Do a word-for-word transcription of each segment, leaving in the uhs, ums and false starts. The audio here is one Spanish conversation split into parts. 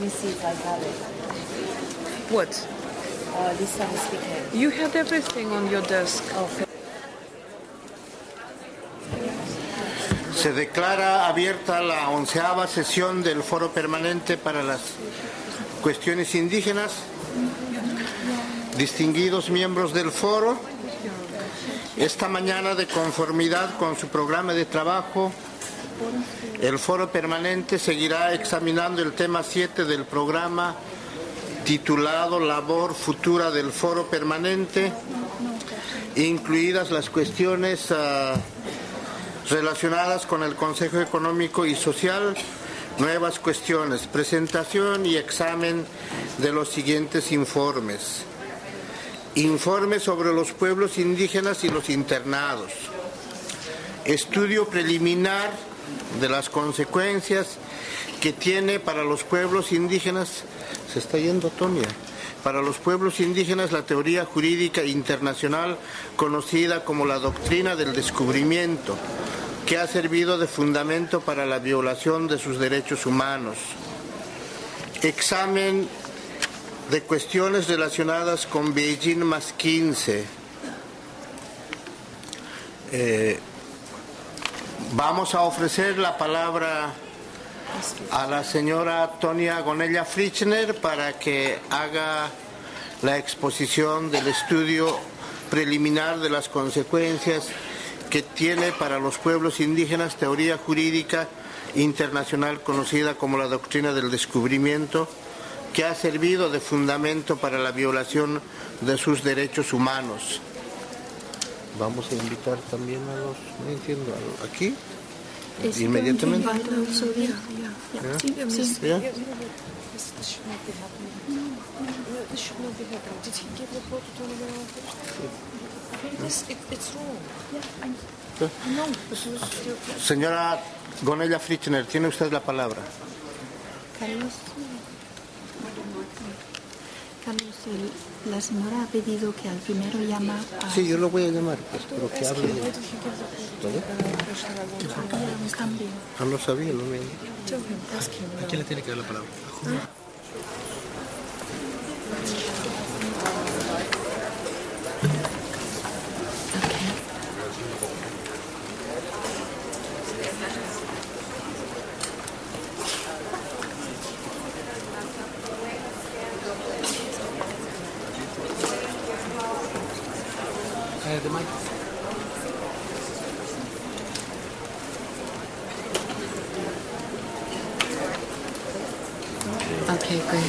me see if I got it. What? Uh, this one is speaking. You had everything on your desk. Okay. Se declara abierta la onceava sesión del Foro Permanente para las Cuestiones Indígenas. Distinguidos miembros del foro, esta mañana, de conformidad con su programa de trabajo, el Foro Permanente seguirá examinando el tema siete del programa, titulado Labor Futura del Foro Permanente, incluidas las cuestiones uh, relacionadas con el Consejo Económico y Social, nuevas cuestiones, presentación y examen de los siguientes informes. Informe sobre los pueblos indígenas y los internados. Estudio preliminar de las consecuencias que tiene para los pueblos indígenas, se está yendo Tonia, para los pueblos indígenas la teoría jurídica internacional conocida como la doctrina del descubrimiento, que ha servido de fundamento para la violación de sus derechos humanos. Examen de cuestiones relacionadas con Beijing más quince. Eh, vamos a ofrecer la palabra a la señora Tonia Gonella Fritzner para que haga la exposición del estudio preliminar de las consecuencias que tiene para los pueblos indígenas teoría jurídica internacional conocida como la doctrina del descubrimiento, que ha servido de fundamento para la violación de sus derechos humanos. Vamos a invitar también a los, no entiendo, aquí, Es inmediatamente. ¿Ya? ¿Ya? Señora Gonella Fritzner, tiene usted la palabra. Carlos, Carlos el, la señora ha pedido que al primero llama a... Sí, yo lo voy a llamar, pues, pero que hable. También. No lo sabía, no me... ¿A quién le tiene que dar la palabra? Uh, the mic. Okay, great.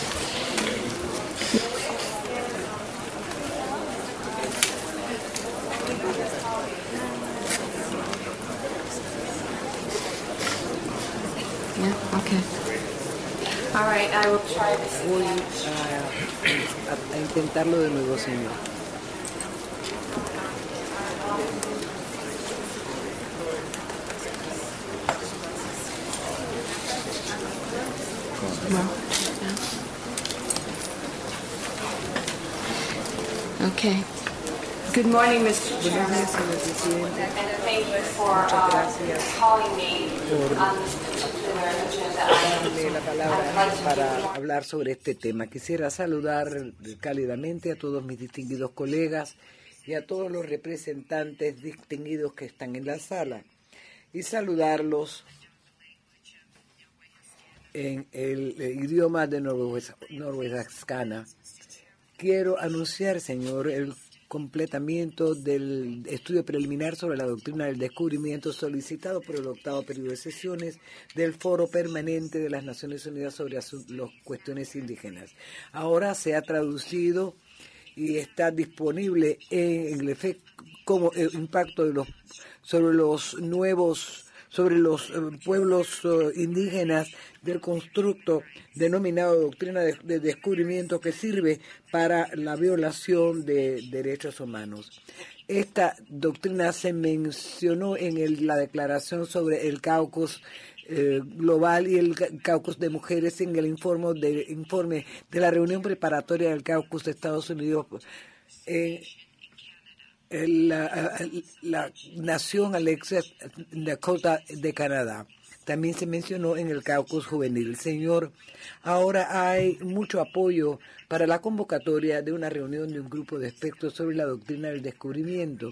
Yeah, okay. All right, I will try this. Voy a, a, a intentarlo de nuevo, señor. Okay. Good morning, Mister Chairman, and thank you for uh, calling me on this particular agenda Darle la palabra para hablar sobre este tema. Quisiera saludar cálidamente a todos mis distinguidos colegas y a todos los representantes distinguidos que están en la sala y saludarlos en el idioma de Noroeste. Quiero anunciar, señor, el completamiento del estudio preliminar sobre la doctrina del descubrimiento solicitado por el octavo periodo de sesiones del Foro Permanente de las Naciones Unidas sobre las cuestiones indígenas. Ahora se ha traducido y está disponible en el efecto como el impacto de los sobre los nuevos sobre los eh, pueblos uh, indígenas del constructo denominado doctrina de, de descubrimiento, que sirve para la violación de derechos humanos. Esta doctrina se mencionó en el, la declaración sobre el caucus eh, global y el caucus de mujeres en el informe de, informe de la reunión preparatoria del caucus de Estados Unidos. Eh, La, la nación Alexa Dakota de Canadá. también se mencionó en el caucus juvenil. Señor, ahora hay mucho apoyo para la convocatoria de una reunión de un grupo de expertos sobre la doctrina del descubrimiento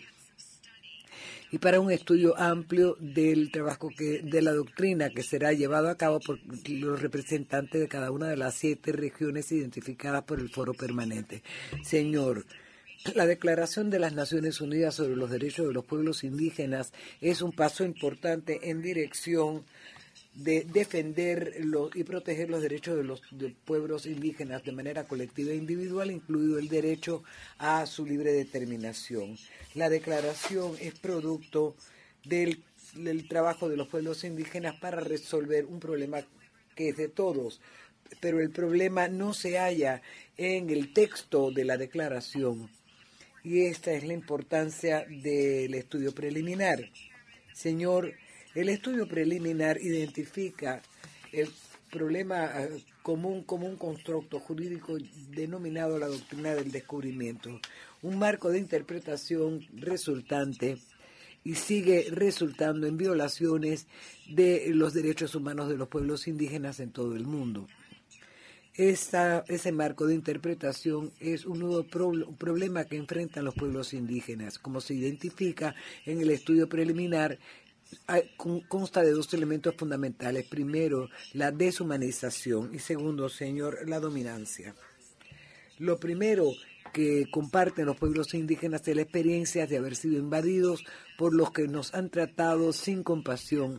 y para un estudio amplio del trabajo que, de la doctrina que será llevado a cabo por los representantes de cada una de las siete regiones identificadas por el Foro Permanente. Señor, la Declaración de las Naciones Unidas sobre los Derechos de los Pueblos Indígenas es un paso importante en dirección de defender los, y proteger los derechos de los de pueblos indígenas de manera colectiva e individual, incluido el derecho a su libre determinación. La declaración es producto del, del trabajo de los pueblos indígenas para resolver un problema que es de todos, pero el problema no se halla en el texto de la declaración, y esta es la importancia del estudio preliminar. Señor, el estudio preliminar identifica el problema común como un constructo jurídico denominado la doctrina del descubrimiento, un marco de interpretación resultante y sigue resultando en violaciones de los derechos humanos de los pueblos indígenas en todo el mundo. Esta, ese marco de interpretación es un nuevo pro, un problema que enfrentan los pueblos indígenas, como se identifica en el estudio preliminar. Consta de dos elementos fundamentales. Primero, la deshumanización y segundo, señor, la dominancia. Lo primero que comparten los pueblos indígenas es la experiencia de haber sido invadidos por los que nos han tratado sin compasión,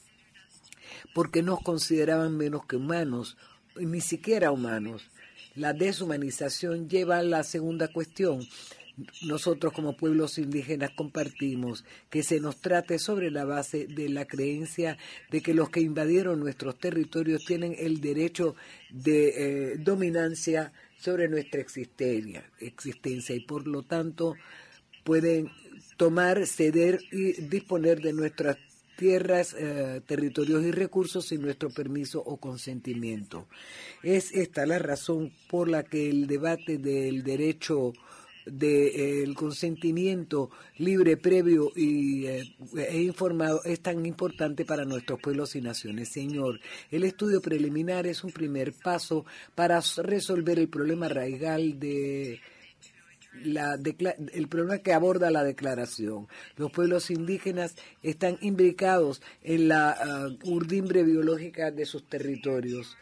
porque nos consideraban menos que humanos, ni siquiera humanos. La deshumanización lleva a la segunda cuestión. Nosotros como pueblos indígenas compartimos que se nos trate sobre la base de la creencia de que los que invadieron nuestros territorios tienen el derecho de eh, dominancia sobre nuestra existencia, existencia y por lo tanto pueden tomar, ceder y disponer de nuestras tierras, eh, territorios y recursos sin nuestro permiso o consentimiento. Es esta la razón por la que el debate del derecho del de, consentimiento libre, previo y, eh, e informado es tan importante para nuestros pueblos y naciones. Señor, el estudio preliminar es un primer paso para resolver el problema arraigal de La el problema que aborda la declaración. Los pueblos indígenas están imbricados en la uh, urdimbre biológica de sus territorios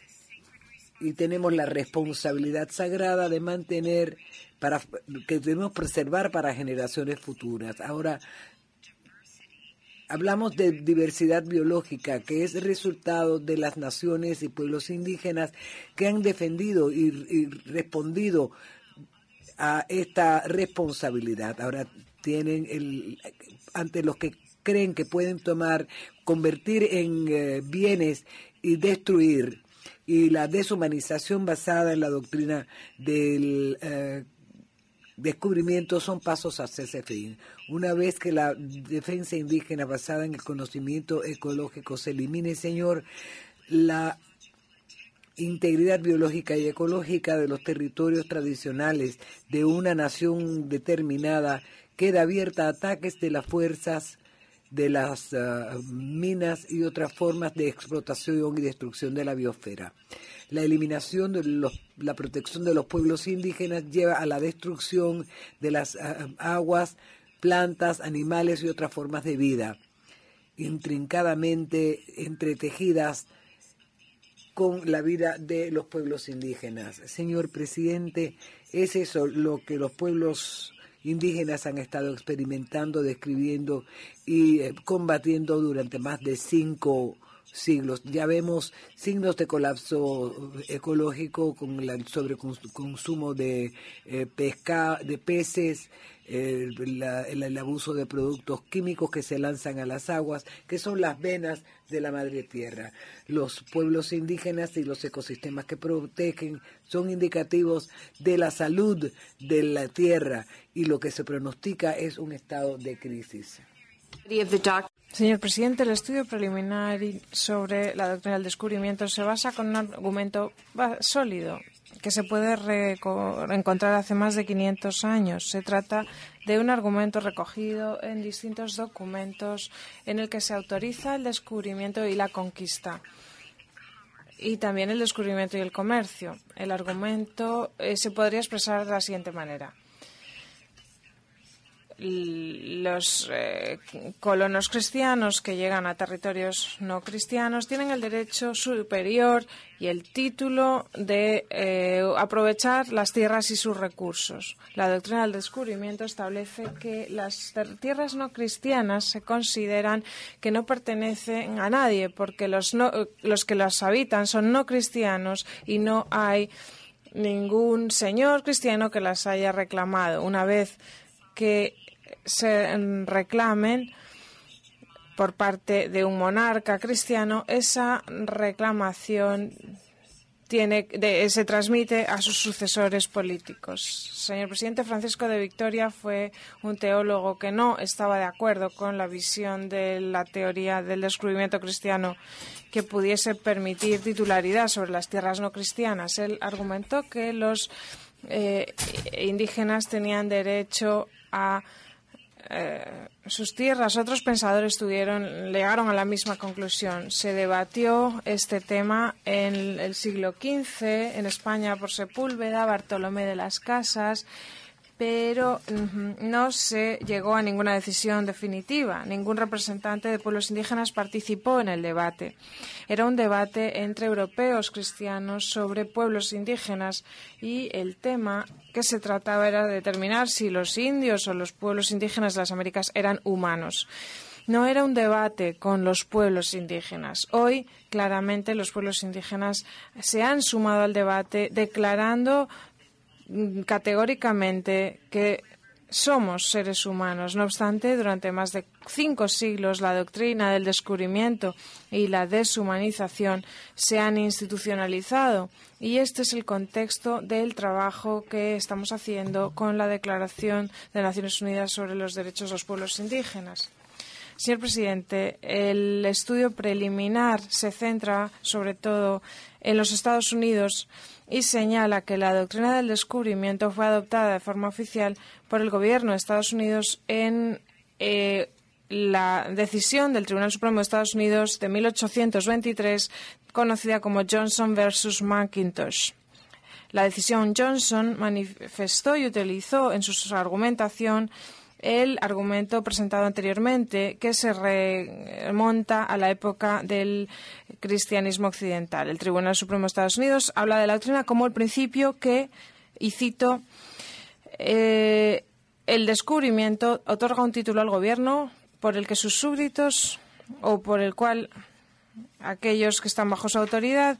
y tenemos la responsabilidad sagrada de mantener, para que debemos preservar para generaciones futuras. Ahora, hablamos de diversidad biológica, que es el resultado de las naciones y pueblos indígenas que han defendido y, y respondido a esta responsabilidad. Ahora tienen el ante los que creen que pueden tomar, convertir en eh, bienes y destruir, y la deshumanización basada en la doctrina del eh, descubrimiento son pasos hacia ese fin. Una vez que la defensa indígena basada en el conocimiento ecológico se elimine, señor, la integridad biológica y ecológica de los territorios tradicionales de una nación determinada queda abierta a ataques de las fuerzas de las uh, minas y otras formas de explotación y destrucción de la biosfera. La eliminación de los, la protección de los pueblos indígenas lleva a la destrucción de las uh, aguas, plantas, animales y otras formas de vida, intrincadamente entretejidas con la vida de los pueblos indígenas. Señor presidente, es eso lo que los pueblos indígenas han estado experimentando, describiendo y eh, combatiendo durante más de cinco siglos. Ya vemos signos de colapso ecológico con el sobreconsumo de eh, pesca, de peces, eh, la, el, el abuso de productos químicos que se lanzan a las aguas, que son las venas de la madre tierra. Los pueblos indígenas y los ecosistemas que protegen son indicativos de la salud de la tierra y lo que se pronostica es un estado de crisis. Señor presidente, el estudio preliminar sobre la doctrina del descubrimiento se basa con un argumento sólido que se puede encontrar hace más de quinientos años. Se trata de un argumento recogido en distintos documentos en el que se autoriza el descubrimiento y la conquista, y también el descubrimiento y el comercio. El argumento eh, se podría expresar de la siguiente manera. Los eh, colonos cristianos que llegan a territorios no cristianos tienen el derecho superior y el título de eh, aprovechar las tierras y sus recursos. La doctrina del descubrimiento establece que las tierras no cristianas se consideran que no pertenecen a nadie porque los, no, los que las habitan son no cristianos y no hay ningún señor cristiano que las haya reclamado. Una vez que se reclamen por parte de un monarca cristiano, esa reclamación tiene, de, se transmite a sus sucesores políticos. Señor presidente, Francisco de Victoria fue un teólogo que no estaba de acuerdo con la visión de la teoría del descubrimiento cristiano que pudiese permitir titularidad sobre las tierras no cristianas. Él argumentó que los eh, indígenas tenían derecho a Eh, sus tierras. Otros pensadores tuvieron, llegaron a la misma conclusión. Se debatió este tema en el siglo quince en España por Sepúlveda, Bartolomé de las Casas, pero uh, no se llegó a ninguna decisión definitiva. Ningún representante de pueblos indígenas participó en el debate. Era un debate entre europeos cristianos sobre pueblos indígenas y el tema que se trataba era de determinar si los indios o los pueblos indígenas de las Américas eran humanos. No era un debate con los pueblos indígenas. Hoy, claramente, los pueblos indígenas se han sumado al debate declarando categóricamente que somos seres humanos. No obstante, durante más de cinco siglos la doctrina del descubrimiento y la deshumanización se han institucionalizado, y este es el contexto del trabajo que estamos haciendo con la Declaración de Naciones Unidas sobre los Derechos de los Pueblos Indígenas. Señor presidente, el estudio preliminar se centra sobre todo en los Estados Unidos y señala que la doctrina del descubrimiento fue adoptada de forma oficial por el gobierno de Estados Unidos en eh, la decisión del Tribunal Supremo de Estados Unidos de mil ochocientos veintitrés, conocida como Johnson versus McIntosh. La decisión Johnson manifestó y utilizó en su argumentación el argumento presentado anteriormente, que se remonta a la época del cristianismo occidental. El Tribunal Supremo de Estados Unidos habla de la doctrina como el principio que, y cito, eh, el descubrimiento otorga un título al gobierno por el que sus súbditos o por el cual aquellos que están bajo su autoridad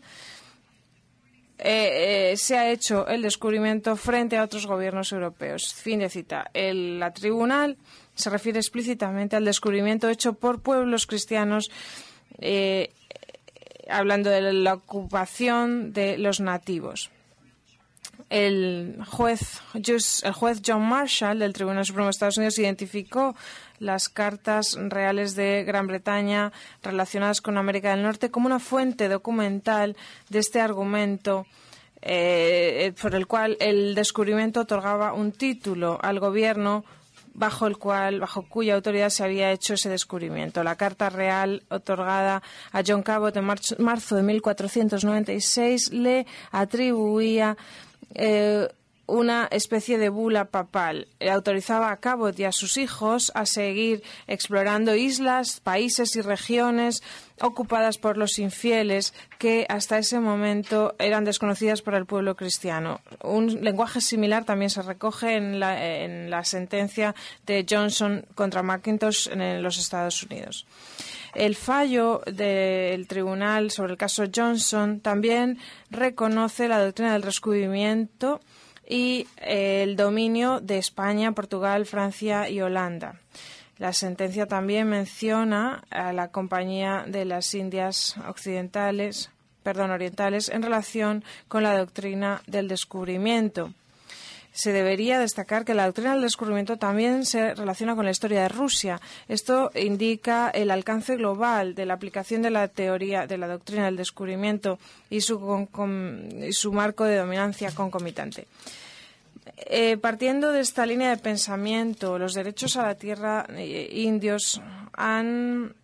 Eh, eh, se ha hecho el descubrimiento frente a otros gobiernos europeos. Fin de cita. El, la tribunal se refiere explícitamente al descubrimiento hecho por pueblos cristianos, eh, hablando de la ocupación de los nativos. El juez, el juez John Marshall del Tribunal Supremo de Estados Unidos identificó las cartas reales de Gran Bretaña relacionadas con América del Norte como una fuente documental de este argumento eh, por el cual el descubrimiento otorgaba un título al gobierno bajo el cual, bajo cuya autoridad se había hecho ese descubrimiento. La carta real otorgada a John Cabot en marzo, marzo de mil cuatrocientos noventa y seis le atribuía eh, una especie de bula papal. Autorizaba a Cabot y a sus hijos a seguir explorando islas, países y regiones ocupadas por los infieles que hasta ese momento eran desconocidas por el pueblo cristiano. Un lenguaje similar también se recoge en la, en la sentencia de Johnson contra McIntosh en los Estados Unidos. El fallo del tribunal sobre el caso Johnson también reconoce la doctrina del descubrimiento y el dominio de España, Portugal, Francia y Holanda. La sentencia también menciona a la Compañía de las Indias Occidentales, perdón, Orientales, en relación con la doctrina del descubrimiento. Se debería destacar que la doctrina del descubrimiento también se relaciona con la historia de Rusia. Esto indica el alcance global de la aplicación de la teoría de la doctrina del descubrimiento y su, con, con, y su marco de dominancia concomitante. Eh, partiendo de esta línea de pensamiento, los derechos a la tierra eh, indios han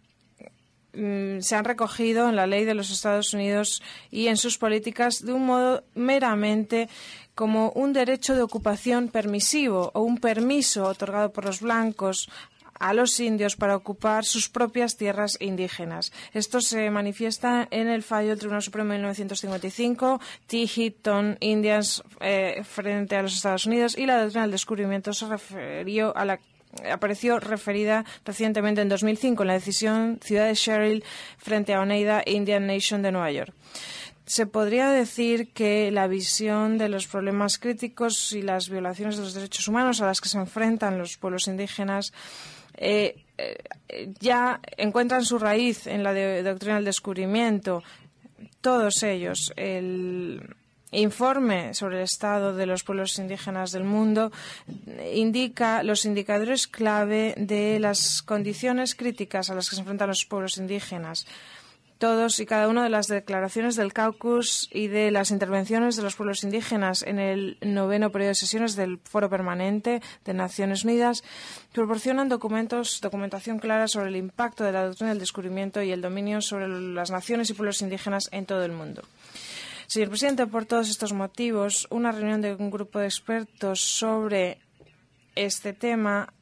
se han recogido en la ley de los Estados Unidos y en sus políticas de un modo meramente como un derecho de ocupación permisivo o un permiso otorgado por los blancos a los indios para ocupar sus propias tierras indígenas. Esto se manifiesta en el fallo del Tribunal Supremo de mil novecientos cincuenta y cinco, T. Hitton Indians eh, frente a los Estados Unidos, y la doctrina del descubrimiento se refirió a la apareció referida recientemente en dos mil cinco en la decisión Ciudad de Sherrill frente a Oneida Indian Nation de Nueva York. Se podría decir que la visión de los problemas críticos y las violaciones de los derechos humanos a las que se enfrentan los pueblos indígenas eh, eh, ya encuentran su raíz en la de, doctrina del descubrimiento. Todos ellos, el informe sobre el estado de los pueblos indígenas del mundo indica los indicadores clave de las condiciones críticas a las que se enfrentan los pueblos indígenas. Todos y cada una de las declaraciones del caucus y de las intervenciones de los pueblos indígenas en el noveno periodo de sesiones del Foro Permanente de Naciones Unidas proporcionan documentos, documentación clara sobre el impacto de la doctrina del descubrimiento y el dominio sobre las naciones y pueblos indígenas en todo el mundo. Señor presidente, por todos estos motivos, una reunión de un grupo de expertos sobre este tema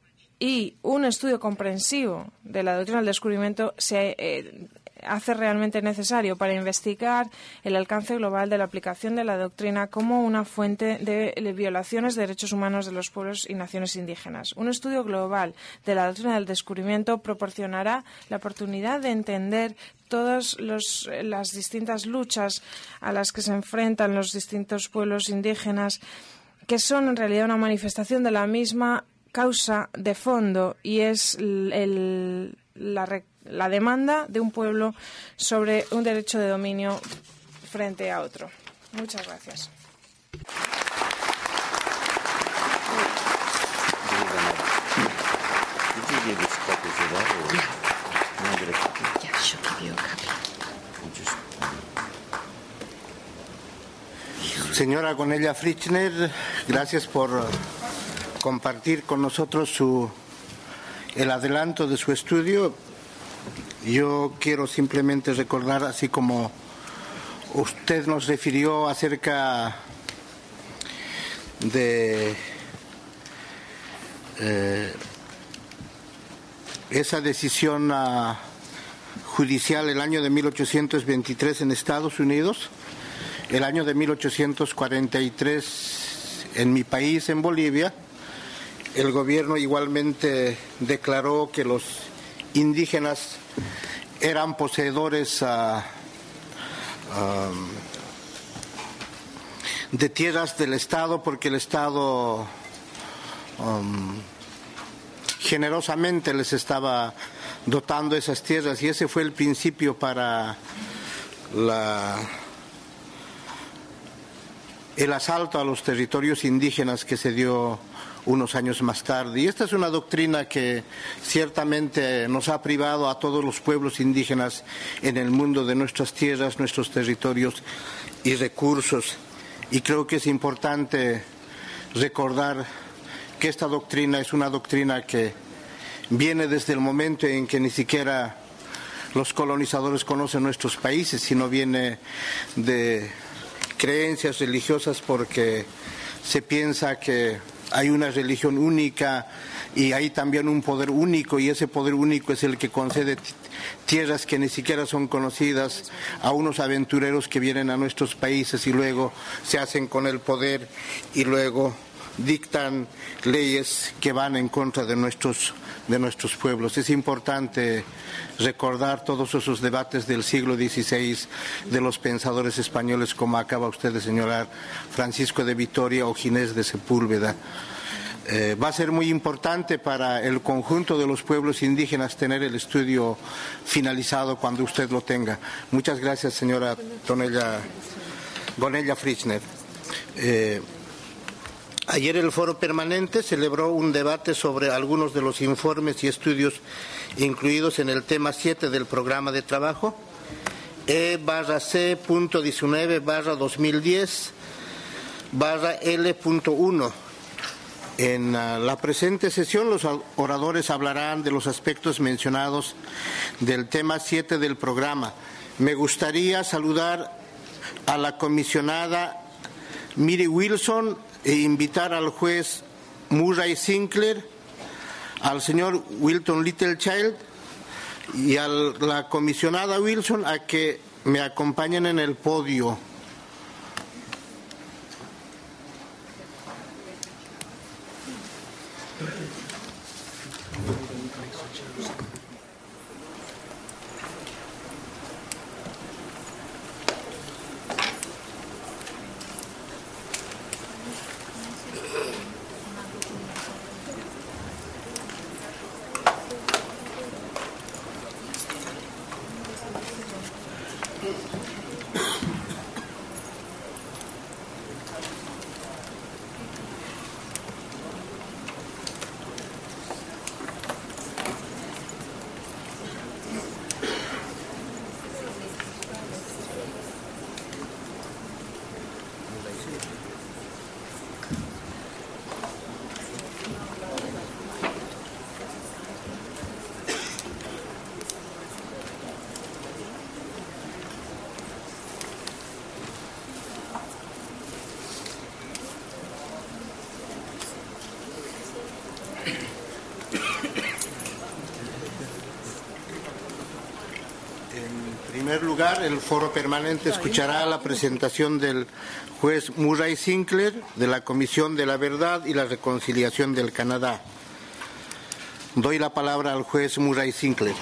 y un estudio comprensivo de la doctrina del descubrimiento se eh, hace realmente necesario para investigar el alcance global de la aplicación de la doctrina como una fuente de violaciones de derechos humanos de los pueblos y naciones indígenas. Un estudio global de la doctrina del descubrimiento proporcionará la oportunidad de entender todas los, las distintas luchas a las que se enfrentan los distintos pueblos indígenas, que son en realidad una manifestación de la misma causa de fondo, y es el, el, la, la demanda de un pueblo sobre un derecho de dominio frente a otro. Muchas gracias. Señora Gonella Fritzner, gracias por compartir con nosotros su, el adelanto de su estudio. Yo quiero simplemente recordar, así como usted nos refirió acerca de eh, esa decisión uh, judicial el año de mil ochocientos veintitrés en Estados Unidos, el año de mil ochocientos cuarenta y tres en mi país, en Bolivia. El gobierno igualmente declaró que los indígenas eran poseedores uh, um, de tierras del Estado, porque el Estado um, generosamente les estaba dotando esas tierras, y ese fue el principio para la, el asalto a los territorios indígenas que se dio unos años más tarde. Y esta es una doctrina que ciertamente nos ha privado a todos los pueblos indígenas en el mundo de nuestras tierras, nuestros territorios y recursos. Y creo que es importante recordar que esta doctrina es una doctrina que viene desde el momento en que ni siquiera los colonizadores conocen nuestros países, sino viene de creencias religiosas, porque se piensa que hay una religión única y hay también un poder único, y ese poder único es el que concede tierras que ni siquiera son conocidas a unos aventureros que vienen a nuestros países y luego se hacen con el poder y luego dictan leyes que van en contra de nuestros de nuestros pueblos. Es importante recordar todos esos debates del siglo dieciséis de los pensadores españoles, como acaba usted de señalar, Francisco de Vitoria o Ginés de Sepúlveda. Eh, va a ser muy importante para el conjunto de los pueblos indígenas tener el estudio finalizado cuando usted lo tenga. Muchas gracias, señora Gonella Fritzner. Eh, Ayer el Foro Permanente celebró un debate sobre algunos de los informes y estudios incluidos en el tema siete del programa de trabajo, E barra C punto diecinueve barra dos mil diez barra L punto uno. En uh, la presente sesión los oradores hablarán de los aspectos mencionados del tema siete del programa. Me gustaría saludar a la comisionada Miri Wilson e invitar al juez Murray Sinclair, al señor Wilton Littlechild y a la comisionada Wilson a que me acompañen en el podio. En primer lugar, el Foro Permanente escuchará la presentación del juez Murray Sinclair de la Comisión de la Verdad y la Reconciliación del Canadá. Doy la palabra al juez Murray Sinclair.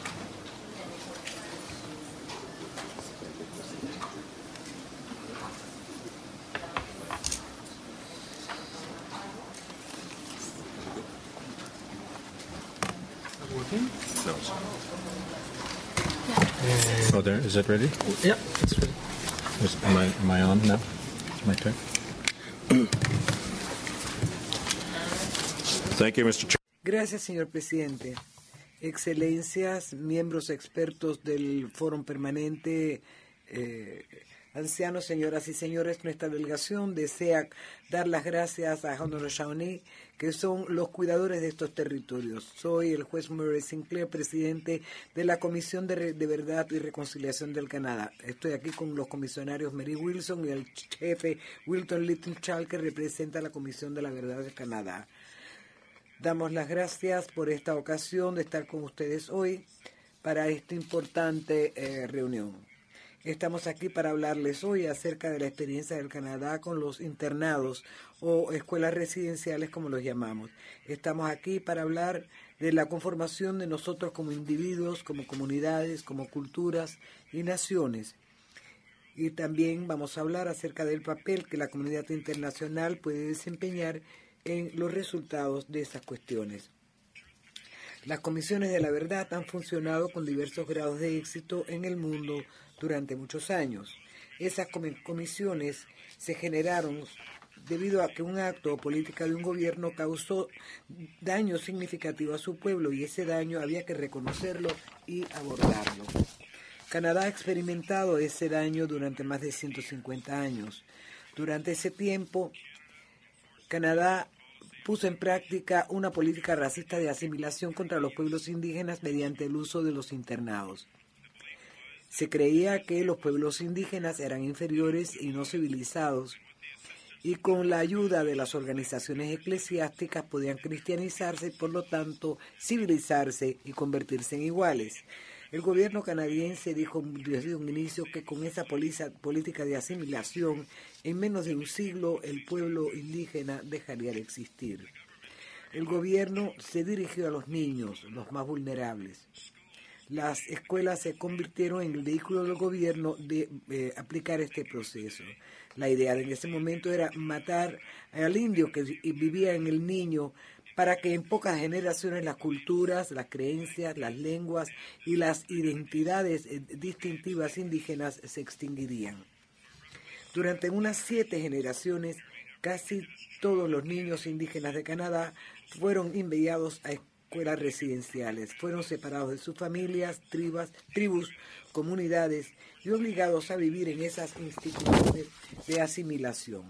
Oh, there. Is it ready? Yeah, it's ready. Is, am, I, am I on now? It's my turn. Thank you, Mister Chair. Gracias, señor presidente. Excelencias, miembros expertos del Foro Permanente, eh, ancianos, señoras y señores, nuestra delegación desea dar las gracias a Haudenosaunee, que son los cuidadores de estos territorios. Soy el juez Murray Sinclair, presidente de la Comisión de, Re de Verdad y Reconciliación del Canadá. Estoy aquí con los comisionarios Mary Wilson y el jefe Wilton Littlechild, que representa la Comisión de la Verdad del Canadá. Damos las gracias por esta ocasión de estar con ustedes hoy para esta importante eh, reunión. Estamos aquí para hablarles hoy acerca de la experiencia del Canadá con los internados o escuelas residenciales, como los llamamos. Estamos aquí para hablar de la conformación de nosotros como individuos, como comunidades, como culturas y naciones. Y también vamos a hablar acerca del papel que la comunidad internacional puede desempeñar en los resultados de esas cuestiones. Las comisiones de la verdad han funcionado con diversos grados de éxito en el mundo durante muchos años. Esas comisiones se generaron debido a que un acto o política de un gobierno causó daño significativo a su pueblo y ese daño había que reconocerlo y abordarlo. Canadá ha experimentado ese daño durante más de ciento cincuenta años. Durante ese tiempo, Canadá puso en práctica una política racista de asimilación contra los pueblos indígenas mediante el uso de los internados. Se creía que los pueblos indígenas eran inferiores y no civilizados, y con la ayuda de las organizaciones eclesiásticas podían cristianizarse y por lo tanto civilizarse y convertirse en iguales. El gobierno canadiense dijo desde un inicio que con esa política de asimilación, en menos de un siglo, el pueblo indígena dejaría de existir. El gobierno se dirigió a los niños, los más vulnerables. Las escuelas se convirtieron en el vehículo del gobierno de eh, aplicar este proceso. La idea en ese momento era matar al indio que vivía en el niño para que en pocas generaciones las culturas, las creencias, las lenguas y las identidades distintivas indígenas se extinguirían. Durante unas siete generaciones, Casi todos los niños indígenas de Canadá fueron enviados a escuelas residenciales, fueron separados de sus familias, tribus, tribus, comunidades y obligados a vivir en esas instituciones de asimilación.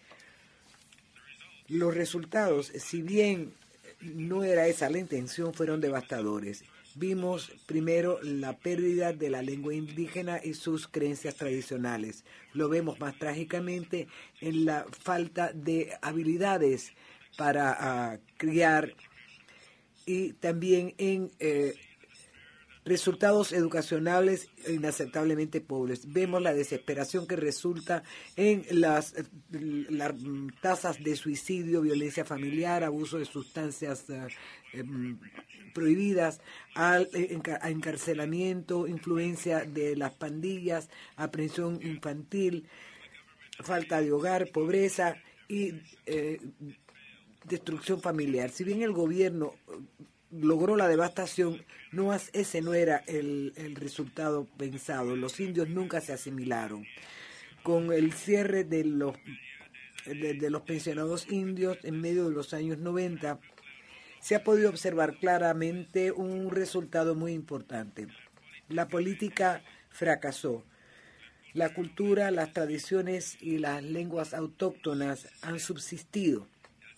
Los resultados, si bien no era esa la intención, fueron devastadores. Vimos primero la pérdida de la lengua indígena y sus creencias tradicionales. Lo vemos más trágicamente en la falta de habilidades para uh, criar y también en eh, resultados educacionales inaceptablemente pobres. Vemos la desesperación que resulta en las, las tasas de suicidio, violencia familiar, abuso de sustancias uh, eh, prohibidas, al a encarcelamiento, influencia de las pandillas, aprehensión infantil, falta de hogar, pobreza y eh, destrucción familiar. Si bien el gobierno logró la devastación, no ese no era el, el resultado pensado. Los indios nunca se asimilaron. Con el cierre de los, de, de los pensionados indios en medio de los años noventa, se ha podido observar claramente un resultado muy importante. La política fracasó. La cultura, las tradiciones y las lenguas autóctonas han subsistido.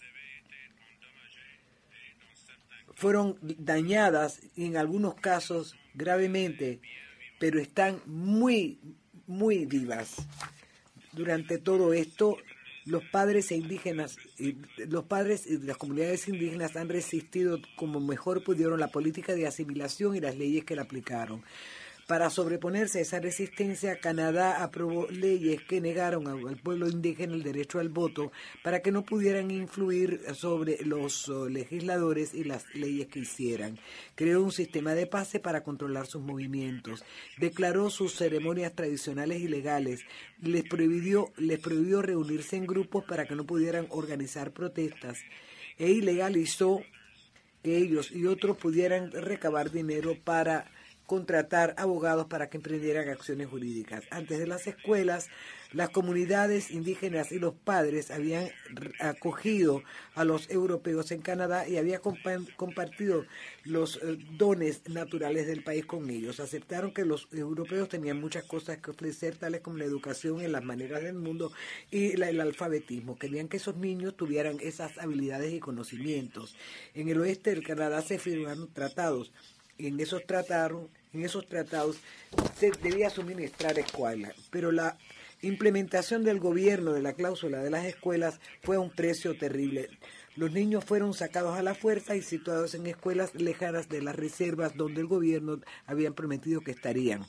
Fueron dañadas en algunos casos gravemente, pero están muy, muy vivas. Durante todo esto, los padres e indígenas, los padres y las comunidades indígenas han resistido como mejor pudieron la política de asimilación y las leyes que la aplicaron. Para sobreponerse a esa resistencia, Canadá aprobó leyes que negaron al pueblo indígena el derecho al voto para que no pudieran influir sobre los legisladores y las leyes que hicieran. Creó un sistema de paz para controlar sus movimientos. Declaró sus ceremonias tradicionales ilegales. Les prohibió, les prohibió reunirse en grupos para que no pudieran organizar protestas. E ilegalizó que ellos y otros pudieran recabar dinero para contratar abogados para que emprendieran acciones jurídicas. Antes de las escuelas, las comunidades indígenas y los padres habían acogido a los europeos en Canadá y habían compa- compartido los eh, dones naturales del país con ellos. Aceptaron que los europeos tenían muchas cosas que ofrecer, tales como la educación en las maneras del mundo y la, el alfabetismo. Querían que esos niños tuvieran esas habilidades y conocimientos. En el oeste del Canadá se firmaron tratados. En esos tratados, en esos tratados se debía suministrar escuelas, pero la implementación del gobierno de la cláusula de las escuelas fue a un precio terrible. Los niños fueron sacados a la fuerza y situados en escuelas lejanas de las reservas donde el gobierno había prometido que estarían.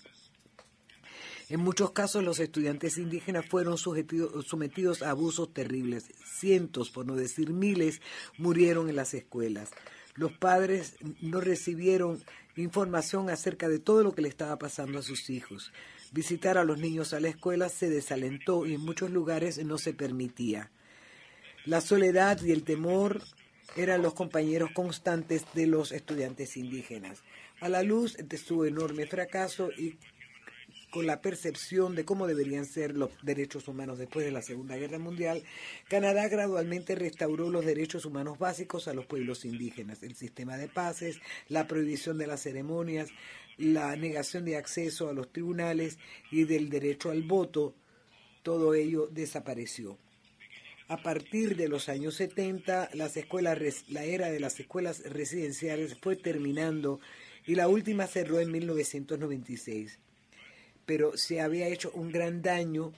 En muchos casos, los estudiantes indígenas fueron sometidos a abusos terribles. Cientos, por no decir miles, murieron en las escuelas. Los padres no recibieron información acerca de todo lo que le estaba pasando a sus hijos. Visitar a los niños a la escuela se desalentó y en muchos lugares no se permitía. La soledad y el temor eran los compañeros constantes de los estudiantes indígenas. A la luz de su enorme fracaso y con la percepción de cómo deberían ser los derechos humanos después de la Segunda Guerra Mundial, Canadá gradualmente restauró los derechos humanos básicos a los pueblos indígenas, el sistema de paces, la prohibición de las ceremonias, la negación de acceso a los tribunales y del derecho al voto. Todo ello desapareció. A partir de los años setenta, las escuelas, la era de las escuelas residenciales fue terminando y la última cerró en mil novecientos noventa y seis. Pero se había hecho un gran daño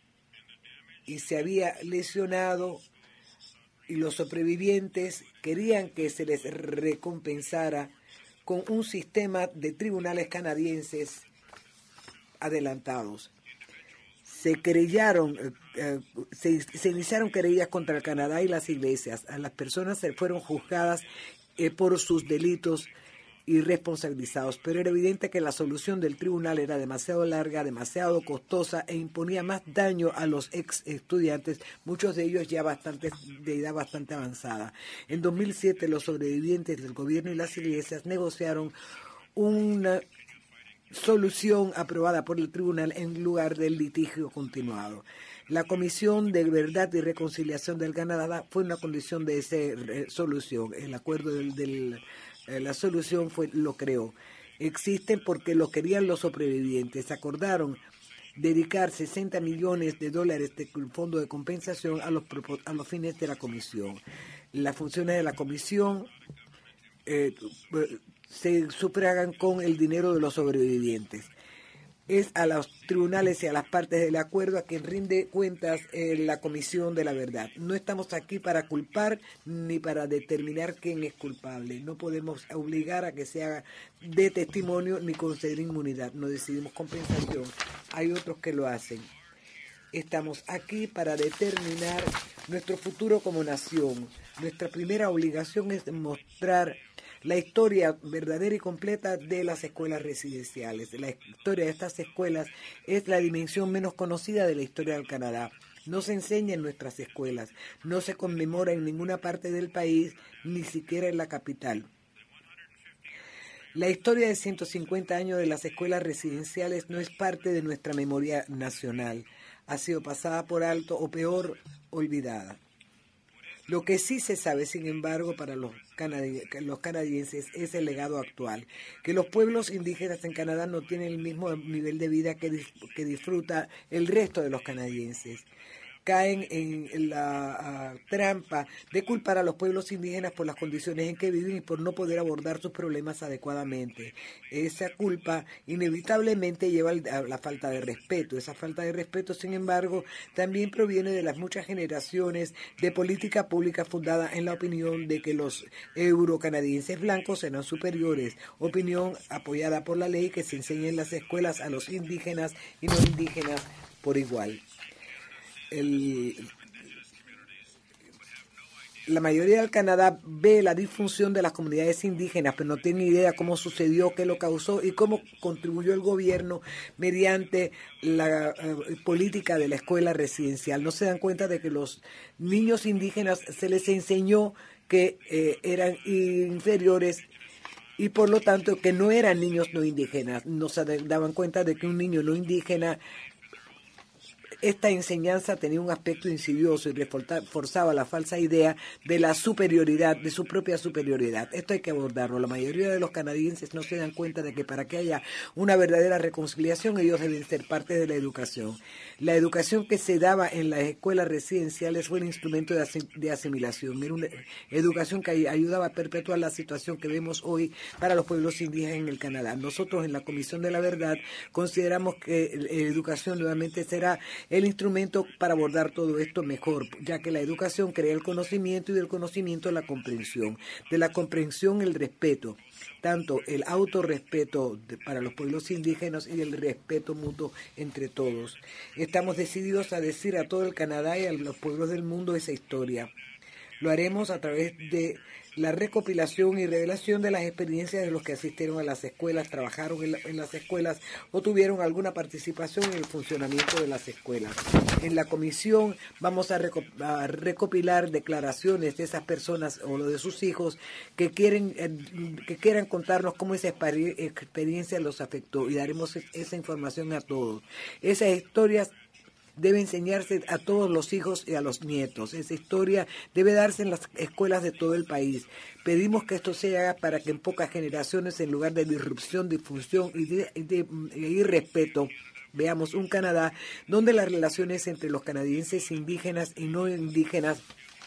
y se había lesionado y los sobrevivientes querían que se les recompensara con un sistema de tribunales canadienses adelantados. Se querellaron, eh, se, se iniciaron querellas contra el Canadá y las iglesias. A las personas se fueron juzgadas eh, por sus delitos y responsabilizados, pero era evidente que la solución del tribunal era demasiado larga, demasiado costosa e imponía más daño a los ex estudiantes, muchos de ellos ya bastante, de edad bastante avanzada. En dos mil siete, los sobrevivientes del gobierno y las iglesias negociaron una solución aprobada por el tribunal en lugar del litigio continuado. La Comisión de Verdad y Reconciliación del Canadá fue una condición de esa solución. El acuerdo del, del eh, la solución fue lo creó. Existen porque lo querían los sobrevivientes. Acordaron dedicar sesenta millones de dólares del fondo de compensación a los, a los fines de la comisión. Las funciones de la comisión eh, se sufragan con el dinero de los sobrevivientes. Es a los tribunales y a las partes del acuerdo a quien rinde cuentas eh, la Comisión de la Verdad. No estamos aquí para culpar ni para determinar quién es culpable. No podemos obligar a que se haga de testimonio ni conceder inmunidad. No decidimos compensación. Hay otros que lo hacen. Estamos aquí para determinar nuestro futuro como nación. Nuestra primera obligación es mostrar la historia verdadera y completa de las escuelas residenciales. La historia de estas escuelas es la dimensión menos conocida de la historia del Canadá. No se enseña en nuestras escuelas, no se conmemora en ninguna parte del país, ni siquiera en la capital. La historia de ciento cincuenta años de las escuelas residenciales no es parte de nuestra memoria nacional. Ha sido pasada por alto o peor, olvidada. Lo que sí se sabe, sin embargo, para los, canadi- los canadienses es el legado actual, que los pueblos indígenas en Canadá no tienen el mismo nivel de vida que, dis- que disfruta el resto de los canadienses. Caen en la uh, trampa de culpar a los pueblos indígenas por las condiciones en que viven y por no poder abordar sus problemas adecuadamente. Esa culpa inevitablemente lleva a la falta de respeto. Esa falta de respeto, sin embargo, también proviene de las muchas generaciones de política pública fundada en la opinión de que los eurocanadienses blancos eran superiores, opinión apoyada por la ley que se enseña en las escuelas a los indígenas y no indígenas por igual. El, la mayoría del Canadá ve la disfunción de las comunidades indígenas, pero no tiene idea cómo sucedió, qué lo causó y cómo contribuyó el gobierno mediante la uh, política de la escuela residencial. No se dan cuenta de que los niños indígenas se les enseñó que eh, eran inferiores y por lo tanto que no eran niños no indígenas. No se daban cuenta de que un niño no indígena, esta enseñanza tenía un aspecto insidioso y reforzaba la falsa idea de la superioridad, de su propia superioridad. Esto hay que abordarlo. La mayoría de los canadienses no se dan cuenta de que para que haya una verdadera reconciliación ellos deben ser parte de la educación. La educación que se daba en las escuelas residenciales fue el instrumento de, asim- de asimilación. Era una educación que ayudaba a perpetuar la situación que vemos hoy para los pueblos indígenas en el Canadá. Nosotros en la Comisión de la Verdad consideramos que la educación nuevamente será el instrumento para abordar todo esto mejor, ya que la educación crea el conocimiento y del conocimiento la comprensión, de la comprensión el respeto, tanto el autorrespeto de, para los pueblos indígenas y el respeto mutuo entre todos. Estamos decididos a decir a todo el Canadá y a los pueblos del mundo esa historia. Lo haremos a través de la recopilación y revelación de las experiencias de los que asistieron a las escuelas, trabajaron en, la, en las escuelas o tuvieron alguna participación en el funcionamiento de las escuelas. En la comisión vamos a, reco a recopilar declaraciones de esas personas o de sus hijos que quieren eh, que quieran contarnos cómo esa experiencia los afectó y daremos esa información a todos. Esas historias debe enseñarse a todos los hijos y a los nietos. Esa historia debe darse en las escuelas de todo el país. Pedimos que esto se haga para que en pocas generaciones, en lugar de disrupción, difusión y de, de, de irrespeto, veamos un Canadá donde las relaciones entre los canadienses indígenas y no indígenas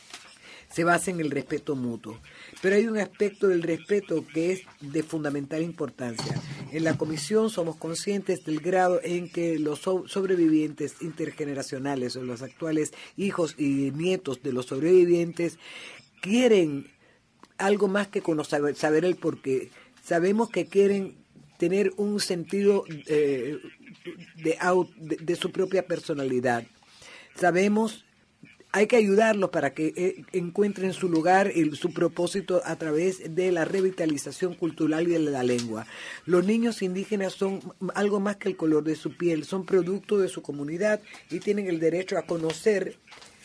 se basa en el respeto mutuo. Pero hay un aspecto del respeto que es de fundamental importancia. En la comisión somos conscientes del grado en que los sobrevivientes intergeneracionales o los actuales hijos y nietos de los sobrevivientes quieren algo más que conocer, saber el porqué. Sabemos que quieren tener un sentido eh, de, de, de su propia personalidad. Sabemos hay que ayudarlos para que eh, encuentren su lugar y su propósito a través de la revitalización cultural y de la lengua. Los niños indígenas son algo más que el color de su piel, son producto de su comunidad y tienen el derecho a conocer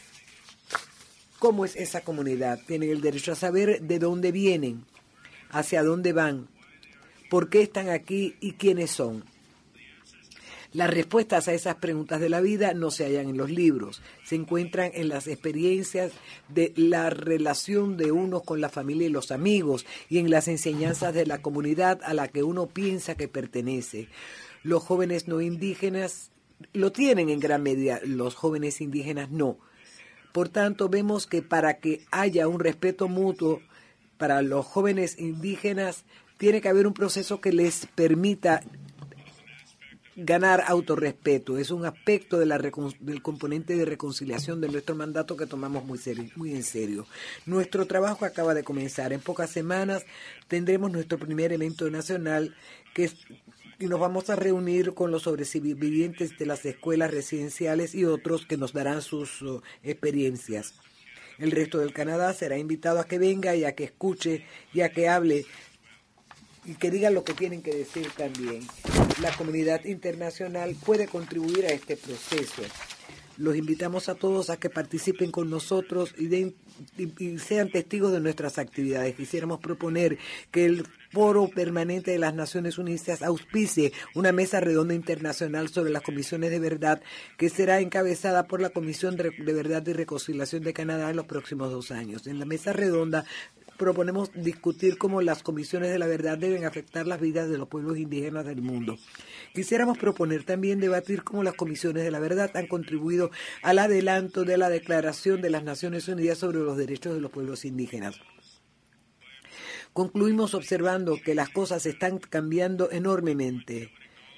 cómo es esa comunidad. Tienen el derecho a saber de dónde vienen, hacia dónde van, por qué están aquí y quiénes son. Las respuestas a esas preguntas de la vida no se hallan en los libros, se encuentran en las experiencias de la relación de uno con la familia y los amigos y en las enseñanzas de la comunidad a la que uno piensa que pertenece. Los jóvenes no indígenas lo tienen en gran medida, los jóvenes indígenas no. Por tanto, vemos que para que haya un respeto mutuo para los jóvenes indígenas, tiene que haber un proceso que les permita ganar autorrespeto. Es un aspecto de la del componente de reconciliación de nuestro mandato que tomamos muy, serio, muy en serio. Nuestro trabajo acaba de comenzar. En pocas semanas tendremos nuestro primer evento nacional que es, y nos vamos a reunir con los sobrevivientes de las escuelas residenciales y otros que nos darán sus uh, experiencias. El resto del Canadá será invitado a que venga y a que escuche y a que hable y que digan lo que tienen que decir también. La comunidad internacional puede contribuir a este proceso. Los invitamos a todos a que participen con nosotros y, den, y, y sean testigos de nuestras actividades. Quisiéramos proponer que el Foro Permanente de las Naciones Unidas auspicie una mesa redonda internacional sobre las comisiones de verdad que será encabezada por la Comisión de Verdad y Reconciliación de Canadá en los próximos dos años. En la mesa redonda proponemos discutir cómo las comisiones de la verdad deben afectar las vidas de los pueblos indígenas del mundo. Quisiéramos proponer también debatir cómo las comisiones de la verdad han contribuido al adelanto de la Declaración de las Naciones Unidas sobre los Derechos de los Pueblos Indígenas. Concluimos observando que las cosas están cambiando enormemente.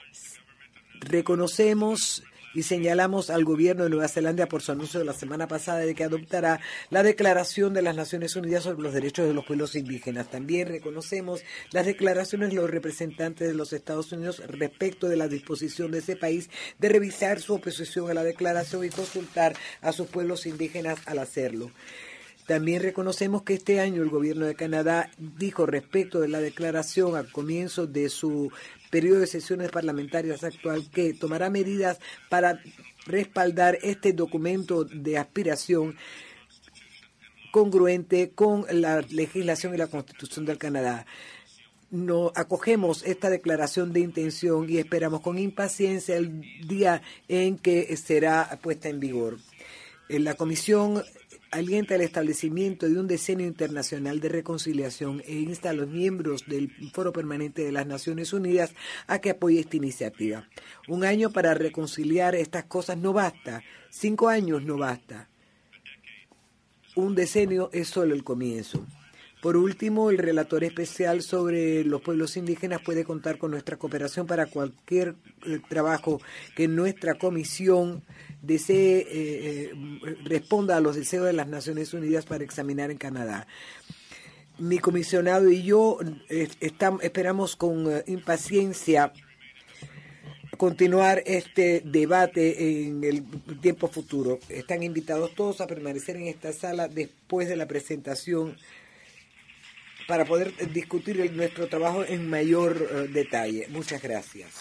Reconocemos y señalamos al gobierno de Nueva Zelanda por su anuncio de la semana pasada de que adoptará la Declaración de las Naciones Unidas sobre los Derechos de los Pueblos Indígenas. También reconocemos las declaraciones de los representantes de los Estados Unidos respecto de la disposición de ese país de revisar su oposición a la declaración y consultar a sus pueblos indígenas al hacerlo. También reconocemos que este año el gobierno de Canadá dijo respecto de la declaración al comienzo de su periodo de sesiones parlamentarias actual que tomará medidas para respaldar este documento de aspiración congruente con la legislación y la Constitución del Canadá. No acogemos esta declaración de intención y esperamos con impaciencia el día en que será puesta en vigor. En la Comisión alienta el establecimiento de un decenio internacional de reconciliación e insta a los miembros del Foro Permanente de las Naciones Unidas a que apoye esta iniciativa. Un año para reconciliar estas cosas no basta, cinco años no basta. Un decenio es solo el comienzo. Por último, el relator especial sobre los pueblos indígenas puede contar con nuestra cooperación para cualquier eh, trabajo que nuestra comisión desee, eh, eh, responda a los deseos de las Naciones Unidas para examinar en Canadá. Mi comisionado y yo eh, estamos, esperamos con eh, impaciencia continuar este debate en el tiempo futuro. Están invitados todos a permanecer en esta sala después de la presentación para poder discutir el, nuestro trabajo en mayor uh, detalle. Muchas gracias.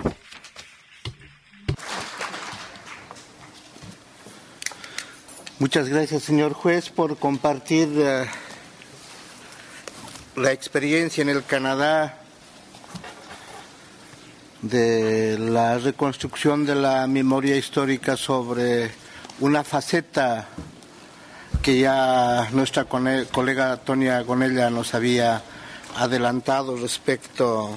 Muchas gracias, señor juez, por compartir uh, la experiencia en el Canadá de la reconstrucción de la memoria histórica sobre una faceta que ya nuestra colega Tonia Gonella nos había adelantado respecto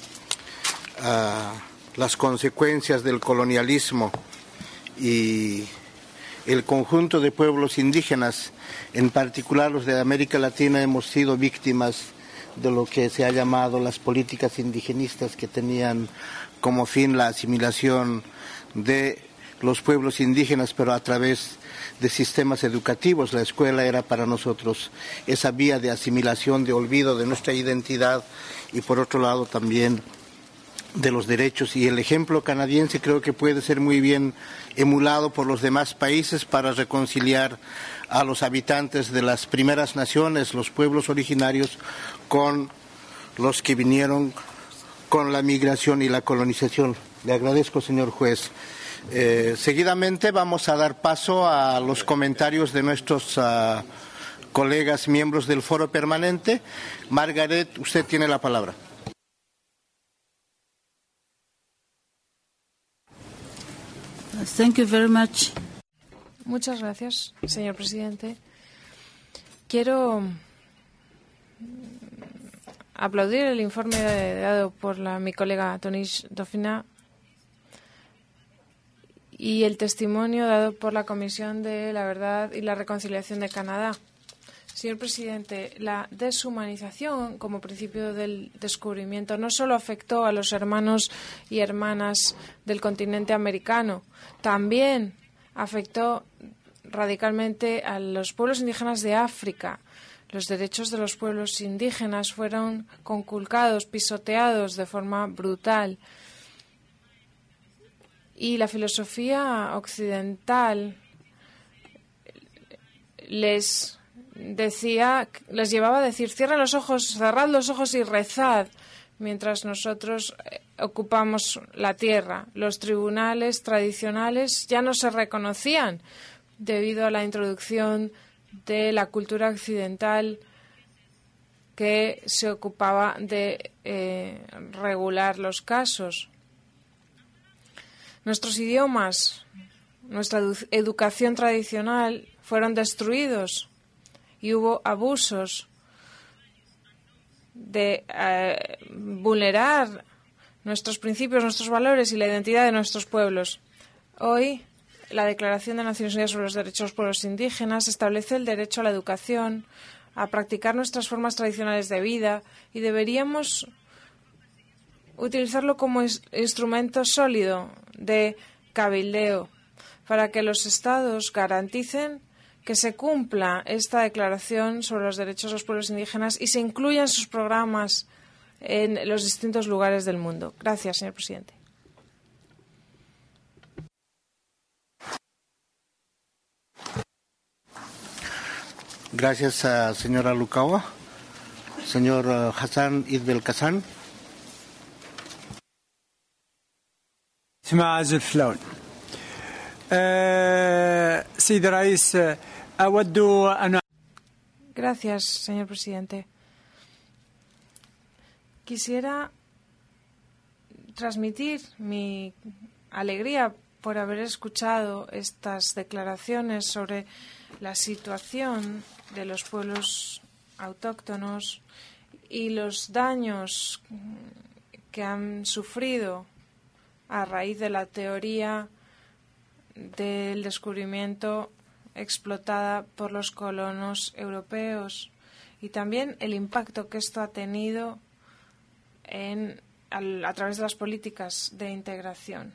a las consecuencias del colonialismo y el conjunto de pueblos indígenas, en particular los de América Latina, hemos sido víctimas de lo que se ha llamado las políticas indigenistas que tenían como fin la asimilación de los pueblos indígenas, pero a través de sistemas educativos. La escuela era para nosotros esa vía de asimilación, de olvido de nuestra identidad y por otro lado también de los derechos. Y el ejemplo canadiense creo que puede ser muy bien emulado por los demás países para reconciliar a los habitantes de las primeras naciones, los pueblos originarios, con los que vinieron con la migración y la colonización. Le agradezco, señor juez. Eh, seguidamente vamos a dar paso a los comentarios de nuestros uh, colegas miembros del Foro Permanente. Margaret, usted tiene la palabra. Thank you very much. Muchas gracias, señor presidente. Quiero aplaudir el informe dado por la, mi colega Tonish Dofina y el testimonio dado por la Comisión de la Verdad y la Reconciliación de Canadá. Señor presidente, la deshumanización como principio del descubrimiento no solo afectó a los hermanos y hermanas del continente americano, también afectó radicalmente a los pueblos indígenas de África. Los derechos de los pueblos indígenas fueron conculcados, pisoteados de forma brutal. Y la filosofía occidental les decía, les llevaba a decir: cierren los ojos, cerrad los ojos y rezad, mientras nosotros ocupamos la tierra. Los tribunales tradicionales ya no se reconocían debido a la introducción de la cultura occidental que se ocupaba de eh, regular los casos. Nuestros idiomas, nuestra edu- educación tradicional fueron destruidos y hubo abusos de eh, vulnerar nuestros principios, nuestros valores y la identidad de nuestros pueblos. Hoy, la Declaración de Naciones Unidas sobre los Derechos de los Pueblos Indígenas establece el derecho a la educación, a practicar nuestras formas tradicionales de vida, y deberíamos utilizarlo como is- instrumento sólido de cabildeo para que los Estados garanticen que se cumpla esta Declaración sobre los Derechos de los Pueblos Indígenas y se incluya en sus programas en los distintos lugares del mundo. Gracias, señor presidente. Gracias, uh, señora Lucawa. Señor uh, Hassan Idbelkassan. سماعز الفلون سيد الرئيس أود أن Gracias, señor presidente. Quisiera transmitir mi alegría por haber escuchado estas declaraciones sobre la situación de los pueblos autóctonos y los daños que han sufrido a raíz de la teoría del descubrimiento explotada por los colonos europeos y también el impacto que esto ha tenido en, al, a través de las políticas de integración.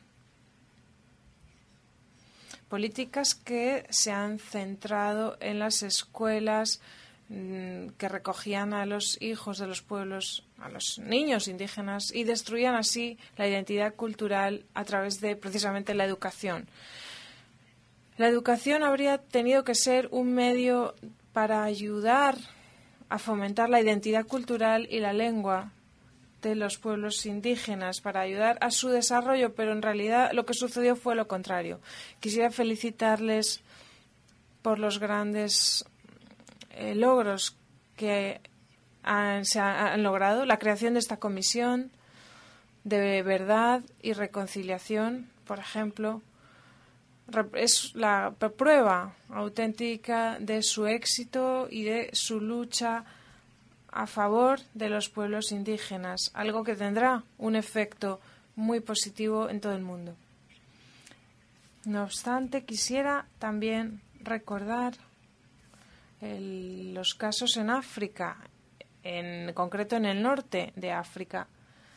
Políticas que se han centrado en las escuelas mmm, que recogían a los hijos de los pueblos, a los niños indígenas, y destruían así la identidad cultural a través de precisamente la educación. La educación habría tenido que ser un medio para ayudar a fomentar la identidad cultural y la lengua de los pueblos indígenas, para ayudar a su desarrollo, pero en realidad lo que sucedió fue lo contrario. Quisiera felicitarles por los grandes eh, logros que han, se han, han logrado, la creación de esta comisión de verdad y reconciliación, por ejemplo, es la prueba auténtica de su éxito y de su lucha a favor de los pueblos indígenas, algo que tendrá un efecto muy positivo en todo el mundo. No obstante, quisiera también recordar el, los casos en África, en concreto en el norte de África.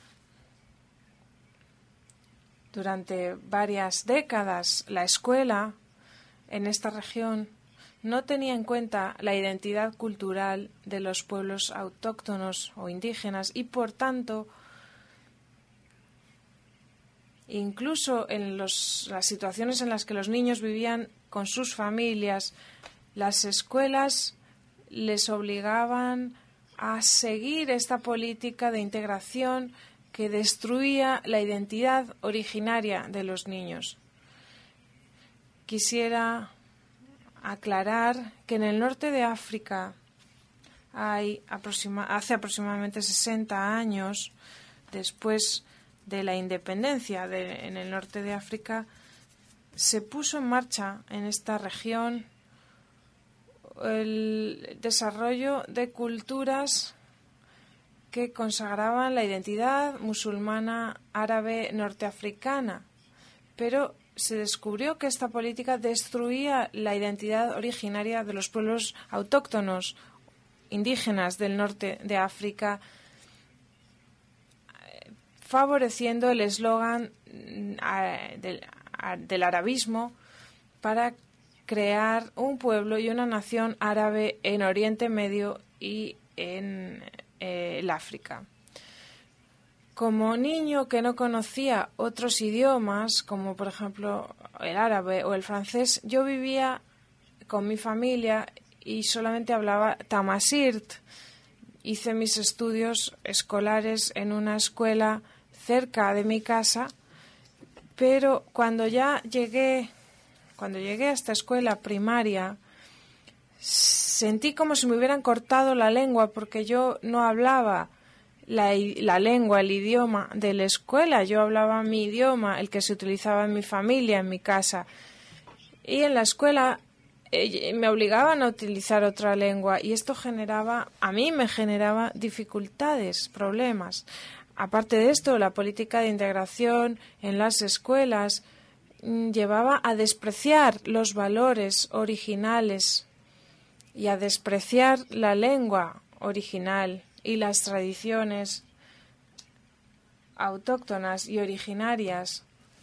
Durante varias décadas, la escuela en esta región no tenía en cuenta la identidad cultural de los pueblos autóctonos o indígenas y, por tanto, incluso en los, las situaciones en las que los niños vivían con sus familias, las escuelas les obligaban a seguir esta política de integración que destruía la identidad originaria de los niños. Quisiera aclarar que en el norte de África hay aproxima, hace aproximadamente sesenta años, después de la independencia de, en el norte de África, se puso en marcha en esta región el desarrollo de culturas que consagraban la identidad musulmana árabe norteafricana, pero se descubrió que esta política destruía la identidad originaria de los pueblos autóctonos indígenas del norte de África, favoreciendo el eslogan del, del arabismo para crear un pueblo y una nación árabe en Oriente Medio y en eh, el África. Como niño que no conocía otros idiomas, como por ejemplo el árabe o el francés, yo vivía con mi familia y solamente hablaba tamasirt. Hice mis estudios escolares en una escuela cerca de mi casa, pero cuando ya llegué, cuando llegué a esta escuela primaria, sentí como si me hubieran cortado la lengua porque yo no hablaba La, la lengua, el idioma de la escuela. Yo hablaba mi idioma, el que se utilizaba en mi familia, en mi casa. Y en la escuela eh, me obligaban a utilizar otra lengua y esto generaba, a mí me generaba dificultades, problemas. Aparte de esto, la política de integración en las escuelas mm, llevaba a despreciar los valores originales y a despreciar la lengua original y las tradiciones autóctonas y originarias.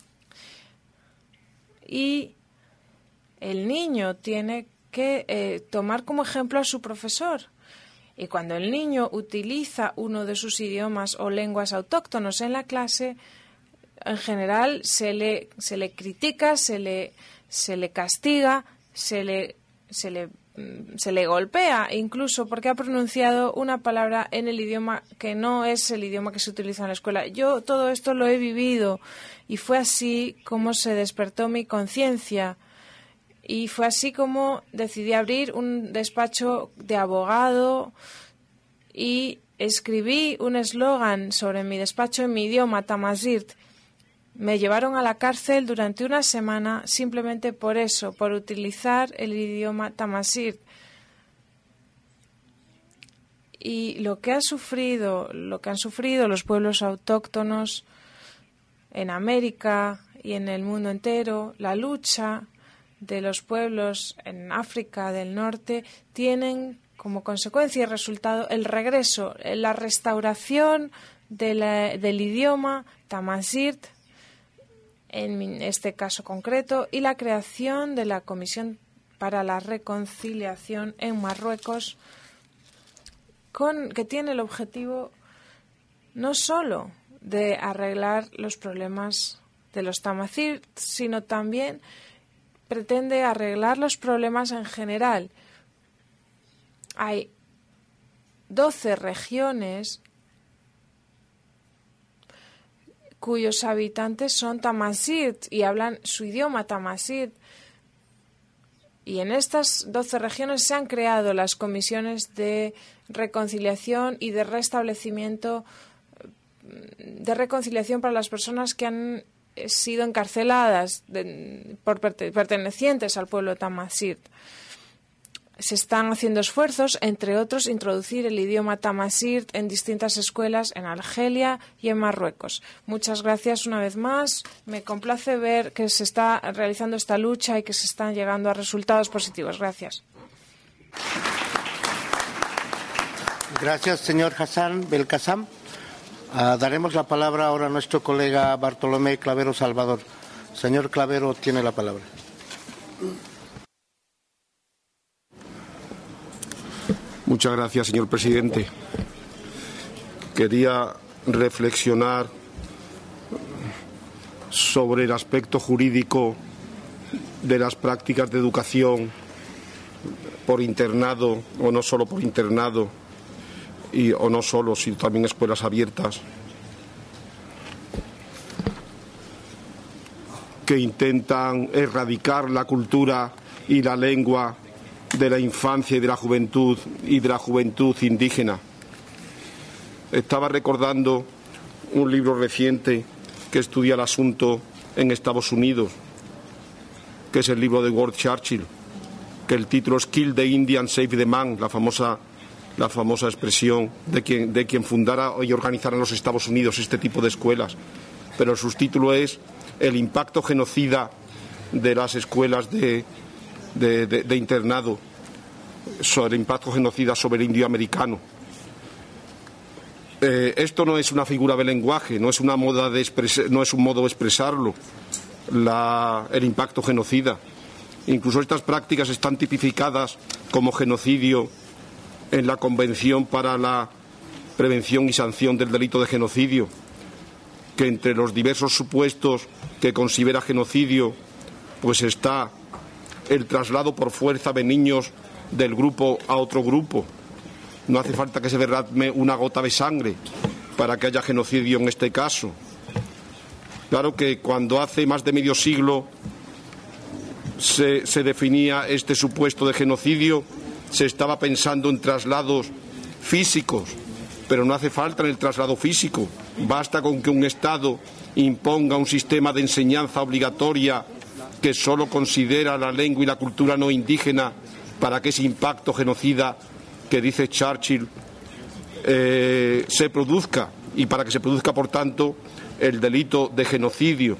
Y el niño tiene que eh, tomar como ejemplo a su profesor. Y cuando el niño utiliza uno de sus idiomas o lenguas autóctonos en la clase, en general se le, se le critica, se le, se le castiga, se le, se le se le golpea incluso porque ha pronunciado una palabra en el idioma que no es el idioma que se utiliza en la escuela. Yo todo esto lo he vivido y fue así como se despertó mi conciencia y fue así como decidí abrir un despacho de abogado y escribí un eslogan sobre mi despacho en mi idioma tamasirt. Me llevaron a la cárcel durante una semana simplemente por eso, por utilizar el idioma tamasirt. Y lo que ha sufrido, lo que han sufrido los pueblos autóctonos en América y en el mundo entero, la lucha de los pueblos en África del Norte, tienen como consecuencia y resultado el regreso, la restauración de la, del idioma tamasirt, en este caso concreto, y la creación de la Comisión para la Reconciliación en Marruecos, con, que tiene el objetivo no solo de arreglar los problemas de los tamasirt, sino también pretende arreglar los problemas en general. Hay doce regiones cuyos habitantes son tamasirt y hablan su idioma tamasirt. Y en estas doce regiones se han creado las comisiones de reconciliación y de restablecimiento, de reconciliación para las personas que han sido encarceladas de, por pertenecientes al pueblo tamasirt. Se están haciendo esfuerzos, entre otros, introducir el idioma tamasirt en distintas escuelas en Argelia y en Marruecos. Muchas gracias una vez más. Me complace ver que se está realizando esta lucha y que se están llegando a resultados positivos. Gracias. Gracias, señor Hassan Belkacem. Uh, daremos la palabra ahora a nuestro colega Bartolomé Clavero Salvador. Señor Clavero, tiene la palabra. Muchas gracias, señor presidente. Quería reflexionar sobre el aspecto jurídico de las prácticas de educación por internado o no solo por internado y o no solo, sino también escuelas abiertas que intentan erradicar la cultura y la lengua de la infancia y de la juventud y de la juventud indígena. Estaba recordando un libro reciente que estudia el asunto en Estados Unidos que es el libro de Ward Churchill, que el título es Kill the Indian, Save the Man, la famosa, la famosa expresión de quien, de quien fundara y organizara en los Estados Unidos este tipo de escuelas. Pero el subtítulo es El impacto genocida de las escuelas de, de, de, de internado, sobre el impacto genocida sobre el indio americano. Eh, esto no es una figura de lenguaje, no es, una moda de expres- no es un modo de expresarlo, la, el impacto genocida. Incluso estas prácticas están tipificadas como genocidio en la Convención para la Prevención y Sanción del Delito de Genocidio, que entre los diversos supuestos que considera genocidio pues está el traslado por fuerza de niños del grupo a otro grupo. No hace falta que se derrame una gota de sangre para que haya genocidio en este caso. Claro que cuando hace más de medio siglo se, se definía este supuesto de genocidio, se estaba pensando en traslados físicos, pero no hace falta en el traslado físico. Basta con que un Estado imponga un sistema de enseñanza obligatoria que solo considera la lengua y la cultura no indígena para que ese impacto genocida que dice Churchill eh, se produzca, y para que se produzca, por tanto, el delito de genocidio.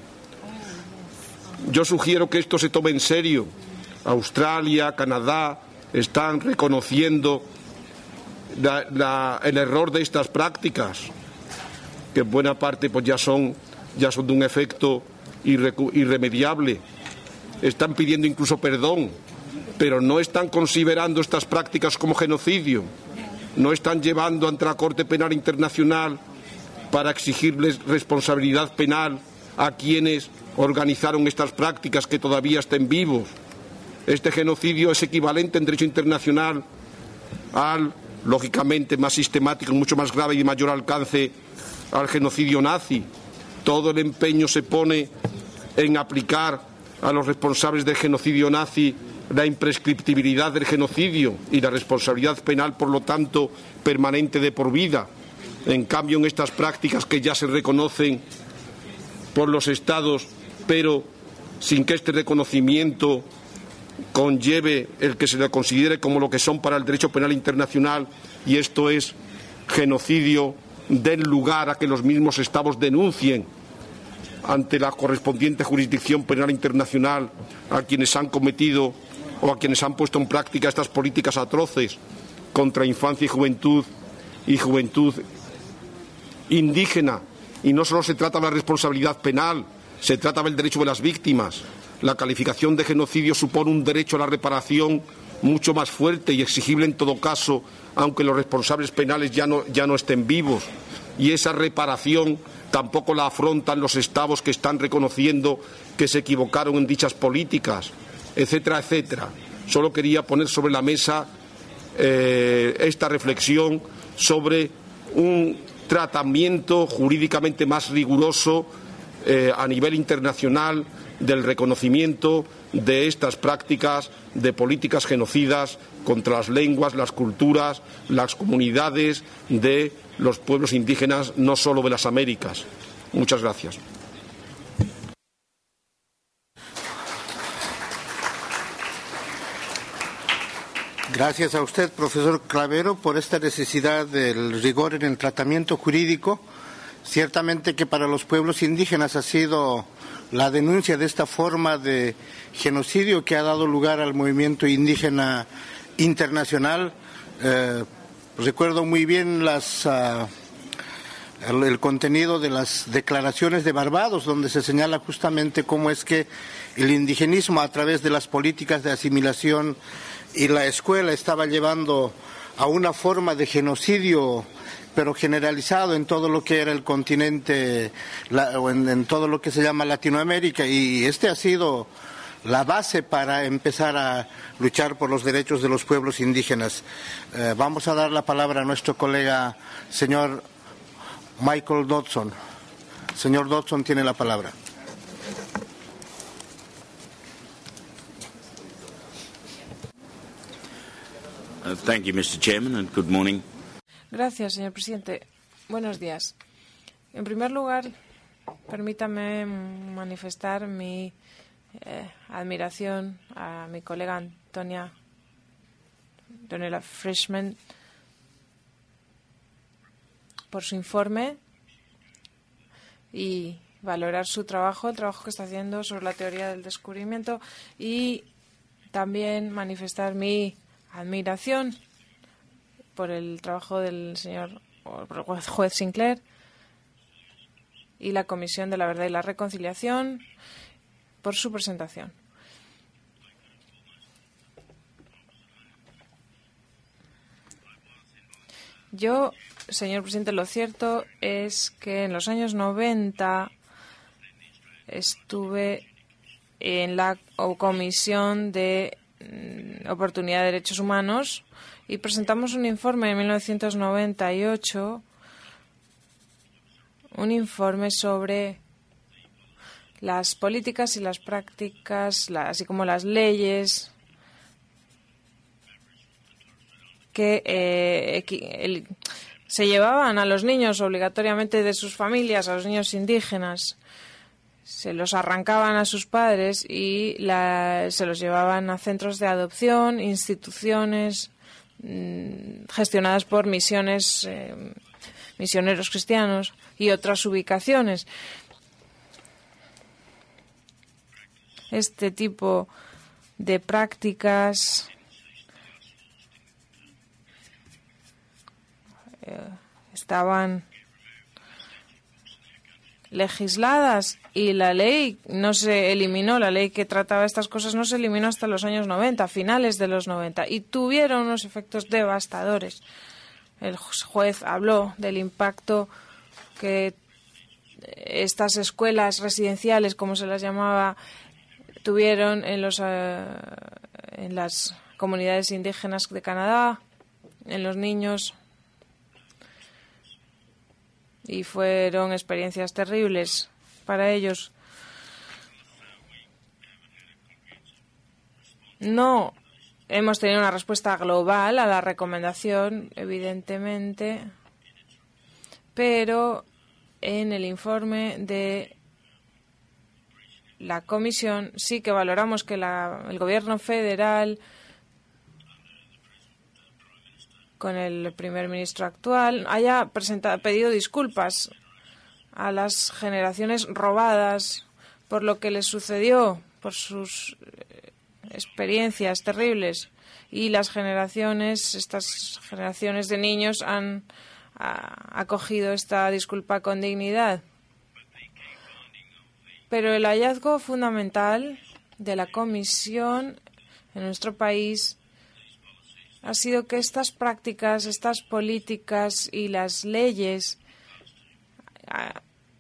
Yo sugiero que esto se tome en serio. Australia, Canadá están reconociendo la, la, el error de estas prácticas, que en buena parte pues ya son, ya son de un efecto irre, irremediable. Están pidiendo incluso perdón, pero no están considerando estas prácticas como genocidio, no están llevando ante la Corte Penal Internacional para exigirles responsabilidad penal a quienes organizaron estas prácticas que todavía estén vivos. Este genocidio es equivalente en derecho internacional al, lógicamente, más sistemático, mucho más grave y de mayor alcance, al genocidio nazi. Todo el empeño se pone en aplicar a los responsables del genocidio nazi la imprescriptibilidad del genocidio y la responsabilidad penal, por lo tanto, permanente de por vida. En cambio, en estas prácticas que ya se reconocen por los Estados, pero sin que este reconocimiento conlleve el que se le considere como lo que son para el derecho penal internacional, y esto es genocidio, den lugar a que los mismos Estados denuncien ante la correspondiente jurisdicción penal internacional a quienes han cometido o a quienes han puesto en práctica estas políticas atroces contra infancia y juventud y juventud indígena. Y no solo se trata de la responsabilidad penal, se trata del derecho de las víctimas. La calificación de genocidio supone un derecho a la reparación mucho más fuerte y exigible en todo caso, aunque los responsables penales ya no, ya no estén vivos. Y esa reparación tampoco la afrontan los Estados que están reconociendo que se equivocaron en dichas políticas, etcétera, etcétera. Solo quería poner sobre la mesa eh, esta reflexión sobre un tratamiento jurídicamente más riguroso eh, a nivel internacional del reconocimiento de estas prácticas de políticas genocidas contra las lenguas, las culturas, las comunidades de los pueblos indígenas, no solo de las Américas. Muchas gracias. Gracias a usted, profesor Clavero, por esta necesidad del rigor en el tratamiento jurídico. Ciertamente que para los pueblos indígenas ha sido la denuncia de esta forma de genocidio que ha dado lugar al movimiento indígena internacional. Eh, recuerdo muy bien las, uh, el, el contenido de las declaraciones de Barbados, donde se señala justamente cómo es que el indigenismo, a través de las políticas de asimilación y la escuela, estaba llevando a una forma de genocidio, pero generalizado en todo lo que era el continente, la, o en, en todo lo que se llama Latinoamérica, y este ha sido la base para empezar a luchar por los derechos de los pueblos indígenas. Eh, vamos a dar la palabra a nuestro colega, señor Michael Dodson. Señor Dodson tiene la palabra. Uh, thank you, Mister Chairman, and good morning. Gracias, señor presidente. Buenos días. En primer lugar, permítame manifestar mi eh, admiración a mi colega Antonia Donella Frischman por su informe y valorar su trabajo, el trabajo que está haciendo sobre la teoría del descubrimiento, y también manifestar mi admiración por el trabajo del señor por el juez Sinclair y la Comisión de la Verdad y la Reconciliación por su presentación. Yo, señor presidente, lo cierto es que en los años noventa estuve en la Comisión de Oportunidad de Derechos Humanos y presentamos un informe en mil novecientos noventa y ocho, un informe sobre las políticas y las prácticas, así como las leyes que eh, el, se llevaban a los niños obligatoriamente de sus familias, a los niños indígenas. Se los arrancaban a sus padres y la, se los llevaban a centros de adopción, instituciones mmm, gestionadas por misiones, eh, misioneros cristianos y otras ubicaciones. Este tipo de prácticas eh, estaban legisladas y la ley no se eliminó, la ley que trataba estas cosas no se eliminó hasta los años noventa, finales de los noventa, y tuvieron unos efectos devastadores. El juez habló del impacto que estas escuelas residenciales, como se las llamaba, tuvieron en los uh, en las comunidades indígenas de Canadá, en los niños, y fueron experiencias terribles para ellos. No hemos tenido una respuesta global a la recomendación, evidentemente, pero en el informe de la Comisión sí que valoramos que la, el Gobierno federal, con el primer ministro actual, haya presentado, pedido disculpas a las generaciones robadas por lo que les sucedió, por sus experiencias terribles, y las generaciones, estas generaciones de niños han a, acogido esta disculpa con dignidad. Pero el hallazgo fundamental de la Comisión en nuestro país ha sido que estas prácticas, estas políticas y las leyes a,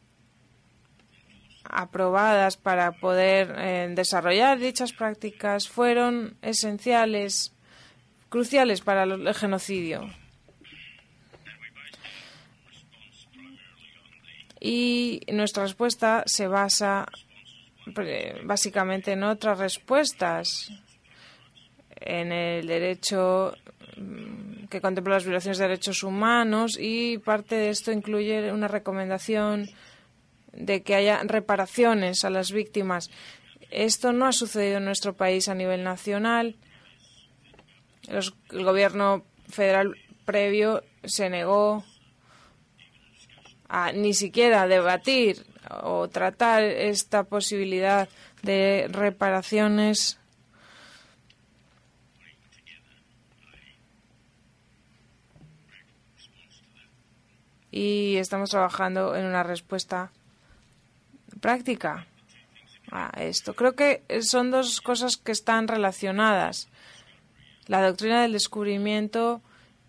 aprobadas para poder eh, desarrollar dichas prácticas fueron esenciales, cruciales para el genocidio. Y nuestra respuesta se basa eh, básicamente en otras respuestas, en el derecho que contempla las violaciones de derechos humanos, y parte de esto incluye una recomendación de que haya reparaciones a las víctimas. Esto no ha sucedido en nuestro país a nivel nacional. Los, el gobierno federal previo se negó a ni siquiera debatir o tratar esta posibilidad de reparaciones. Y estamos trabajando en una respuesta práctica a esto. Creo que son dos cosas que están relacionadas. La doctrina del descubrimiento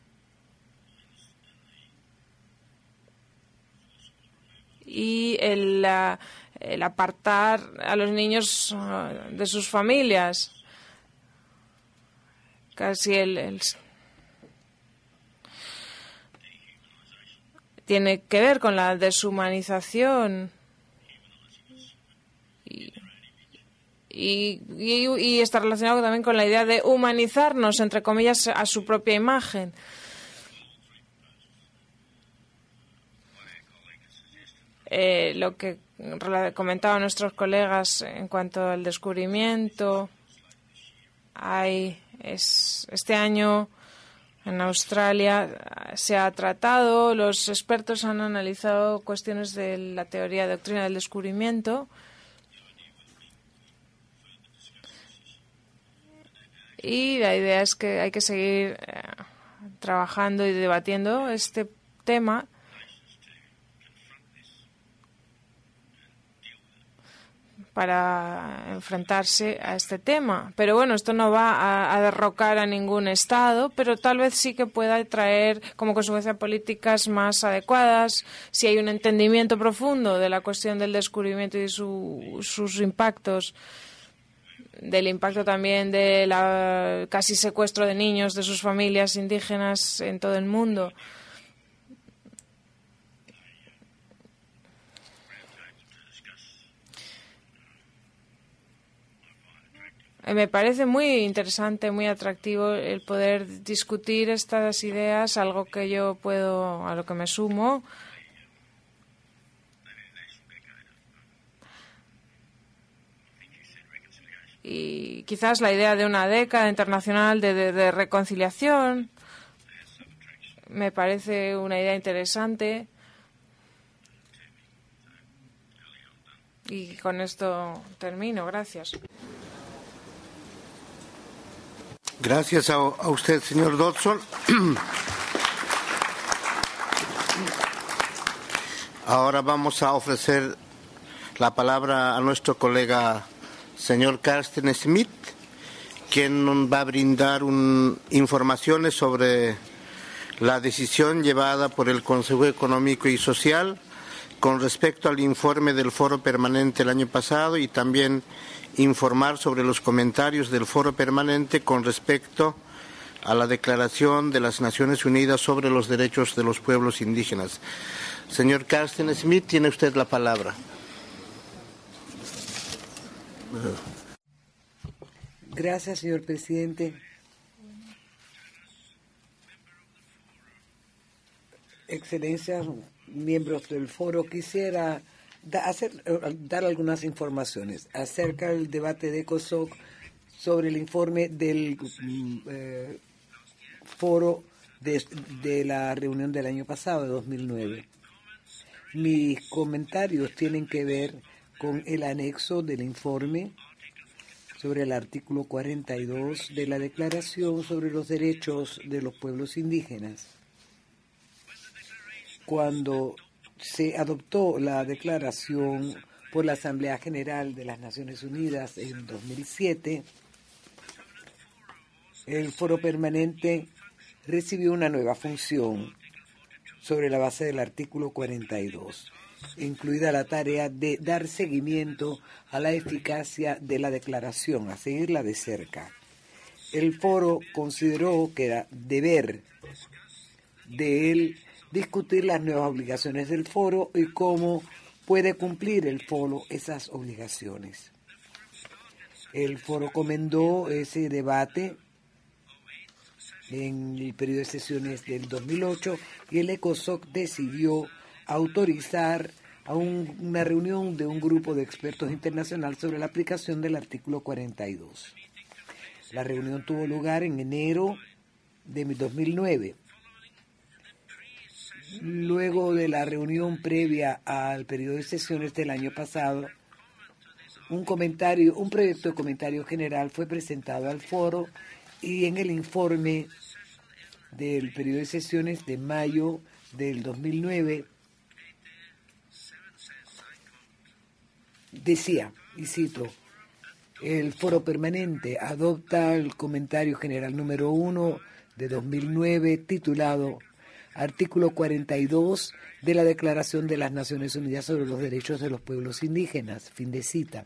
y el, el apartar a los niños de sus familias. Casi el, el tiene que ver con la deshumanización y, y, y, y está relacionado también con la idea de humanizarnos, entre comillas, a su propia imagen. eh, lo que comentaban nuestros colegas en cuanto al descubrimiento. Hay, es, este año en Australia se ha tratado, los expertos han analizado cuestiones de la teoría de doctrina del descubrimiento y la idea es que hay que seguir eh, trabajando y debatiendo este tema para enfrentarse a este tema. Pero bueno, esto no va a, a derrocar a ningún Estado, pero tal vez sí que pueda traer como consecuencia políticas más adecuadas si hay un entendimiento profundo de la cuestión del descubrimiento y de su, sus impactos, del impacto también del casi secuestro de niños de sus familias indígenas en todo el mundo. Me parece muy interesante, muy atractivo el poder discutir estas ideas, algo que yo puedo, a lo que me sumo. Y quizás la idea de una década internacional de, de, de reconciliación me parece una idea interesante. Y con esto termino. Gracias. Gracias a, a usted, señor Dodson. Ahora vamos a ofrecer la palabra a nuestro colega, señor Carsten Smith, quien nos va a brindar un, informaciones sobre la decisión llevada por el Consejo Económico y Social con respecto al informe del Foro Permanente el año pasado y también informar sobre los comentarios del Foro Permanente con respecto a la Declaración de las Naciones Unidas sobre los Derechos de los Pueblos Indígenas. Señor Carsten Smith, tiene usted la palabra. Gracias, señor presidente. Excelencias, miembros del foro, quisiera da, hacer, dar algunas informaciones acerca del debate de ECOSOC sobre el informe del eh, foro de, de la reunión del año pasado, de dos mil nueve. Mis comentarios tienen que ver con el anexo del informe sobre el artículo cuarenta y dos de la Declaración sobre los Derechos de los Pueblos Indígenas. Cuando se adoptó la declaración por la Asamblea General de las Naciones Unidas en dos mil siete, el Foro Permanente recibió una nueva función sobre la base del artículo cuarenta y dos, incluida la tarea de dar seguimiento a la eficacia de la declaración, a seguirla de cerca. El foro consideró que era deber de él discutir las nuevas obligaciones del foro y cómo puede cumplir el foro esas obligaciones. El foro comendó ese debate en el periodo de sesiones del dos mil ocho y el ECOSOC decidió autorizar a un, una reunión de un grupo de expertos internacional sobre la aplicación del artículo cuarenta y dos. La reunión tuvo lugar en enero de dos mil nueve. Luego de la reunión previa al periodo de sesiones del año pasado, un comentario, un proyecto de comentario general fue presentado al foro y en el informe del periodo de sesiones de mayo del dos mil nueve decía, y cito, el Foro Permanente adopta el comentario general número uno de dos mil nueve titulado Artículo cuarenta y dos de la Declaración de las Naciones Unidas sobre los Derechos de los Pueblos Indígenas. Fin de cita.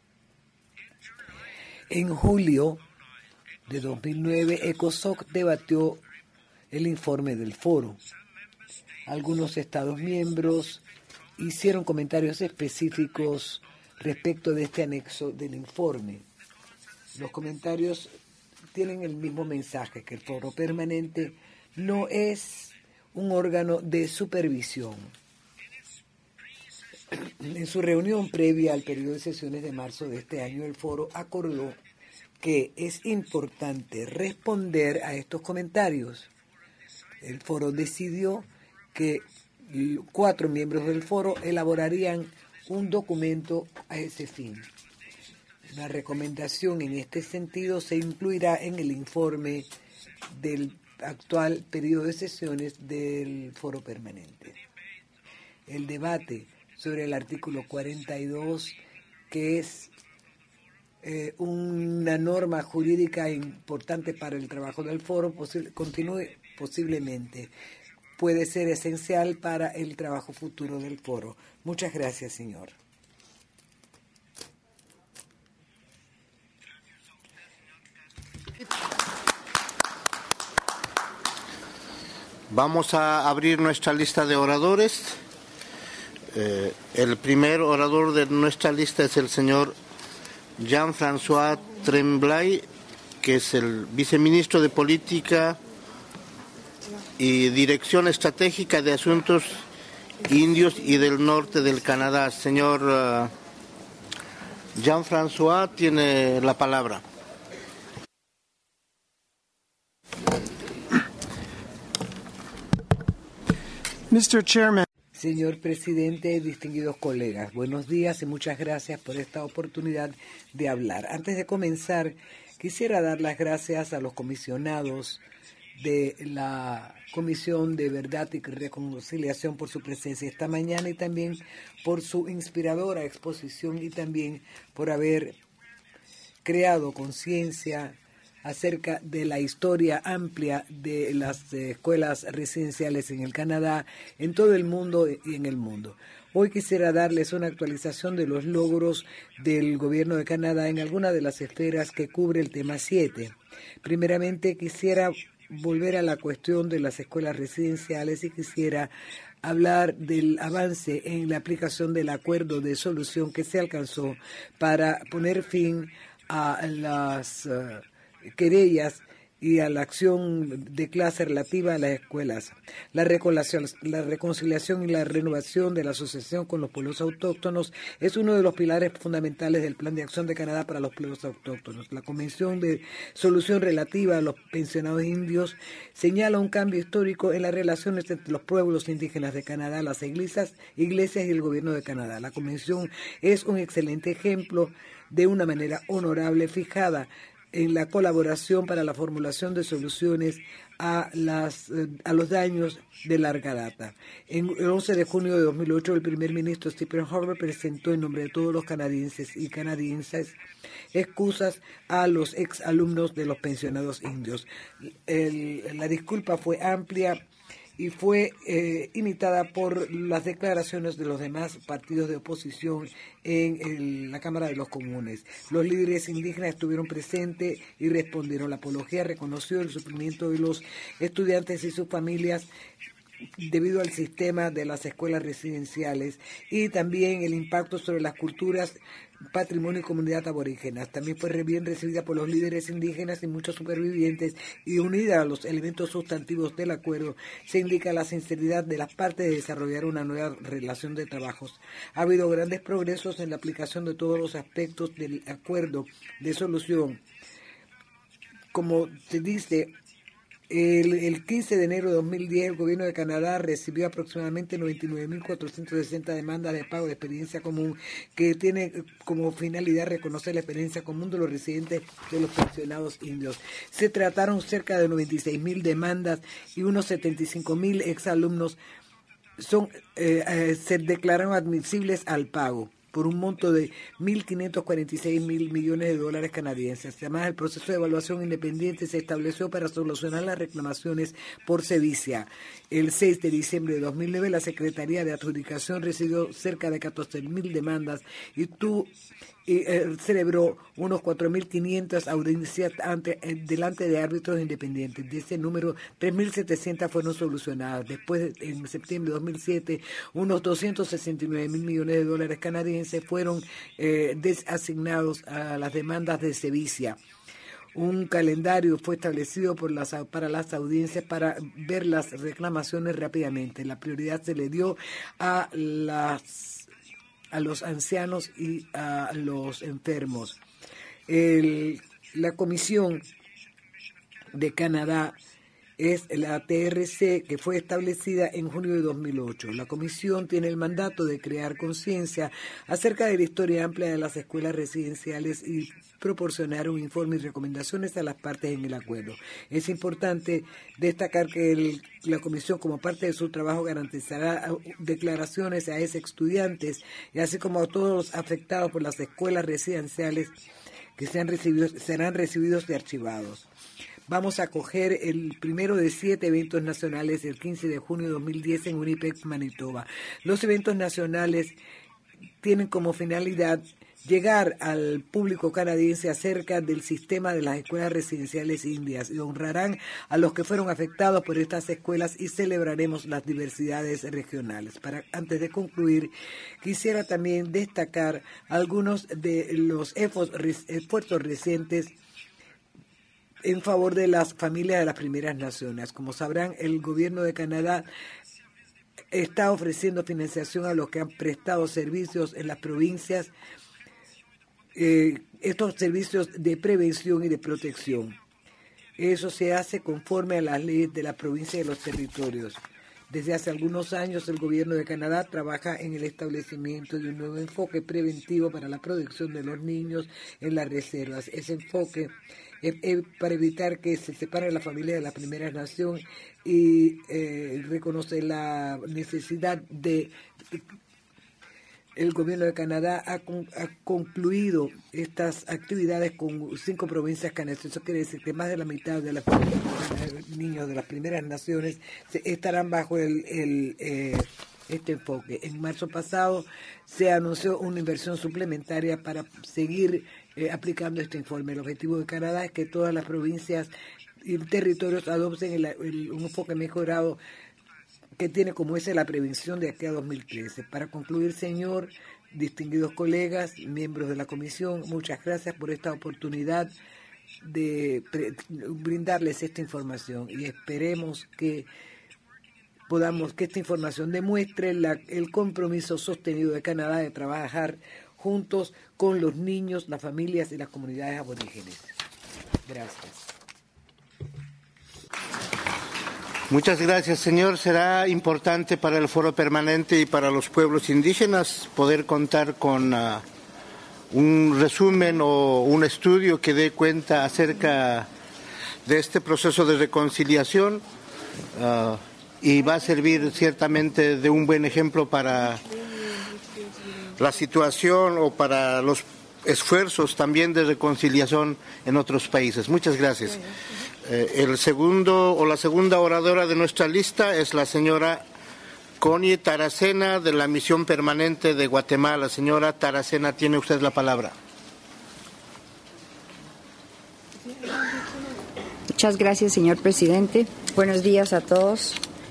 En julio de dos mil nueve, ECOSOC debatió el informe del foro. Algunos Estados miembros hicieron comentarios específicos respecto de este anexo del informe. Los comentarios tienen el mismo mensaje, que el Foro Permanente no es un órgano de supervisión. En su reunión previa al periodo de sesiones de marzo de este año, el foro acordó que es importante responder a estos comentarios. El foro decidió que cuatro miembros del foro elaborarían un documento a ese fin. Una recomendación en este sentido se incluirá en el informe del actual periodo de sesiones del foro permanente. El debate sobre el artículo cuarenta y dos, que es eh, una norma jurídica importante para el trabajo del foro, posi- continúe posiblemente. Puede ser esencial para el trabajo futuro del foro. Muchas gracias, señor. Vamos a abrir nuestra lista de oradores. Eh, el primer orador de nuestra lista es el señor Jean-François Tremblay, que es el viceministro de Política y Dirección Estratégica de Asuntos Indios y del Norte del Canadá. Señor uh, Jean-François tiene la palabra. mister Chairman. Señor presidente, distinguidos colegas, buenos días y muchas gracias por esta oportunidad de hablar. Antes de comenzar, quisiera dar las gracias a los comisionados de la Comisión de Verdad y Reconciliación por su presencia esta mañana y también por su inspiradora exposición y también por haber creado conciencia acerca de la historia amplia de las escuelas residenciales en el Canadá, en todo el mundo y en el mundo. Hoy quisiera darles una actualización de los logros del Gobierno de Canadá en algunas de las esferas que cubre el tema siete. Primeramente, quisiera volver a la cuestión de las escuelas residenciales y quisiera hablar del avance en la aplicación del acuerdo de solución que se alcanzó para poner fin a las uh, querellas y a la acción de clase relativa a las escuelas. La reconciliación, la reconciliación y la renovación de la asociación con los pueblos autóctonos es uno de los pilares fundamentales del Plan de Acción de Canadá para los pueblos autóctonos. La Convención de Solución relativa a los pensionados indios señala un cambio histórico en las relaciones entre los pueblos indígenas de Canadá, las iglesias, iglesias y el gobierno de Canadá. La Convención es un excelente ejemplo de una manera honorable fijada en la colaboración para la formulación de soluciones a, las, a los daños de larga data. En el once de junio de dos mil ocho, el primer ministro Stephen Harper presentó en nombre de todos los canadienses y canadienses excusas a los exalumnos de los pensionados indios. El, la disculpa fue amplia y fue eh, imitada por las declaraciones de los demás partidos de oposición en el, la Cámara de los Comunes. Los líderes indígenas estuvieron presentes y respondieron. La apología reconoció el sufrimiento de los estudiantes y sus familias debido al sistema de las escuelas residenciales y también el impacto sobre las culturas, patrimonio y comunidad aborígenas. También fue bien recibida por los líderes indígenas y muchos supervivientes y unida a los elementos sustantivos del acuerdo, se indica la sinceridad de las partes de desarrollar una nueva relación de trabajos. Ha habido grandes progresos en la aplicación de todos los aspectos del acuerdo de solución. Como se dice, El, el quince de enero de dos mil diez, el gobierno de Canadá recibió aproximadamente noventa y nueve mil cuatrocientas sesenta demandas de pago de experiencia común que tiene como finalidad reconocer la experiencia común de los residentes de los pensionados indios. Se trataron cerca de noventa y seis mil demandas y unos setenta y cinco mil exalumnos son, eh, eh, se declararon admisibles al pago por un monto de mil quinientos cuarenta y seis mil millones de dólares canadienses. Además, el proceso de evaluación independiente se estableció para solucionar las reclamaciones por sevicia. El seis de diciembre de dos mil nueve, la Secretaría de Adjudicación recibió cerca de catorce mil demandas y tú y eh, celebró unos cuatro mil quinientas audiencias ante, eh, delante de árbitros independientes. De ese número, tres mil setecientas fueron solucionadas. Después, en septiembre de dos mil siete, unos doscientos sesenta y nueve mil millones de dólares canadienses fueron eh, desasignados a las demandas de sevicia. Un calendario fue establecido por las, para las audiencias para ver las reclamaciones rápidamente. La prioridad se le dio a las a los ancianos y a los enfermos. El, la Comisión de Canadá es la T R C, que fue establecida en junio de dos mil ocho. La comisión tiene el mandato de crear conciencia acerca de la historia amplia de las escuelas residenciales y proporcionar un informe y recomendaciones a las partes en el acuerdo. Es importante destacar que el, la comisión, como parte de su trabajo, garantizará declaraciones a ex estudiantes y así como a todos los afectados por las escuelas residenciales que sean recibidos, serán recibidos y archivados. Vamos a acoger el primero de siete eventos nacionales el quince de junio de dos mil diez en Winnipeg, Manitoba. Los eventos nacionales tienen como finalidad llegar al público canadiense acerca del sistema de las escuelas residenciales indias y honrarán a los que fueron afectados por estas escuelas y celebraremos las diversidades regionales. Para, antes de concluir, quisiera también destacar algunos de los esfuerzos recientes en favor de las familias de las primeras naciones. Como sabrán, el gobierno de Canadá está ofreciendo financiación a los que han prestado servicios en las provincias, eh, estos servicios de prevención y de protección. Eso se hace conforme a las leyes de la provincia y de los territorios. Desde hace algunos años, el gobierno de Canadá trabaja en el establecimiento de un nuevo enfoque preventivo para la protección de los niños en las reservas. Ese enfoque es, es para evitar que se separe la familia de la primera nación y eh, reconoce la necesidad de... El gobierno de Canadá ha, con, ha concluido estas actividades con cinco provincias canadienses. Eso quiere decir que más de la mitad de los niños de las primeras naciones se, estarán bajo el, el, eh, este enfoque. En marzo pasado se anunció una inversión suplementaria para seguir eh, aplicando este informe. El objetivo de Canadá es que todas las provincias y territorios adopten el, el, un enfoque mejorado que tiene como ese la prevención de aquí a dos mil trece. Para concluir, señor, distinguidos colegas, miembros de la comisión, muchas gracias por esta oportunidad de brindarles esta información y esperemos que podamos que esta información demuestre la, el compromiso sostenido de Canadá de trabajar juntos con los niños, las familias y las comunidades aborígenes. Gracias. Muchas gracias, señor. Será importante para el Foro Permanente y para los pueblos indígenas poder contar con uh, un resumen o un estudio que dé cuenta acerca de este proceso de reconciliación uh, y va a servir ciertamente de un buen ejemplo para la situación o para los esfuerzos también de reconciliación en otros países. Muchas gracias. Eh, el segundo o la segunda oradora de nuestra lista es la señora Connie Taracena de la Misión Permanente de Guatemala. Señora Taracena, tiene usted la palabra. Muchas gracias, señor presidente. Buenos días a todos.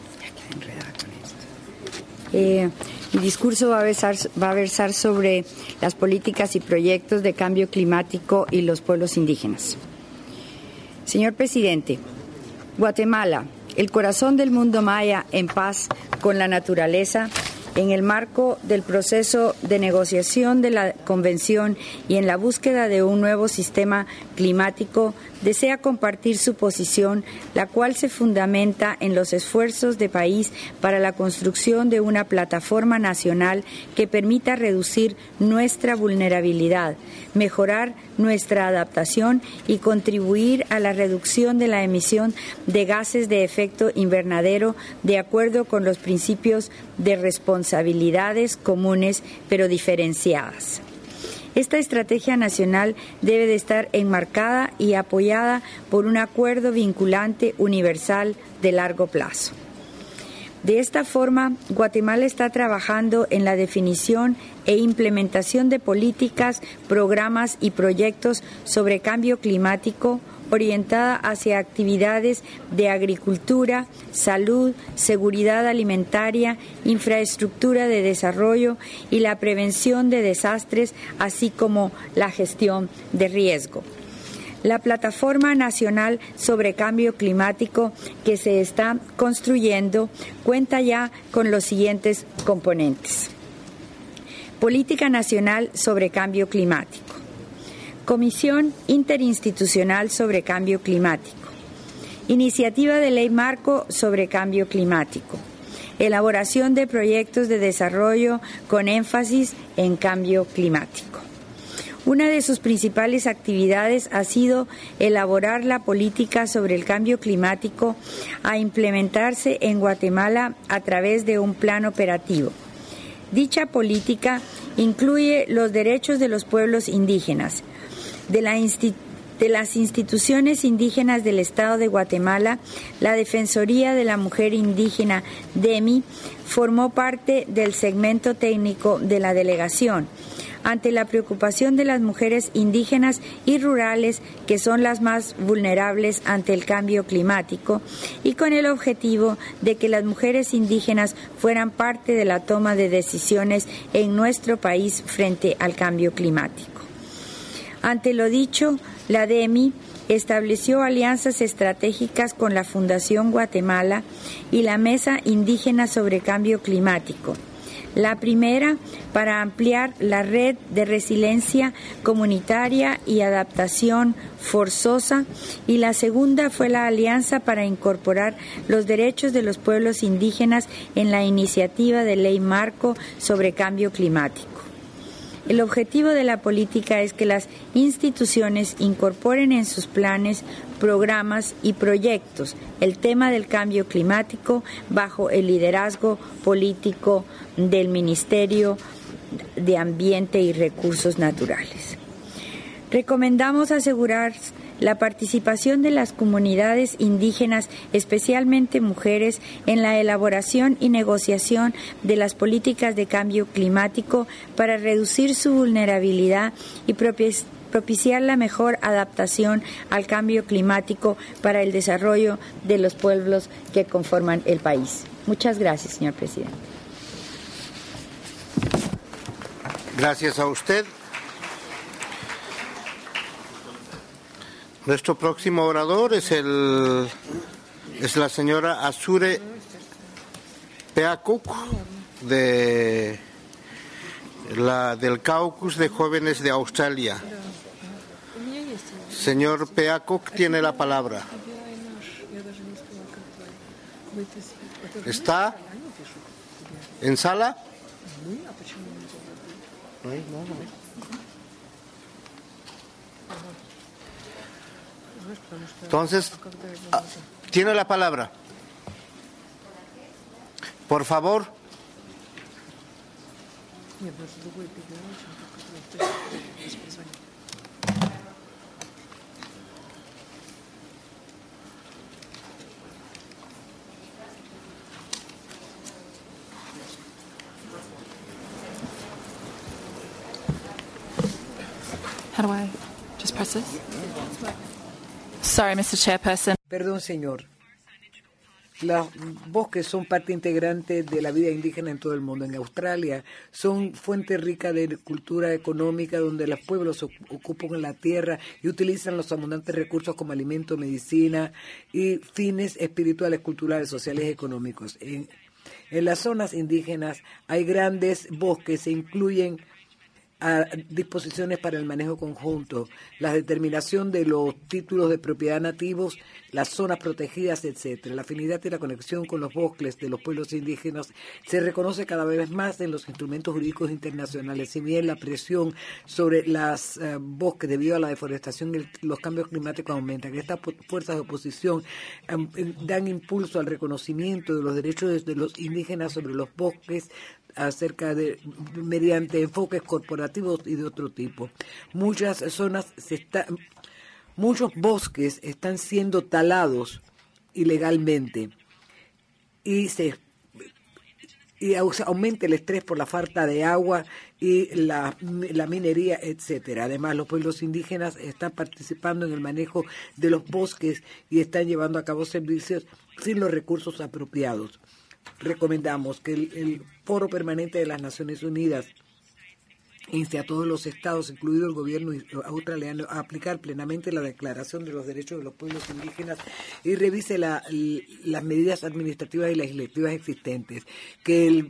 Eh, mi discurso va a, versar, va a versar sobre las políticas y proyectos de cambio climático y los pueblos indígenas. Señor presidente, Guatemala, el corazón del mundo maya en paz con la naturaleza, en el marco del proceso de negociación de la Convención y en la búsqueda de un nuevo sistema climático, desea compartir su posición, la cual se fundamenta en los esfuerzos de país para la construcción de una plataforma nacional que permita reducir nuestra vulnerabilidad, mejorar nuestra adaptación y contribuir a la reducción de la emisión de gases de efecto invernadero de acuerdo con los principios de responsabilidades comunes pero diferenciadas. Esta estrategia nacional debe de estar enmarcada y apoyada por un acuerdo vinculante universal de largo plazo. De esta forma, Guatemala está trabajando en la definición e implementación de políticas, programas y proyectos sobre cambio climático orientada hacia actividades de agricultura, salud, seguridad alimentaria, infraestructura de desarrollo y la prevención de desastres, así como la gestión de riesgo. La Plataforma Nacional sobre Cambio Climático que se está construyendo cuenta ya con los siguientes componentes. Política Nacional sobre Cambio Climático. Comisión Interinstitucional sobre Cambio Climático. Iniciativa de Ley Marco sobre Cambio Climático. Elaboración de proyectos de desarrollo con énfasis en cambio climático. Una de sus principales actividades ha sido elaborar la política sobre el cambio climático a implementarse en Guatemala a través de un plan operativo. Dicha política incluye los derechos de los pueblos indígenas, de, la insti- de las instituciones indígenas del Estado de Guatemala. La Defensoría de la Mujer Indígena, DEMI, formó parte del segmento técnico de la delegación, ante la preocupación de las mujeres indígenas y rurales, que son las más vulnerables ante el cambio climático, y con el objetivo de que las mujeres indígenas fueran parte de la toma de decisiones en nuestro país frente al cambio climático. Ante lo dicho, la DEMI estableció alianzas estratégicas con la Fundación Guatemala y la Mesa Indígena sobre Cambio Climático. La primera, para ampliar la red de resiliencia comunitaria y adaptación forzosa, y la segunda fue la alianza para incorporar los derechos de los pueblos indígenas en la iniciativa de Ley Marco sobre Cambio Climático. El objetivo de la política es que las instituciones incorporen en sus planes, programas y proyectos el tema del cambio climático bajo el liderazgo político del Ministerio de Ambiente y Recursos Naturales. Recomendamos asegurar la participación de las comunidades indígenas, especialmente mujeres, en la elaboración y negociación de las políticas de cambio climático para reducir su vulnerabilidad y propiciar la mejor adaptación al cambio climático para el desarrollo de los pueblos que conforman el país. Muchas gracias, señor presidente. Gracias a usted. Nuestro próximo orador es el es la señora Azure Peacock de la del Caucus de Jóvenes de Australia. Señor Peacock tiene la palabra. ¿Está en sala? Entonces, tiene la palabra. Por favor. How do I just press this? Sorry, mister Chairperson. Perdón, señor. Los bosques son parte integrante de la vida indígena en todo el mundo. En Australia son fuente rica de cultura económica, donde los pueblos ocupan la tierra y utilizan los abundantes recursos como alimento, medicina y fines espirituales, culturales, sociales y económicos. En, en las zonas indígenas hay grandes bosques, se incluyen a disposiciones para el manejo conjunto, la determinación de los títulos de propiedad nativos, las zonas protegidas, etcétera. La afinidad y la conexión con los bosques de los pueblos indígenas se reconoce cada vez más en los instrumentos jurídicos internacionales. Si bien la presión sobre los uh, bosques debido a la deforestación y los cambios climáticos aumentan, estas fuerzas de oposición um, dan impulso al reconocimiento de los derechos de los indígenas sobre los bosques acerca de mediante enfoques corporativos y de otro tipo. Muchas zonas se está, muchos bosques están siendo talados ilegalmente y se y aumenta el estrés por la falta de agua y la, la minería, etcétera. Además, los pueblos indígenas están participando en el manejo de los bosques y están llevando a cabo servicios sin los recursos apropiados. Recomendamos que el, el Foro Permanente de las Naciones Unidas inste a todos los estados, incluido el gobierno australiano, a aplicar plenamente la Declaración de los Derechos de los Pueblos Indígenas y revise la, las medidas administrativas y legislativas existentes. Que el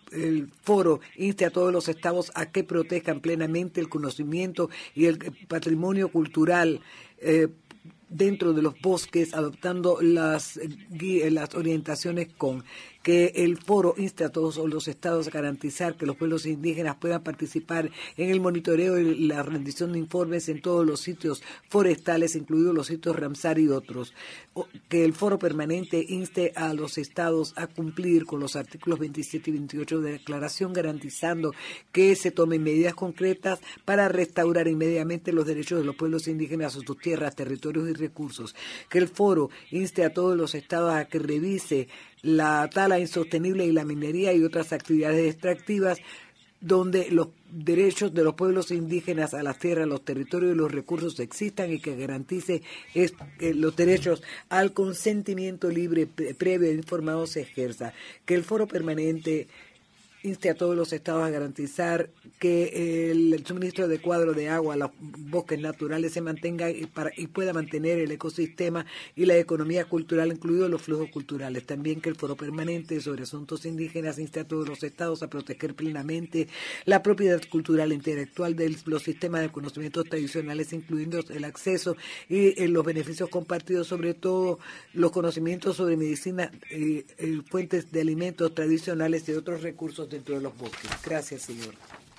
el foro inste a todos los estados a que protejan plenamente el conocimiento y el patrimonio cultural eh, dentro de los bosques, adoptando las, las orientaciones con que el foro inste a todos los estados a garantizar que los pueblos indígenas puedan participar en el monitoreo y la rendición de informes en todos los sitios forestales, incluidos los sitios Ramsar y otros. Que el foro permanente inste a los estados a cumplir con los artículos veintisiete y veintiocho de la declaración, garantizando que se tomen medidas concretas para restaurar inmediatamente los derechos de los pueblos indígenas a sus tierras, territorios y recursos. Que el foro inste a todos los estados a que revise la tala insostenible y la minería y otras actividades extractivas donde los derechos de los pueblos indígenas a las tierras, los territorios y los recursos existan, y que garantice es, eh, los derechos al consentimiento libre, pre previo e informado se ejerza. Que el foro permanente inste a todos los estados a garantizar que el, el suministro adecuado de agua a los bosques naturales se mantenga y, para, y pueda mantener el ecosistema y la economía cultural, incluidos los flujos culturales. También que el foro permanente sobre asuntos indígenas inste a todos los estados a proteger plenamente la propiedad cultural e intelectual de los sistemas de conocimientos tradicionales, incluyendo el acceso y eh, los beneficios compartidos, sobre todo los conocimientos sobre medicina, eh, eh, fuentes de alimentos tradicionales y otros recursos dentro de los bosques. Gracias, señor.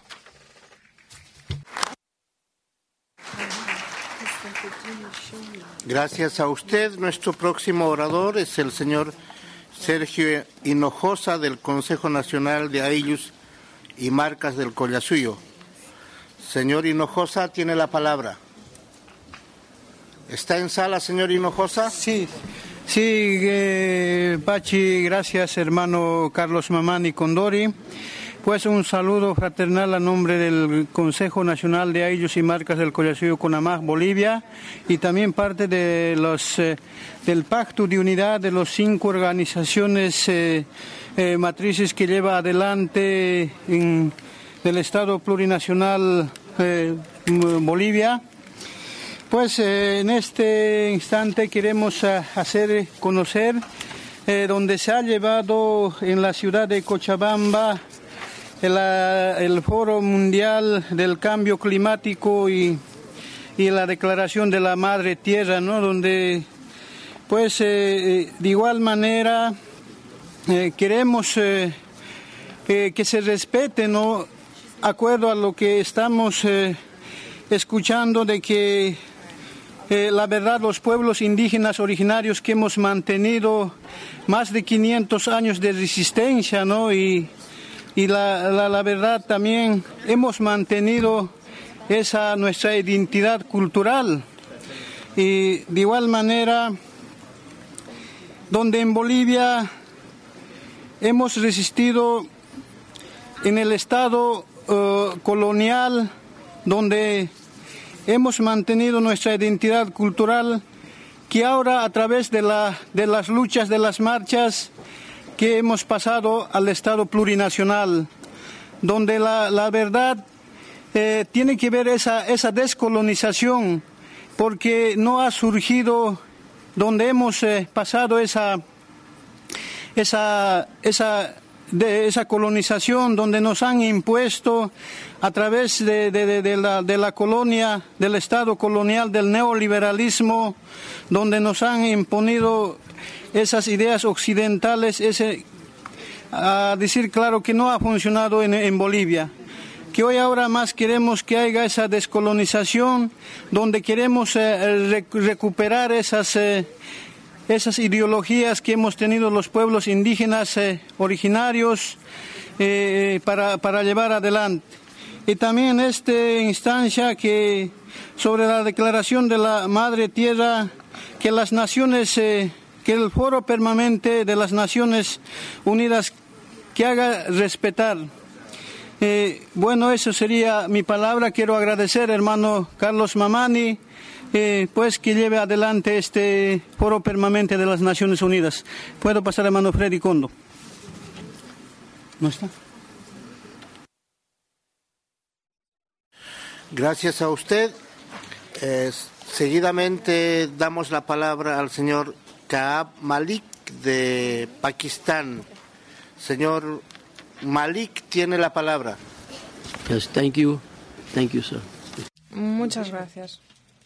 Gracias a usted. Nuestro próximo orador es el señor Sergio Hinojosa, del Consejo Nacional de Ayllus y Marcas del Collasuyo. Señor Hinojosa, tiene la palabra. ¿Está en sala, señor Hinojosa? Sí. Sí, eh, Pachi, gracias, hermano Carlos Mamani Condori. Pues un saludo fraternal a nombre del Consejo Nacional de Ayllus y Marcas del Collasuyo Conamaj, Bolivia, y también parte de los eh, del Pacto de Unidad de las cinco organizaciones eh, eh, matrices que lleva adelante en, del Estado Plurinacional eh, Bolivia. Pues eh, en este instante queremos uh, hacer conocer eh, donde se ha llevado en la ciudad de Cochabamba el, uh, el Foro Mundial del Cambio Climático y, y la Declaración de la Madre Tierra, ¿no? Donde pues eh, de igual manera eh, queremos eh, eh, que se respete, ¿no? Acuerdo a lo que estamos eh, escuchando de que Eh, la verdad, los pueblos indígenas originarios que hemos mantenido más de quinientos años de resistencia, ¿no? Y, y la, la, la verdad también hemos mantenido esa nuestra identidad cultural. Y de igual manera, donde en Bolivia hemos resistido en el Estado uh, colonial, donde hemos mantenido nuestra identidad cultural, que ahora a través de, la, de las luchas, de las marchas, que hemos pasado al Estado plurinacional, donde la, la verdad eh, tiene que ver esa, esa descolonización, porque no ha surgido donde hemos eh, pasado esa, esa, esa de esa colonización, donde nos han impuesto a través de, de, de, de, la, de la colonia, del Estado colonial, del neoliberalismo, donde nos han imponido esas ideas occidentales, ese, a decir claro que no ha funcionado en, en Bolivia. Que hoy ahora más queremos que haya esa descolonización, donde queremos eh, rec recuperar esas eh, esas ideologías que hemos tenido los pueblos indígenas eh, originarios eh, para, para llevar adelante. Y también en esta instancia que sobre la declaración de la Madre Tierra, que las naciones, eh, que el Foro Permanente de las Naciones Unidas que haga respetar. Eh, bueno, eso sería mi palabra. Quiero agradecer, hermano Carlos Mamani, Eh, pues que lleve adelante este Foro Permanente de las Naciones Unidas. Puedo pasar a hermano Freddy Kondo. ¿No está? Gracias a usted. Eh, seguidamente damos la palabra al señor Kaab Malik de Pakistán. Señor Malik tiene la palabra. Yes, thank you. Thank you, sir. Muchas gracias.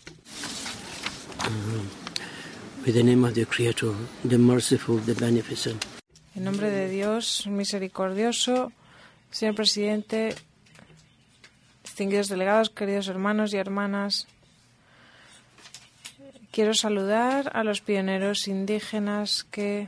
Um, with the name of the Creator, the merciful, the beneficent. En nombre de Dios misericordioso, señor presidente, distinguidos delegados, queridos hermanos y hermanas, quiero saludar a los pioneros indígenas que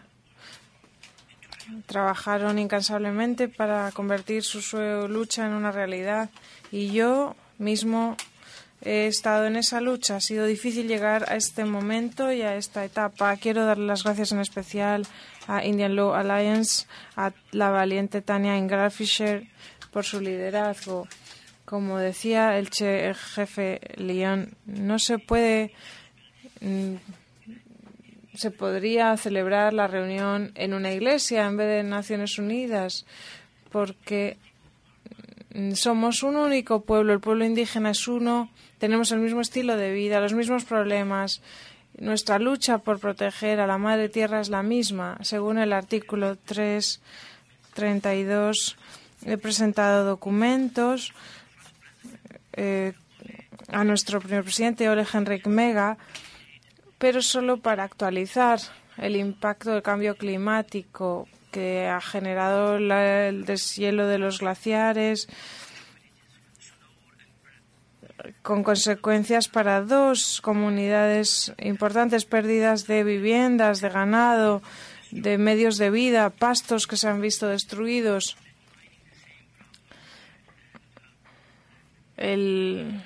trabajaron incansablemente para convertir su, su lucha en una realidad, y yo mismo he estado en esa lucha. Ha sido difícil llegar a este momento y a esta etapa. Quiero darle las gracias en especial a Indian Law Alliance, a la valiente Tania Ingrafisher por su liderazgo. Como decía el, che, el jefe León, no se puede, se podría celebrar la reunión en una iglesia en vez de en Naciones Unidas, porque somos un único pueblo, el pueblo indígena es uno, tenemos el mismo estilo de vida, los mismos problemas. Nuestra lucha por proteger a la madre tierra es la misma. Según el artículo tres treinta y dos, he presentado documentos eh, a nuestro primer presidente, Ole Henrik Mega, pero solo para actualizar el impacto del cambio climático que ha generado la, el deshielo de los glaciares, con consecuencias para dos comunidades importantes, pérdidas de viviendas, de ganado, de medios de vida, pastos que se han visto destruidos. El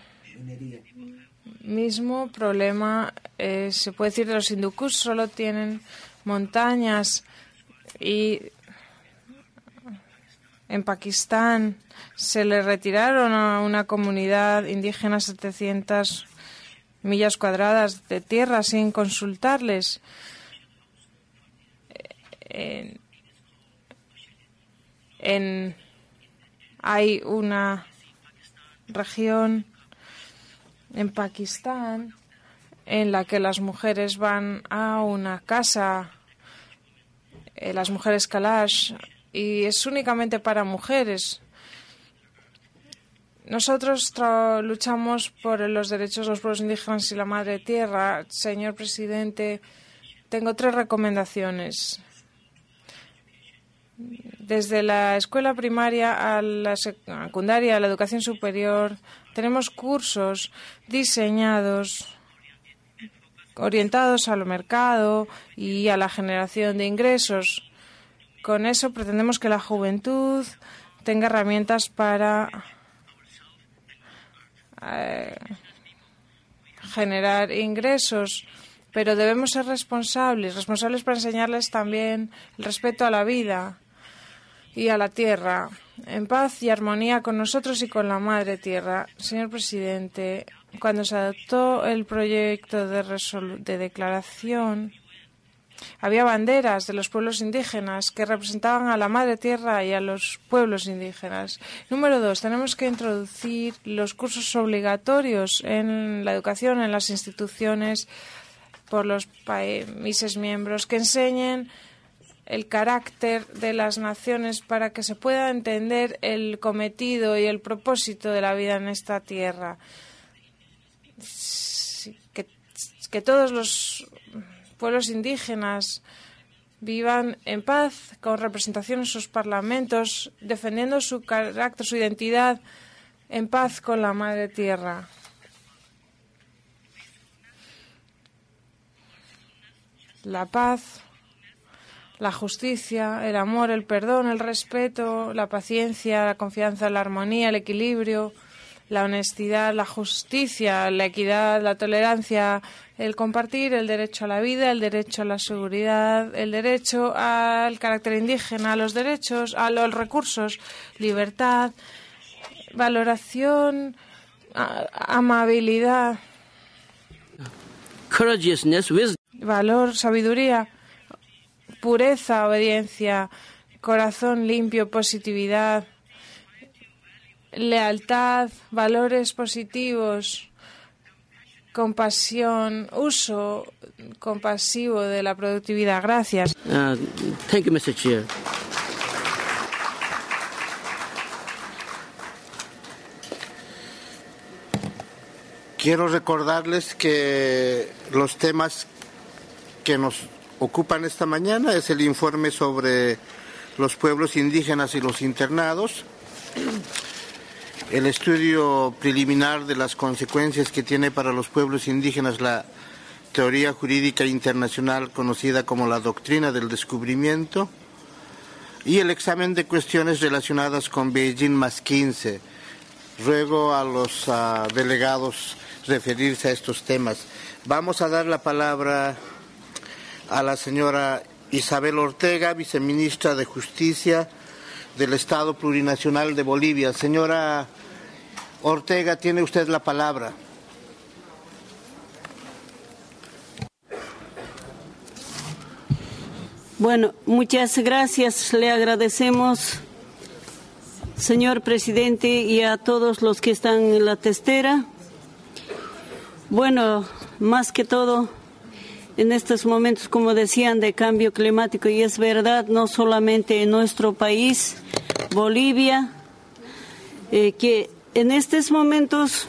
mismo problema eh, se puede decir de los hindukus, solo tienen montañas, y en Pakistán se le retiraron a una comunidad indígena setecientas millas cuadradas de tierra sin consultarles. En, en, hay una región en Pakistán en la que las mujeres van a una casa, eh, las mujeres Kalash, y es únicamente para mujeres. Nosotros luchamos por los derechos de los pueblos indígenas y la madre tierra. Señor presidente, tengo tres recomendaciones. Desde la escuela primaria a la secundaria, a la educación superior, tenemos cursos diseñados, orientados al mercado y a la generación de ingresos. Con eso pretendemos que la juventud tenga herramientas para eh, generar ingresos, pero debemos ser responsables, responsables para enseñarles también el respeto a la vida y a la tierra, en paz y armonía con nosotros y con la madre tierra. Señor presidente, cuando se adoptó el proyecto de, resolu- de declaración, había banderas de los pueblos indígenas que representaban a la madre tierra y a los pueblos indígenas. Número dos, tenemos que introducir los cursos obligatorios en la educación, en las instituciones, por los países miembros, que enseñen el carácter de las naciones para que se pueda entender el cometido y el propósito de la vida en esta tierra. Que, que todos los pueblos indígenas vivan en paz, con representación en sus parlamentos, defendiendo su carácter, su identidad, en paz con la madre tierra. La paz, la justicia, el amor, el perdón, el respeto, la paciencia, la confianza, la armonía, el equilibrio, la honestidad, la justicia, la equidad, la tolerancia, el compartir, el derecho a la vida, el derecho a la seguridad, el derecho al carácter indígena, los derechos a los recursos, libertad, valoración, amabilidad, valor, sabiduría, pureza, obediencia, corazón limpio, positividad, lealtad, valores positivos, compasión, uso compasivo de la productividad. Gracias. Uh, thank you, mister Chair. Quiero recordarles que los temas que nos ocupan esta mañana es el informe sobre los pueblos indígenas y los internados, el estudio preliminar de las consecuencias que tiene para los pueblos indígenas la teoría jurídica internacional conocida como la doctrina del descubrimiento y el examen de cuestiones relacionadas con Beijing más quince. Ruego a los uh, delegados referirse a estos temas. Vamos a dar la palabra a la señora Isabel Ortega, viceministra de Justicia del Estado Plurinacional de Bolivia. Señora Ortega, tiene usted la palabra. Bueno, muchas gracias. Le agradecemos, señor presidente, y a todos los que están en la testera. Bueno, más que todo, en estos momentos, como decían, de cambio climático, y es verdad, no solamente en nuestro país, Bolivia, eh, que en estos momentos,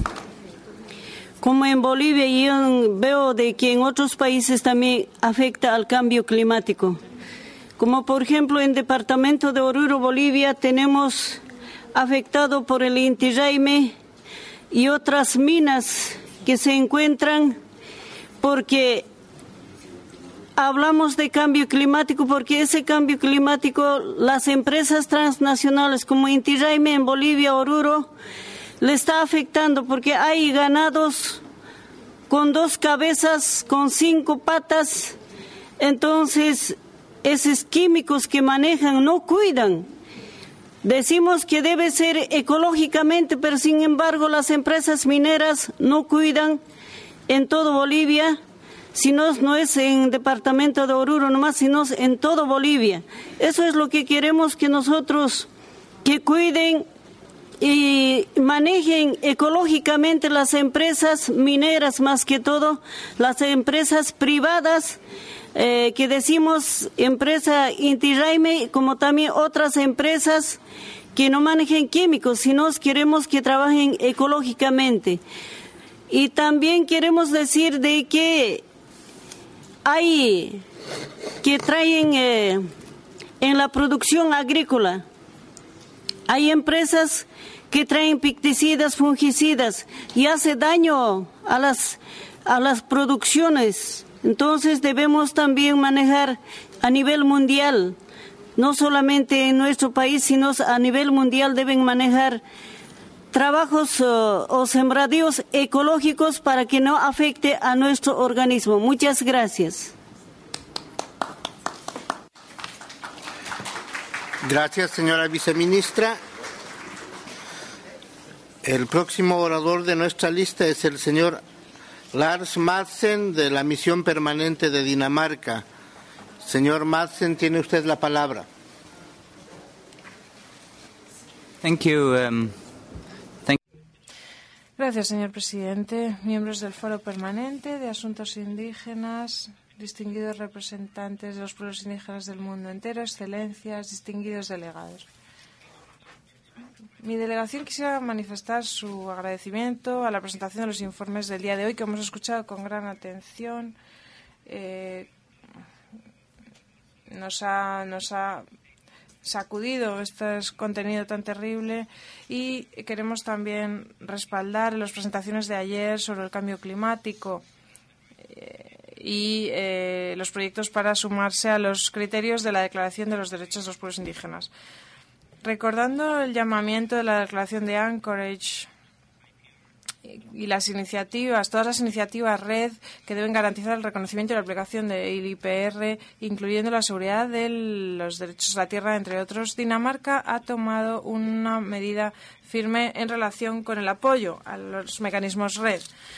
como en Bolivia, yo veo de que en otros países también afecta al cambio climático. Como por ejemplo en el departamento de Oruro, Bolivia, tenemos afectado por el Inti Raymi y otras minas que se encuentran, porque hablamos de cambio climático, porque ese cambio climático, las empresas transnacionales como Inti Raymi en Bolivia, Oruro, le está afectando, porque hay ganados con dos cabezas, con cinco patas. Entonces, esos químicos que manejan no cuidan. Decimos que debe ser ecológicamente, pero sin embargo las empresas mineras no cuidan en todo Bolivia, sino no es en el departamento de Oruro nomás, sino en todo Bolivia. Eso es lo que queremos, que nosotros, que cuiden y manejen ecológicamente las empresas mineras, más que todo las empresas privadas, eh, que decimos empresa Inti Raymi, como también otras empresas que no manejen químicos, sino queremos que trabajen ecológicamente. Y también queremos decir de que hay que traen eh, en la producción agrícola, hay empresas que traen pesticidas, fungicidas y hace daño a las, a las producciones. Entonces debemos también manejar a nivel mundial, no solamente en nuestro país, sino a nivel mundial deben manejar trabajos uh, o sembradíos ecológicos para que no afecte a nuestro organismo. Muchas gracias. Gracias, señora viceministra. El próximo orador de nuestra lista es el señor Lars Madsen, de la Misión Permanente de Dinamarca. Señor Madsen, tiene usted la palabra. Thank you. Um, thank Gracias, señor presidente. Miembros del Foro Permanente de Asuntos Indígenas, distinguidos representantes de los pueblos indígenas del mundo entero, excelencias, distinguidos delegados. Mi delegación quisiera manifestar su agradecimiento a la presentación de los informes del día de hoy, que hemos escuchado con gran atención. Eh, nos ha, nos ha sacudido este contenido tan terrible, y queremos también respaldar las presentaciones de ayer sobre el cambio climático eh, y eh, los proyectos para sumarse a los criterios de la Declaración de los Derechos de los Pueblos Indígenas. Recordando el llamamiento de la Declaración de Anchorage y las iniciativas, todas las iniciativas red que deben garantizar el reconocimiento y la aplicación del I P R, incluyendo la seguridad de los derechos a la tierra, entre otros, Dinamarca ha tomado una medida firme en relación con el apoyo a los mecanismos red.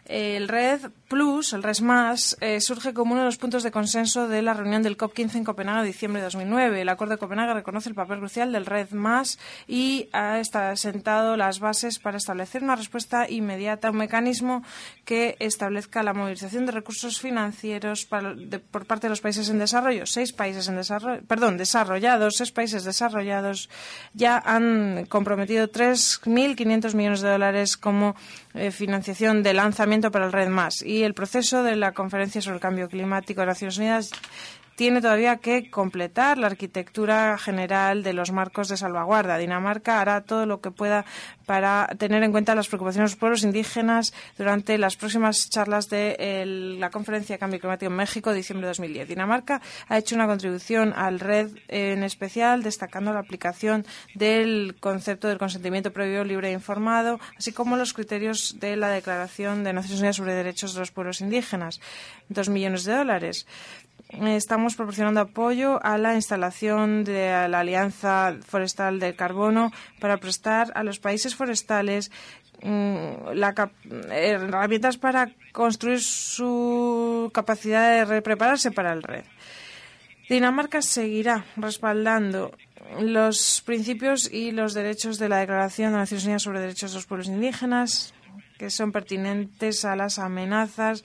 El RED Plus, el RES Más, eh, surge como uno de los puntos de consenso de la reunión del COP quince en Copenhague de diciembre de dos mil nueve. El Acuerdo de Copenhague reconoce el papel crucial del RED Más y ha sentado las bases para establecer una respuesta inmediata, un mecanismo que establezca la movilización de recursos financieros para, de, por parte de los países en desarrollo. Seis países en desarrollo, perdón, desarrollados, seis países desarrollados ya han comprometido tres mil quinientos millones de dólares como eh, financiación de lanzamiento para el RED Más. Y el proceso de la Conferencia sobre el Cambio Climático de Naciones Unidas tiene todavía que completar la arquitectura general de los marcos de salvaguarda. Dinamarca hará todo lo que pueda para tener en cuenta las preocupaciones de los pueblos indígenas durante las próximas charlas de el, la Conferencia de Cambio Climático en México de diciembre de dos mil diez. Dinamarca ha hecho una contribución al RED, en especial destacando la aplicación del concepto del consentimiento previo, libre e informado, así como los criterios de la Declaración de Naciones Unidas sobre Derechos de los Pueblos Indígenas. Dos millones de dólares. Estamos proporcionando apoyo a la instalación de la Alianza Forestal del Carbono para prestar a los países forestales mmm, la cap herramientas para construir su capacidad de prepararse para el RED. Dinamarca seguirá respaldando los principios y los derechos de la Declaración de Naciones Unidas sobre Derechos de los Pueblos Indígenas, que son pertinentes a las amenazas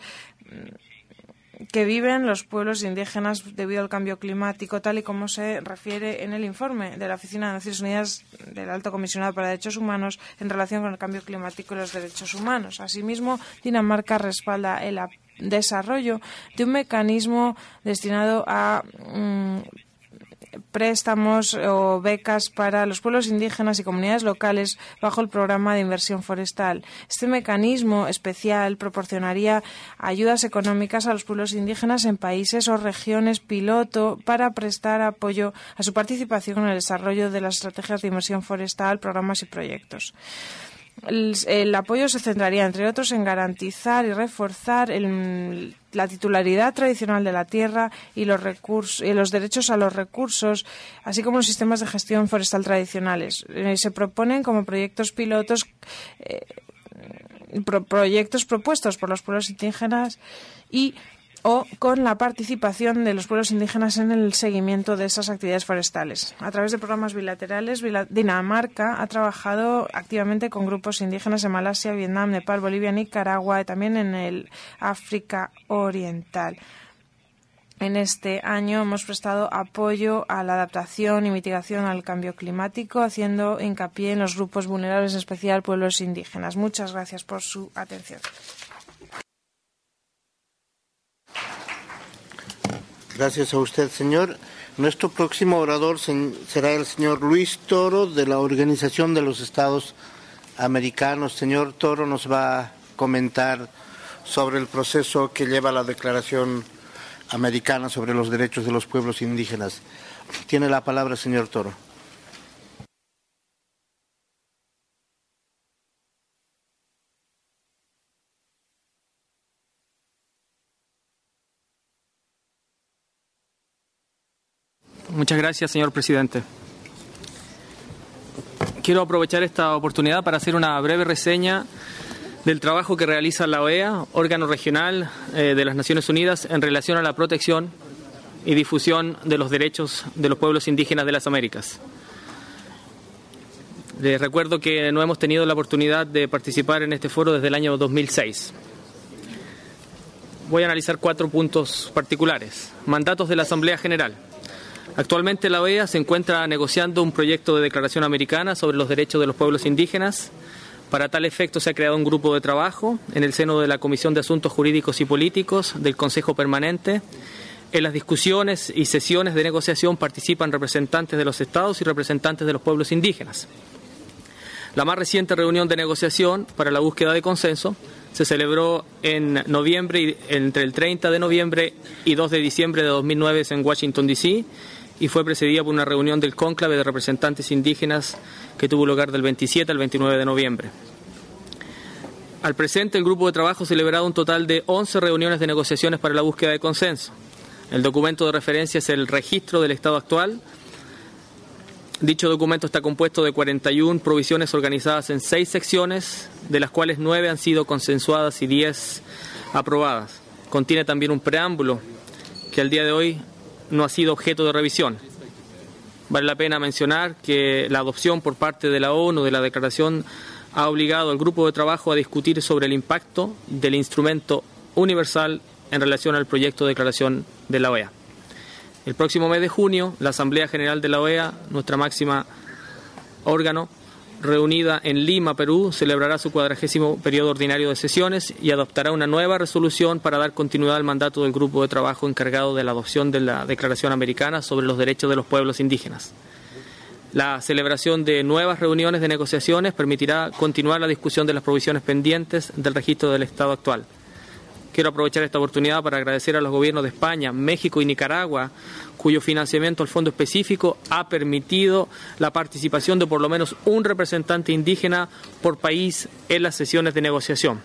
que viven los pueblos indígenas debido al cambio climático, tal y como se refiere en el informe de la Oficina de Naciones Unidas del Alto Comisionado para Derechos Humanos en relación con el cambio climático y los derechos humanos. Asimismo, Dinamarca respalda el desarrollo de un mecanismo destinado a mmm, préstamos o becas para los pueblos indígenas y comunidades locales bajo el programa de inversión forestal. Este mecanismo especial proporcionaría ayudas económicas a los pueblos indígenas en países o regiones piloto para prestar apoyo a su participación en el desarrollo de las estrategias de inversión forestal, programas y proyectos. El, el apoyo se centraría, entre otros, en garantizar y reforzar el, la titularidad tradicional de la tierra y los, recursos, y los derechos a los recursos, así como los sistemas de gestión forestal tradicionales. Eh, se proponen como proyectos pilotos eh, pro, proyectos propuestos por los pueblos indígenas y o con la participación de los pueblos indígenas en el seguimiento de esas actividades forestales. A través de programas bilaterales, Dinamarca ha trabajado activamente con grupos indígenas en Malasia, Vietnam, Nepal, Bolivia, Nicaragua y también en el África Oriental. En este año hemos prestado apoyo a la adaptación y mitigación al cambio climático, haciendo hincapié en los grupos vulnerables, en especial pueblos indígenas. Muchas gracias por su atención. Gracias a usted, señor. Nuestro próximo orador será el señor Luis Toro, de la Organización de los Estados Americanos. Señor Toro nos va a comentar sobre el proceso que lleva la Declaración Americana sobre los Derechos de los Pueblos Indígenas. Tiene la palabra, señor Toro. Muchas gracias, señor presidente. Quiero aprovechar esta oportunidad para hacer una breve reseña del trabajo que realiza la O E A, órgano regional eh, de las Naciones Unidas, en relación a la protección y difusión de los derechos de los pueblos indígenas de las Américas. Les recuerdo que no hemos tenido la oportunidad de participar en este foro desde el año dos mil seis. Voy a analizar cuatro puntos particulares. Mandatos de la Asamblea General. Actualmente la O E A se encuentra negociando un proyecto de declaración americana sobre los derechos de los pueblos indígenas. Para tal efecto se ha creado un grupo de trabajo en el seno de la Comisión de Asuntos Jurídicos y Políticos del Consejo Permanente. En las discusiones y sesiones de negociación participan representantes de los estados y representantes de los pueblos indígenas. La más reciente reunión de negociación para la búsqueda de consenso se celebró en noviembre, entre el treinta de noviembre y dos de diciembre de dos mil nueve en Washington, D C, y fue precedida por una reunión del cónclave de representantes indígenas que tuvo lugar del veintisiete al veintinueve de noviembre. Al presente, el grupo de trabajo ha celebrado un total de once reuniones de negociaciones para la búsqueda de consenso. El documento de referencia es el registro del estado actual. Dicho documento está compuesto de cuarenta y una provisiones organizadas en seis secciones de las cuales nueve han sido consensuadas y diez aprobadas. Contiene también un preámbulo que al día de hoy no ha sido objeto de revisión. Vale la pena mencionar que la adopción por parte de la ONU de la declaración ha obligado al grupo de trabajo a discutir sobre el impacto del instrumento universal en relación al proyecto de declaración de la O E A. El próximo mes de junio, la Asamblea General de la O E A, nuestra máxima órgano, reunida en Lima, Perú, celebrará su cuadragésimo periodo ordinario de sesiones y adoptará una nueva resolución para dar continuidad al mandato del grupo de trabajo encargado de la adopción de la Declaración Americana sobre los Derechos de los Pueblos Indígenas. La celebración de nuevas reuniones de negociaciones permitirá continuar la discusión de las provisiones pendientes del registro del Estado actual. Quiero aprovechar esta oportunidad para agradecer a los gobiernos de España, México y Nicaragua, cuyo financiamiento al fondo específico ha permitido la participación de por lo menos un representante indígena por país en las sesiones de negociación.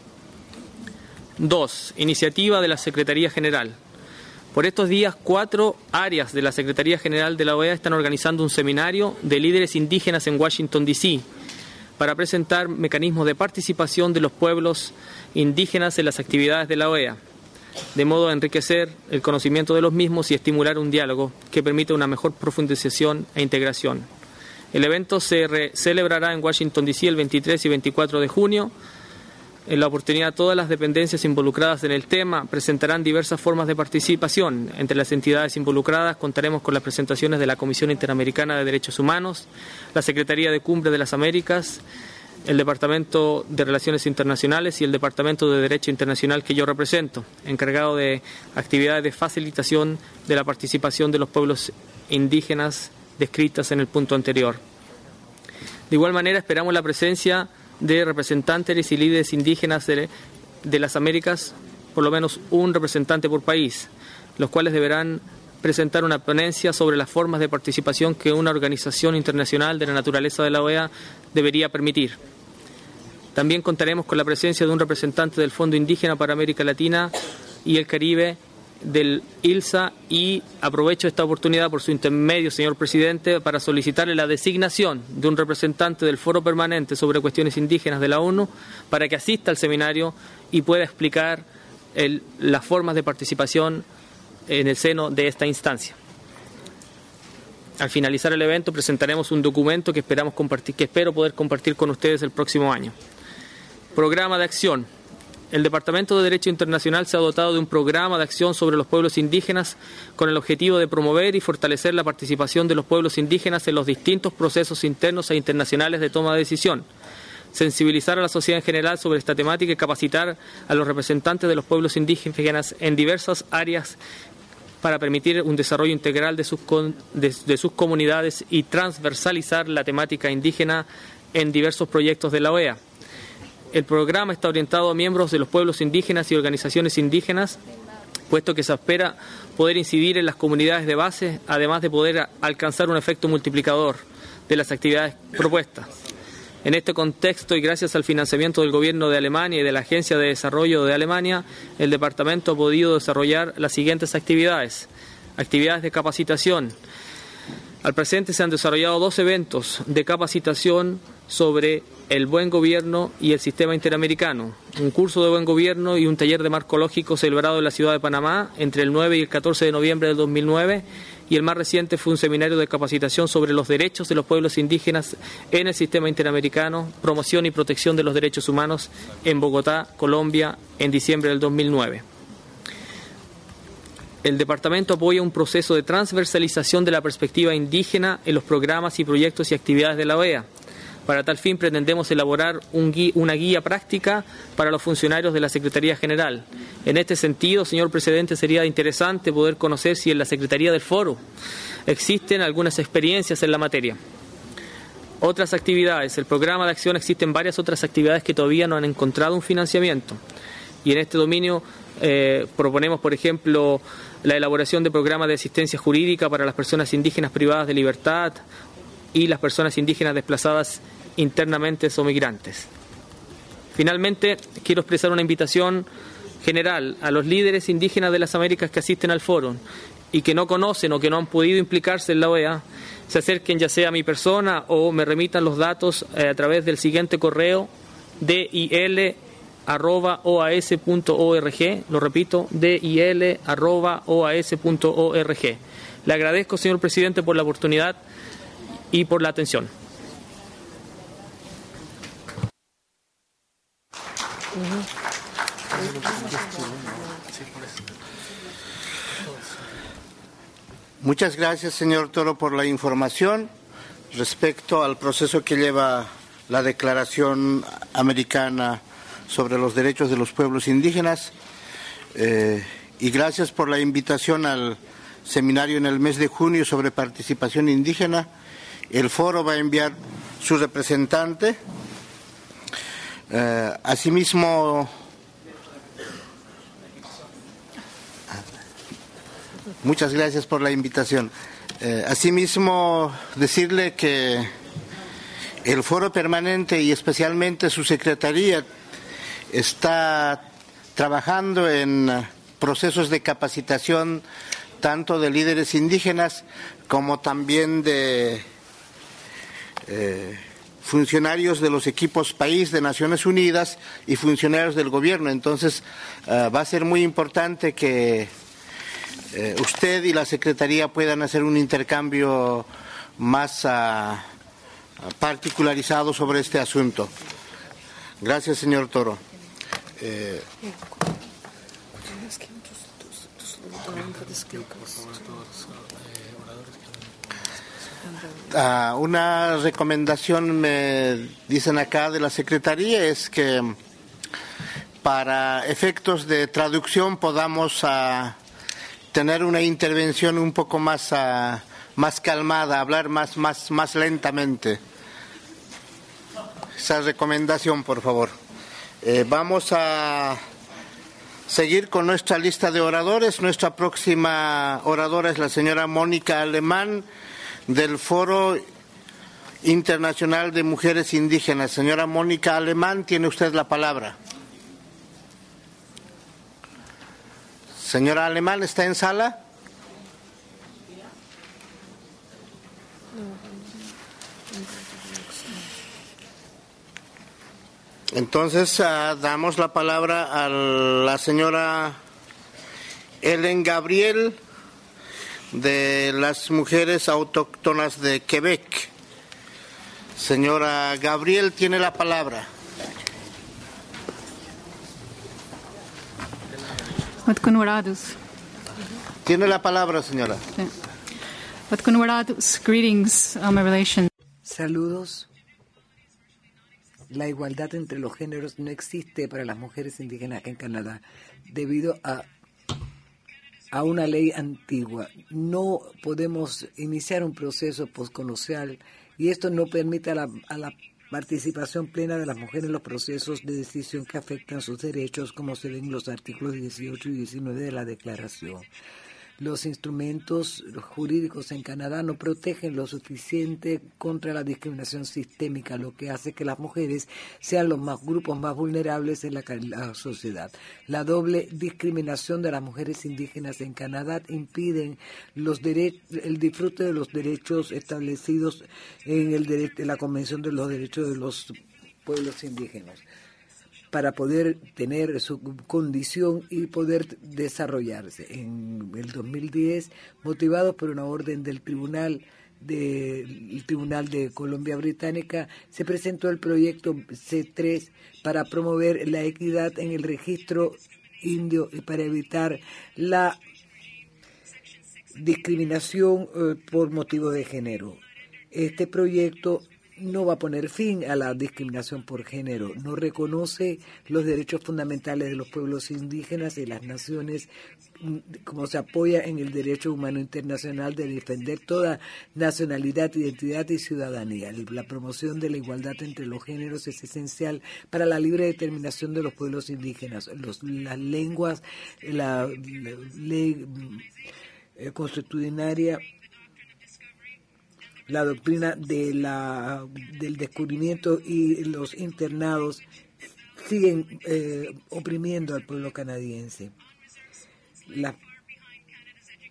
Dos. Iniciativa de la Secretaría General. Por estos días, cuatro áreas de la Secretaría General de la O E A están organizando un seminario de líderes indígenas en Washington, D C para presentar mecanismos de participación de los pueblos indígenas en las actividades de la O E A, de modo a enriquecer el conocimiento de los mismos y estimular un diálogo que permita una mejor profundización e integración. El evento se celebrará en Washington, D C el veintitrés y veinticuatro de junio. En la oportunidad, todas las dependencias involucradas en el tema presentarán diversas formas de participación. Entre las entidades involucradas contaremos con las presentaciones de la Comisión Interamericana de Derechos Humanos, la Secretaría de Cumbre de las Américas, el Departamento de Relaciones Internacionales y el Departamento de Derecho Internacional que yo represento, encargado de actividades de facilitación de la participación de los pueblos indígenas descritas en el punto anterior. De igual manera, esperamos la presencia de representantes y líderes indígenas de, de las Américas, por lo menos un representante por país, los cuales deberán presentar una ponencia sobre las formas de participación que una organización internacional de la naturaleza de la O E A debería permitir. También contaremos con la presencia de un representante del Fondo Indígena para América Latina y el Caribe del I L S A, y aprovecho esta oportunidad por su intermedio, señor presidente, para solicitarle la designación de un representante del Foro Permanente sobre Cuestiones Indígenas de la ONU para que asista al seminario y pueda explicar el, las formas de participación en el seno de esta instancia. Al finalizar el evento presentaremos un documento que esperamos compartir, que espero poder compartir con ustedes el próximo año. Programa de acción. El Departamento de Derecho Internacional se ha dotado de un programa de acción sobre los pueblos indígenas con el objetivo de promover y fortalecer la participación de los pueblos indígenas en los distintos procesos internos e internacionales de toma de decisión, sensibilizar a la sociedad en general sobre esta temática y capacitar a los representantes de los pueblos indígenas en diversas áreas para permitir un desarrollo integral de sus, con, de, de sus comunidades y transversalizar la temática indígena en diversos proyectos de la O E A. El programa está orientado a miembros de los pueblos indígenas y organizaciones indígenas, puesto que se espera poder incidir en las comunidades de base, además de poder alcanzar un efecto multiplicador de las actividades propuestas. En este contexto, y gracias al financiamiento del Gobierno de Alemania y de la Agencia de Desarrollo de Alemania, el Departamento ha podido desarrollar las siguientes actividades. Actividades de capacitación. Al presente se han desarrollado dos eventos de capacitación sobre el buen gobierno y el sistema interamericano, un curso de buen gobierno y un taller de marco lógico celebrado en la ciudad de Panamá entre el nueve y el catorce de noviembre del dos mil nueve, y el más reciente fue un seminario de capacitación sobre los derechos de los pueblos indígenas en el sistema interamericano, promoción y protección de los derechos humanos en Bogotá, Colombia, en diciembre del dos mil nueve. El Departamento apoya un proceso de transversalización de la perspectiva indígena en los programas y proyectos y actividades de la O E A. Para tal fin pretendemos elaborar un guía, una guía práctica para los funcionarios de la Secretaría General. En este sentido, señor presidente, sería interesante poder conocer si en la Secretaría del Foro existen algunas experiencias en la materia. Otras actividades. El programa de acción, existen varias otras actividades que todavía no han encontrado un financiamiento. Y en este dominio eh, proponemos, por ejemplo, la elaboración de programas de asistencia jurídica para las personas indígenas privadas de libertad y las personas indígenas desplazadas internamente o migrantes. Finalmente, quiero expresar una invitación general a los líderes indígenas de las Américas que asisten al foro y que no conocen o que no han podido implicarse en la O E A, se acerquen ya sea a mi persona o me remitan los datos eh, a través del siguiente correo dil arroba oas punto org. Lo repito, dil arroba oas punto org. Le agradezco, señor presidente, por la oportunidad y por la atención. Muchas gracias, señor Toro, por la información respecto al proceso que lleva la Declaración Americana sobre los Derechos de los Pueblos Indígenas, eh, y gracias por la invitación al seminario en el mes de junio sobre participación indígena. El foro va a enviar su representante. Eh, asimismo, muchas gracias por la invitación. Eh, asimismo, decirle que el foro permanente y especialmente su secretaría está trabajando en procesos de capacitación tanto de líderes indígenas como también de eh, funcionarios de los equipos país de Naciones Unidas y funcionarios del gobierno. Entonces, uh, va a ser muy importante que eh, usted y la Secretaría puedan hacer un intercambio más uh, particularizado sobre este asunto. Gracias, señor Toro. Eh, Uh, una recomendación, me dicen acá de la Secretaría, es que para efectos de traducción podamos uh, tener una intervención un poco más, uh, más calmada, hablar más, más, más lentamente. Esa recomendación, por favor. Eh, vamos a seguir con nuestra lista de oradores. Nuestra próxima oradora es la señora Mónica Alemán, del Foro Internacional de Mujeres Indígenas. Señora Mónica Alemán, tiene usted la palabra. Señora Alemán, ¿está en sala? Entonces, uh, damos la palabra a la señora Ellen Gabriel, de las mujeres autóctonas de Quebec. Señora Gabriel, tiene la palabra. Tiene la palabra, señora. Greetings, um, relation. Saludos. La igualdad entre los géneros no existe para las mujeres indígenas en Canadá debido a a una ley antigua. No podemos iniciar un proceso postcolonial y esto no permite a la, a la participación plena de las mujeres en los procesos de decisión que afectan sus derechos, como se ven en los artículos dieciocho y diecinueve de la Declaración. Los instrumentos jurídicos en Canadá no protegen lo suficiente contra la discriminación sistémica, lo que hace que las mujeres sean los más, grupos más vulnerables en la, la sociedad. La doble discriminación de las mujeres indígenas en Canadá impiden los dere- el disfrute de los derechos establecidos en, el dere- en la Convención de los Derechos de los Pueblos Indígenas, para poder tener su condición y poder desarrollarse. En el dos mil diez, motivados por una orden del Tribunal de, el Tribunal de Columbia Británica, se presentó el proyecto C tres para promover la equidad en el registro indio y para evitar la discriminación eh, por motivo de género. Este proyecto no va a poner fin a la discriminación por género, no reconoce los derechos fundamentales de los pueblos indígenas y las naciones, como se apoya en el derecho humano internacional de defender toda nacionalidad, identidad y ciudadanía. La promoción de la igualdad entre los géneros es esencial para la libre determinación de los pueblos indígenas. Los, las lenguas, la, la ley eh, constitucionaria, la doctrina de la, del descubrimiento y los internados siguen eh, oprimiendo al pueblo canadiense. La,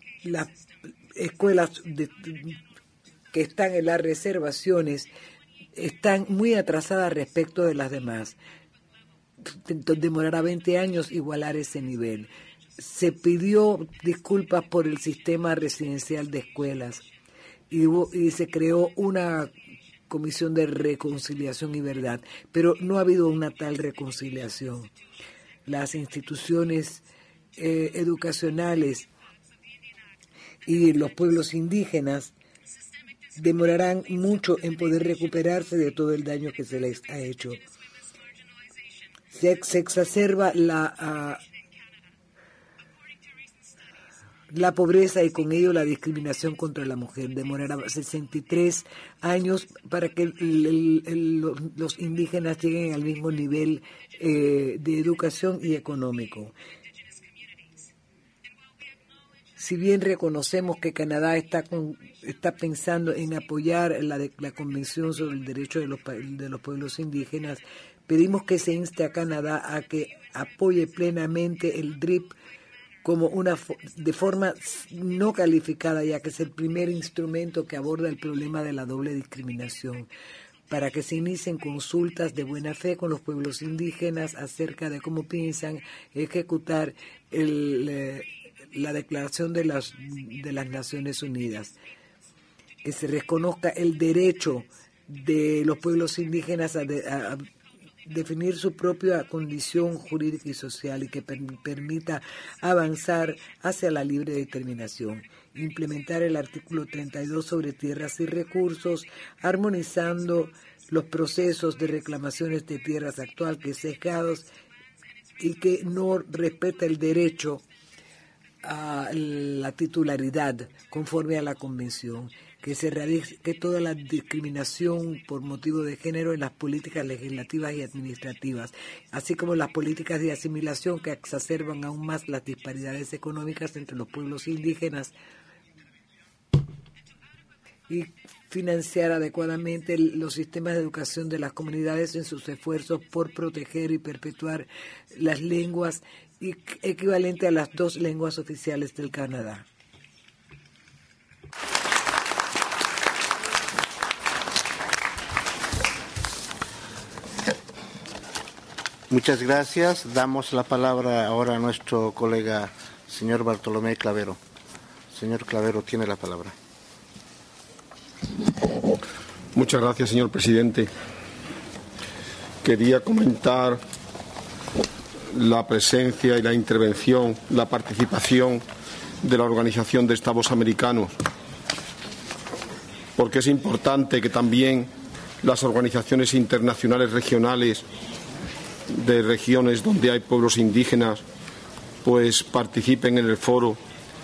las escuelas de, que están en las reservaciones están muy atrasadas respecto de las demás. Demorará veinte años igualar ese nivel. Se pidió disculpas por el sistema residencial de escuelas y, hubo, y se creó una comisión de reconciliación y verdad, pero no ha habido una tal reconciliación. Las instituciones eh, educacionales y los pueblos indígenas demorarán mucho en poder recuperarse de todo el daño que se les ha hecho. Se, se exacerba la, uh, la pobreza y con ello la discriminación contra la mujer. Demorará sesenta y tres años para que el, el, el, los, los indígenas lleguen al mismo nivel eh, de educación y económico. Si bien reconocemos que Canadá está con, está pensando en apoyar la, de, la Convención sobre el Derecho de los, de los Pueblos Indígenas, pedimos que se inste a Canadá a que apoye plenamente el D R I P como una de forma no calificada, ya que es el primer instrumento que aborda el problema de la doble discriminación, para que se inicien consultas de buena fe con los pueblos indígenas acerca de cómo piensan ejecutar el... Eh, la Declaración de las, de las Naciones Unidas, que se reconozca el derecho de los pueblos indígenas a, de, a definir su propia condición jurídica y social y que per, permita avanzar hacia la libre determinación. Implementar el artículo treinta y dos sobre tierras y recursos, armonizando los procesos de reclamaciones de tierras actual que sesgados y que no respeta el derecho a la titularidad conforme a la Convención, que se realice que toda la discriminación por motivo de género en las políticas legislativas y administrativas, así como las políticas de asimilación que exacerban aún más las disparidades económicas entre los pueblos indígenas, y financiar adecuadamente los sistemas de educación de las comunidades en sus esfuerzos por proteger y perpetuar las lenguas equivalente a las dos lenguas oficiales del Canadá. Muchas gracias. Damos la palabra ahora a nuestro colega, señor Bartolomé Clavero. Señor Clavero, tiene la palabra. Muchas gracias, señor presidente. Quería comentar la presencia y la intervención, la participación de la Organización de Estados Americanos, porque es importante que también las organizaciones internacionales regionales de regiones donde hay pueblos indígenas pues participen en el foro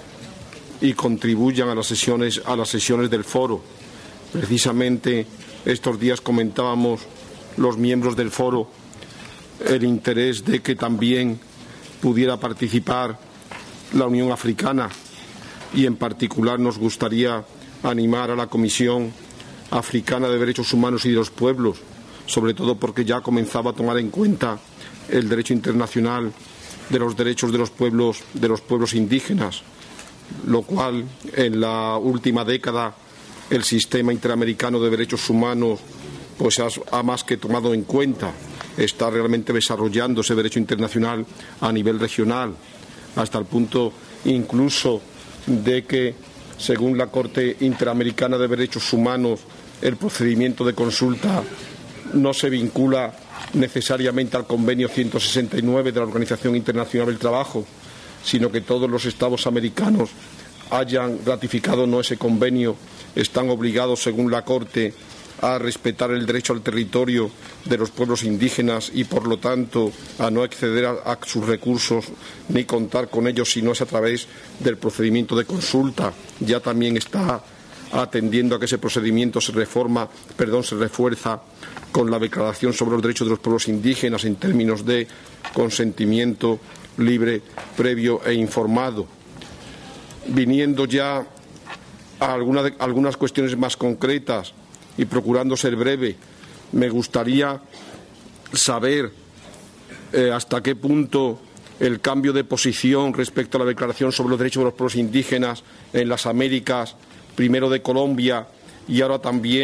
y contribuyan a las sesiones a las sesiones del foro. Precisamente estos días comentábamos los miembros del foro el interés de que también pudiera participar la Unión Africana, y en particular nos gustaría animar a la Comisión Africana de Derechos Humanos y de los Pueblos, sobre todo porque ya comenzaba a tomar en cuenta el derecho internacional de los derechos de los pueblos de los pueblos indígenas, lo cual en la última década el sistema interamericano de derechos humanos pues ha, ha más que tomado en cuenta. Está realmente desarrollando ese derecho internacional a nivel regional, hasta el punto incluso de que, según la Corte Interamericana de Derechos Humanos, el procedimiento de consulta no se vincula necesariamente al convenio ciento sesenta y nueve de la Organización Internacional del Trabajo, sino que todos los Estados americanos hayan ratificado no ese convenio, están obligados, según la Corte, a respetar el derecho al territorio de los pueblos indígenas y, por lo tanto, a no acceder a, a sus recursos ni contar con ellos si no es a través del procedimiento de consulta. Ya también está atendiendo a que ese procedimiento se reforma, perdón, se refuerza con la Declaración sobre los Derechos de los Pueblos Indígenas en términos de consentimiento libre, previo e informado. Viniendo ya a alguna de, algunas cuestiones más concretas y procurando ser breve, me gustaría saber eh, hasta qué punto el cambio de posición respecto a la Declaración sobre los Derechos de los Pueblos Indígenas en las Américas, primero de Colombia y ahora también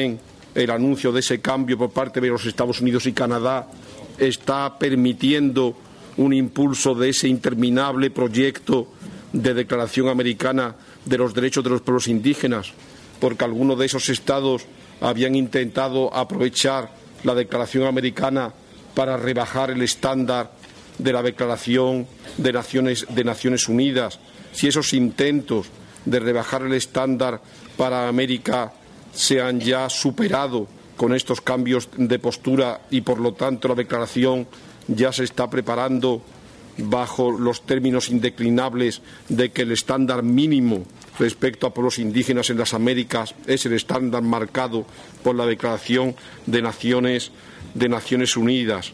el anuncio de ese cambio por parte de los Estados Unidos y Canadá está permitiendo un impulso de ese interminable proyecto de declaración americana de los derechos de los pueblos indígenas, porque algunos de esos estados habían intentado aprovechar la declaración americana para rebajar el estándar de la Declaración de Naciones, de Naciones Unidas. Si esos intentos de rebajar el estándar para América se han ya superado con estos cambios de postura y, por lo tanto, la declaración ya se está preparando bajo los términos indeclinables de que el estándar mínimo respecto a pueblos indígenas en las Américas es el estándar marcado por la Declaración de Naciones, de Naciones Unidas.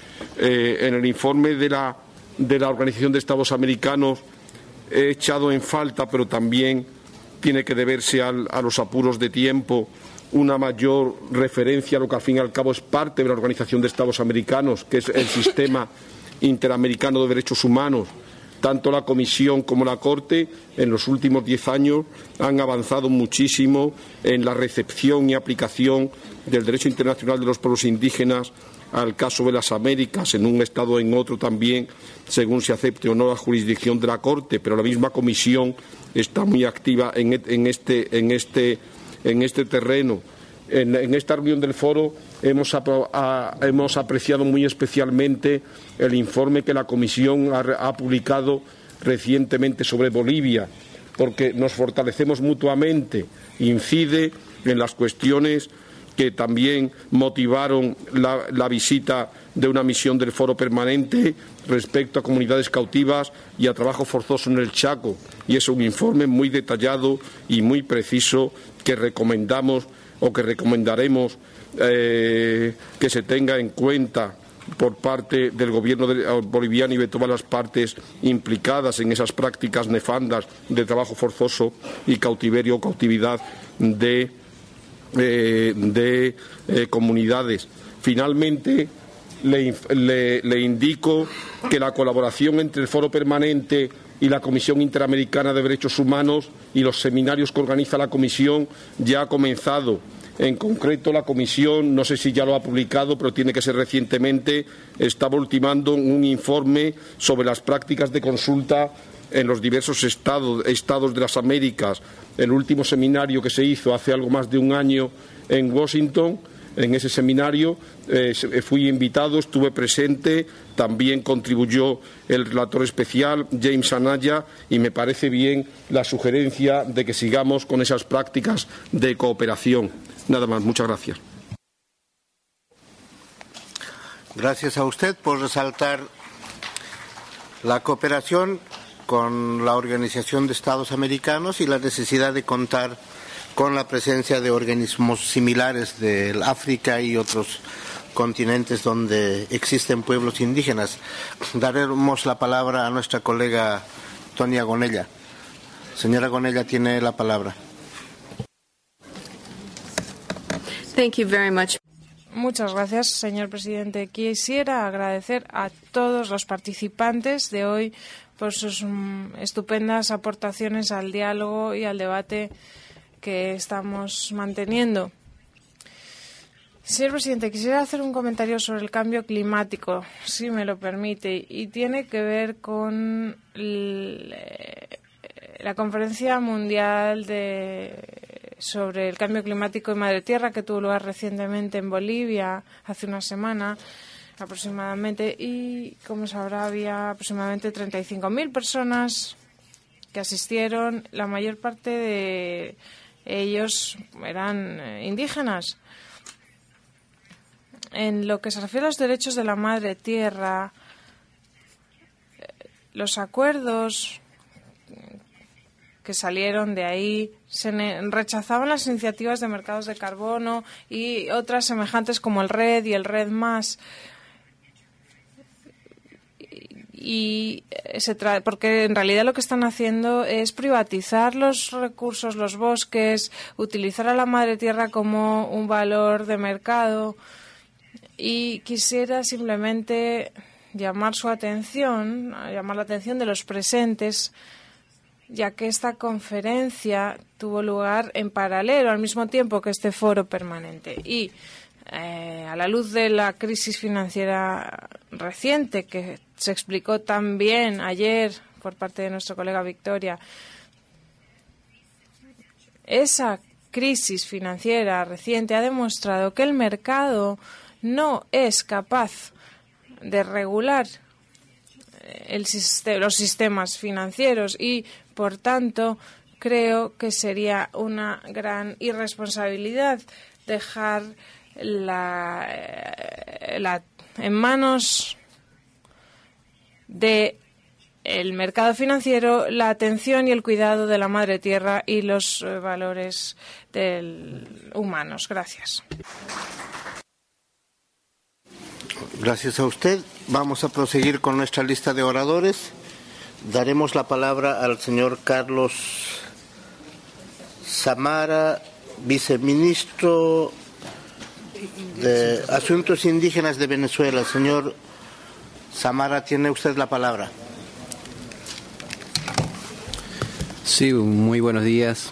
Eh, en el informe de la, de la Organización de Estados Americanos he echado en falta, pero también tiene que deberse al, a los apuros de tiempo, una mayor referencia a lo que al fin y al cabo es parte de la Organización de Estados Americanos, que es el sistema interamericano de derechos humanos. Tanto la Comisión como la Corte en los últimos diez años han avanzado muchísimo en la recepción y aplicación del derecho internacional de los pueblos indígenas al caso de las Américas, en un estado o en otro también, según se acepte o no la jurisdicción de la Corte, pero la misma Comisión está muy activa en, en, este, en, este, en este terreno. En, en esta reunión del foro hemos, a, hemos apreciado muy especialmente el informe que la Comisión ha, ha publicado recientemente sobre Bolivia, porque nos fortalecemos mutuamente, incide en las cuestiones que también motivaron la, la visita de una misión del Foro Permanente respecto a comunidades cautivas y a trabajo forzoso en el Chaco. Y es un informe muy detallado y muy preciso que recomendamos o que recomendaremos eh, que se tenga en cuenta por parte del gobierno de, boliviano y de todas las partes implicadas en esas prácticas nefandas de trabajo forzoso y cautiverio o cautividad de Eh, de eh, comunidades. Finalmente, le, le, le indico que la colaboración entre el Foro Permanente y la Comisión Interamericana de Derechos Humanos y los seminarios que organiza la Comisión ya ha comenzado. En concreto, la Comisión, no sé si ya lo ha publicado, pero tiene que ser recientemente, estaba ultimando un informe sobre las prácticas de consulta en los diversos estados, estados de las Américas. El último seminario que se hizo hace algo más de un año en Washington, en ese seminario eh, fui invitado, estuve presente, también contribuyó el relator especial, James Anaya, y me parece bien la sugerencia de que sigamos con esas prácticas de cooperación. Nada más, muchas gracias. Gracias a usted por resaltar la cooperación con la Organización de Estados Americanos y la necesidad de contar con la presencia de organismos similares del África y otros continentes donde existen pueblos indígenas. Daremos la palabra a nuestra colega Tonia Gonella. Señora Gonella, tiene la palabra. Thank you very much. Muchas gracias, señor presidente. Quisiera agradecer a todos los participantes de hoy por sus um, estupendas aportaciones al diálogo y al debate que estamos manteniendo. Señor presidente, quisiera hacer un comentario sobre el cambio climático, si me lo permite, y tiene que ver con el, la Conferencia Mundial de, sobre el Cambio Climático y Madre Tierra, que tuvo lugar recientemente en Bolivia, hace una semana aproximadamente, y como sabrá había aproximadamente treinta y cinco mil personas que asistieron. La mayor parte de ellos eran indígenas. En lo que se refiere a los derechos de la madre tierra, los acuerdos que salieron de ahí se rechazaban las iniciativas de mercados de carbono y otras semejantes como el RED y el RED más. Y se tra- porque en realidad lo que están haciendo es privatizar los recursos, los bosques, utilizar a la madre tierra como un valor de mercado. Y quisiera simplemente llamar su atención, llamar la atención de los presentes ya que esta conferencia tuvo lugar en paralelo al mismo tiempo que este foro permanente. Y eh, a la luz de la crisis financiera reciente, que se explicó también ayer por parte de nuestro colega Victoria, esa crisis financiera reciente ha demostrado que el mercado no es capaz de regular el sistema, los sistemas financieros y, por tanto, creo que sería una gran irresponsabilidad dejar la, la, en manos de el mercado financiero la atención y el cuidado de la madre tierra y los eh, valores del, humanos. Gracias. Gracias a usted. Vamos a proseguir con nuestra lista de oradores. Daremos la palabra al señor Carlos Samara, viceministro de Asuntos Indígenas de Venezuela. Señor Samara, tiene usted la palabra. Sí, muy buenos días.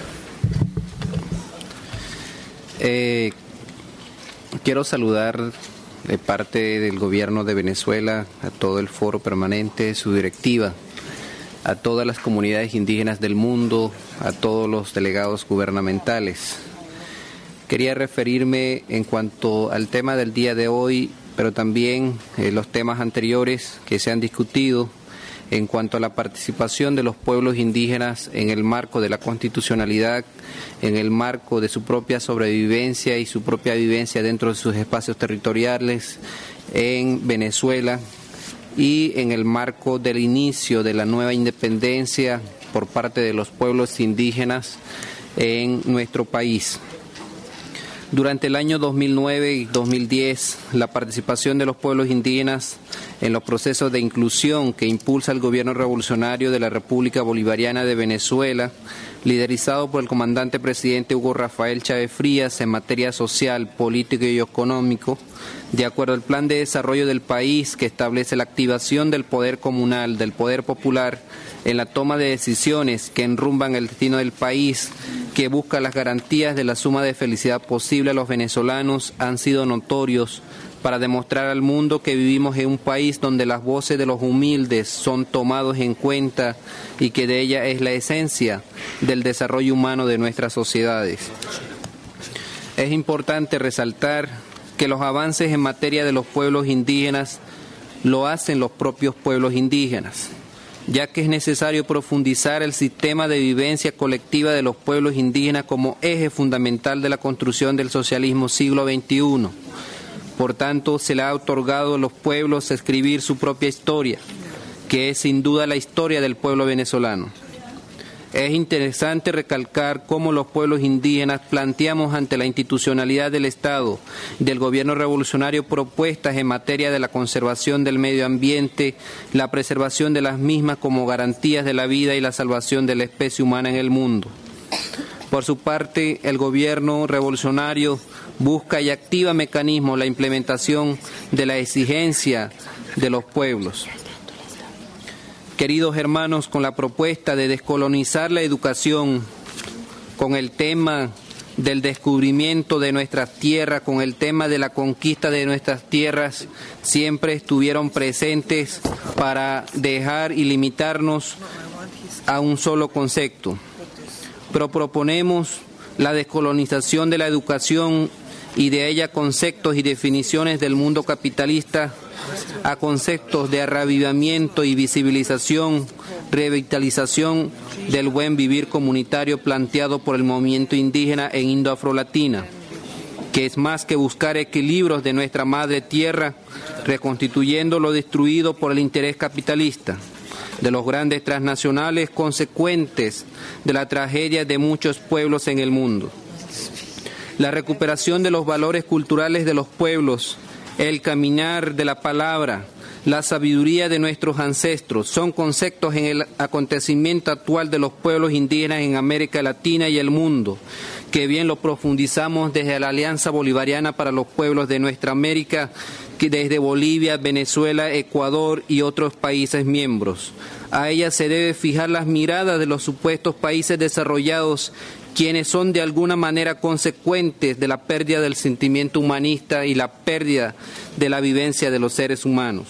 Eh, quiero saludar de parte del gobierno de Venezuela a todo el foro permanente, su directiva, a todas las comunidades indígenas del mundo, a todos los delegados gubernamentales. Quería referirme en cuanto al tema del día de hoy, pero también eh, los temas anteriores que se han discutido en cuanto a la participación de los pueblos indígenas en el marco de la constitucionalidad, en el marco de su propia sobrevivencia y su propia vivencia dentro de sus espacios territoriales en Venezuela y en el marco del inicio de la nueva independencia por parte de los pueblos indígenas en nuestro país. Durante el año dos mil nueve y dos mil diez, la participación de los pueblos indígenas en los procesos de inclusión que impulsa el gobierno revolucionario de la República Bolivariana de Venezuela, liderizado por el comandante presidente Hugo Rafael Chávez Frías en materia social, político y económico, de acuerdo al plan de desarrollo del país que establece la activación del poder comunal, del poder popular, en la toma de decisiones que enrumban el destino del país, que busca las garantías de la suma de felicidad posible a los venezolanos, han sido notorios para demostrar al mundo que vivimos en un país donde las voces de los humildes son tomados en cuenta y que de ella es la esencia del desarrollo humano de nuestras sociedades. Es importante resaltar que los avances en materia de los pueblos indígenas lo hacen los propios pueblos indígenas, ya que es necesario profundizar el sistema de vivencia colectiva de los pueblos indígenas como eje fundamental de la construcción del socialismo siglo veintiuno. Por tanto, se le ha otorgado a los pueblos escribir su propia historia, que es sin duda la historia del pueblo venezolano. Es interesante recalcar cómo los pueblos indígenas planteamos ante la institucionalidad del Estado, del gobierno revolucionario, propuestas en materia de la conservación del medio ambiente, la preservación de las mismas como garantías de la vida y la salvación de la especie humana en el mundo. Por su parte, el gobierno revolucionario busca y activa mecanismos la implementación de la exigencia de los pueblos. Queridos hermanos, con la propuesta de descolonizar la educación, con el tema del descubrimiento de nuestras tierras, con el tema de la conquista de nuestras tierras, siempre estuvieron presentes para dejar y limitarnos a un solo concepto. Pero proponemos la descolonización de la educación y de ella conceptos y definiciones del mundo capitalista a conceptos de reavivamiento y visibilización, revitalización del buen vivir comunitario planteado por el movimiento indígena en Indo-Afro-Latina, que es más que buscar equilibrios de nuestra madre tierra, reconstituyendo lo destruido por el interés capitalista de los grandes transnacionales consecuentes de la tragedia de muchos pueblos en el mundo. La recuperación de los valores culturales de los pueblos, el caminar de la palabra, la sabiduría de nuestros ancestros, son conceptos en el acontecimiento actual de los pueblos indígenas en América Latina y el mundo, que bien lo profundizamos desde la Alianza Bolivariana para los Pueblos de Nuestra América, que desde Bolivia, Venezuela, Ecuador y otros países miembros. A ella se debe fijar las miradas de los supuestos países desarrollados, quienes son de alguna manera consecuentes de la pérdida del sentimiento humanista y la pérdida de la vivencia de los seres humanos.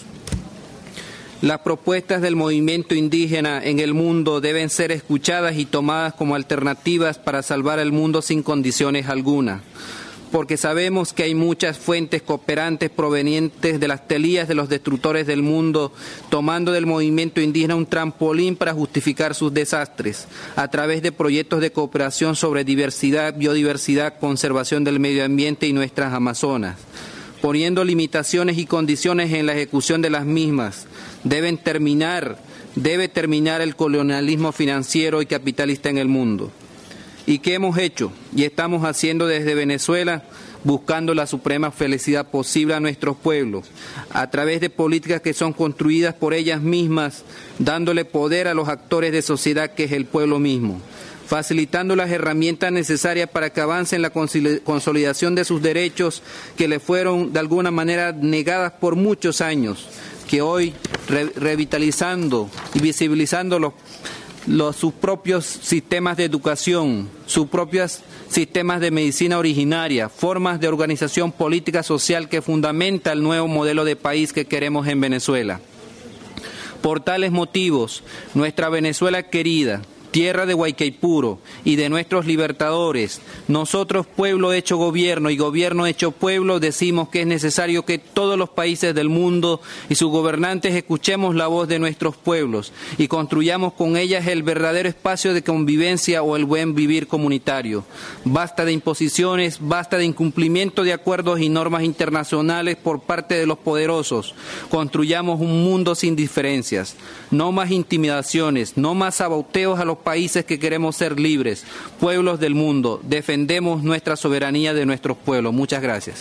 Las propuestas del movimiento indígena en el mundo deben ser escuchadas y tomadas como alternativas para salvar el mundo sin condiciones alguna, porque sabemos que hay muchas fuentes cooperantes provenientes de las telías de los destructores del mundo, tomando del movimiento indígena un trampolín para justificar sus desastres, a través de proyectos de cooperación sobre diversidad, biodiversidad, conservación del medio ambiente y nuestras Amazonas, poniendo limitaciones y condiciones en la ejecución de las mismas. Deben terminar, debe terminar el colonialismo financiero y capitalista en el mundo. ¿Y qué hemos hecho? Y estamos haciendo desde Venezuela, buscando la suprema felicidad posible a nuestros pueblos, a través de políticas que son construidas por ellas mismas, dándole poder a los actores de sociedad que es el pueblo mismo, facilitando las herramientas necesarias para que avancen la consolidación de sus derechos que le fueron de alguna manera negadas por muchos años, que hoy re revitalizando y visibilizando los, los, sus propios sistemas de educación, sus propios sistemas de medicina originaria, formas de organización política social que fundamenta el nuevo modelo de país que queremos en Venezuela. Por tales motivos, nuestra Venezuela querida, tierra de Guaycaipuro y de nuestros libertadores, nosotros, pueblo hecho gobierno y gobierno hecho pueblo, decimos que es necesario que todos los países del mundo y sus gobernantes escuchemos la voz de nuestros pueblos y construyamos con ellas el verdadero espacio de convivencia o el buen vivir comunitario. Basta de imposiciones, basta de incumplimiento de acuerdos y normas internacionales por parte de los poderosos. Construyamos un mundo sin diferencias, no más intimidaciones, no más saboteos a los países que queremos ser libres, pueblos del mundo. Defendemos nuestra soberanía de nuestros pueblos. Muchas gracias.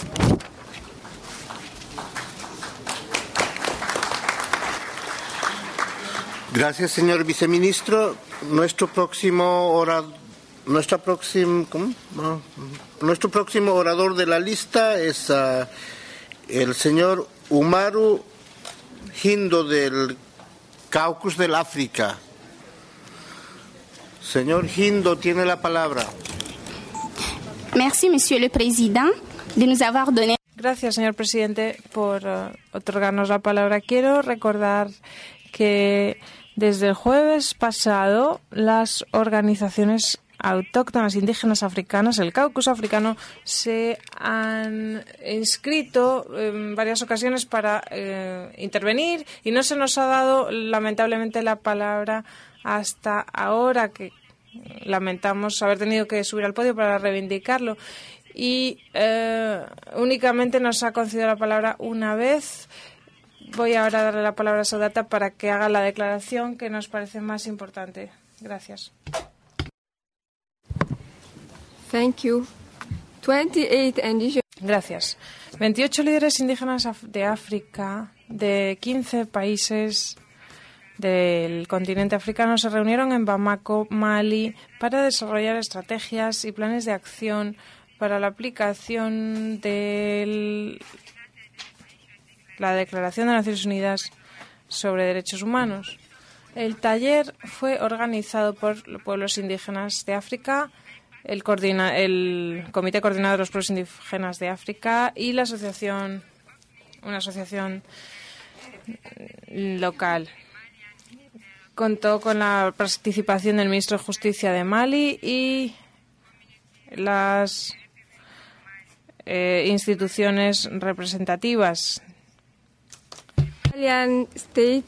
Gracias, señor viceministro. Nuestro próximo orador, nuestra próxima, ¿cómo? No, nuestro próximo orador de la lista es uh, el señor Umaru Hindo del Caucus del África. Señor Hindo, tiene la palabra. Merci, Monsieur le Président, de nous avoir donné. Gracias, señor presidente, por uh, otorgarnos la palabra. Quiero recordar que desde el jueves pasado las organizaciones autóctonas indígenas africanas, el Caucus africano, se han inscrito en varias ocasiones para eh, intervenir y no se nos ha dado lamentablemente la palabra hasta ahora, que lamentamos haber tenido que subir al podio para reivindicarlo. Y eh, únicamente nos ha concedido la palabra una vez. Voy ahora a darle la palabra a Saudata para que haga la declaración que nos parece más importante. Gracias. Thank you. twenty-eight indigenous... Gracias. veintiocho líderes indígenas de África, de quince países del continente africano, se reunieron en Bamako, Mali, para desarrollar estrategias y planes de acción para la aplicación de la Declaración de Naciones Unidas sobre Derechos Humanos. El taller fue organizado por los pueblos indígenas de África, el, coordina, el Comité Coordinador de los Pueblos Indígenas de África y la asociación, una asociación local. Contó con la participación del ministro de Justicia de Mali y las eh, instituciones representativas. Malian State,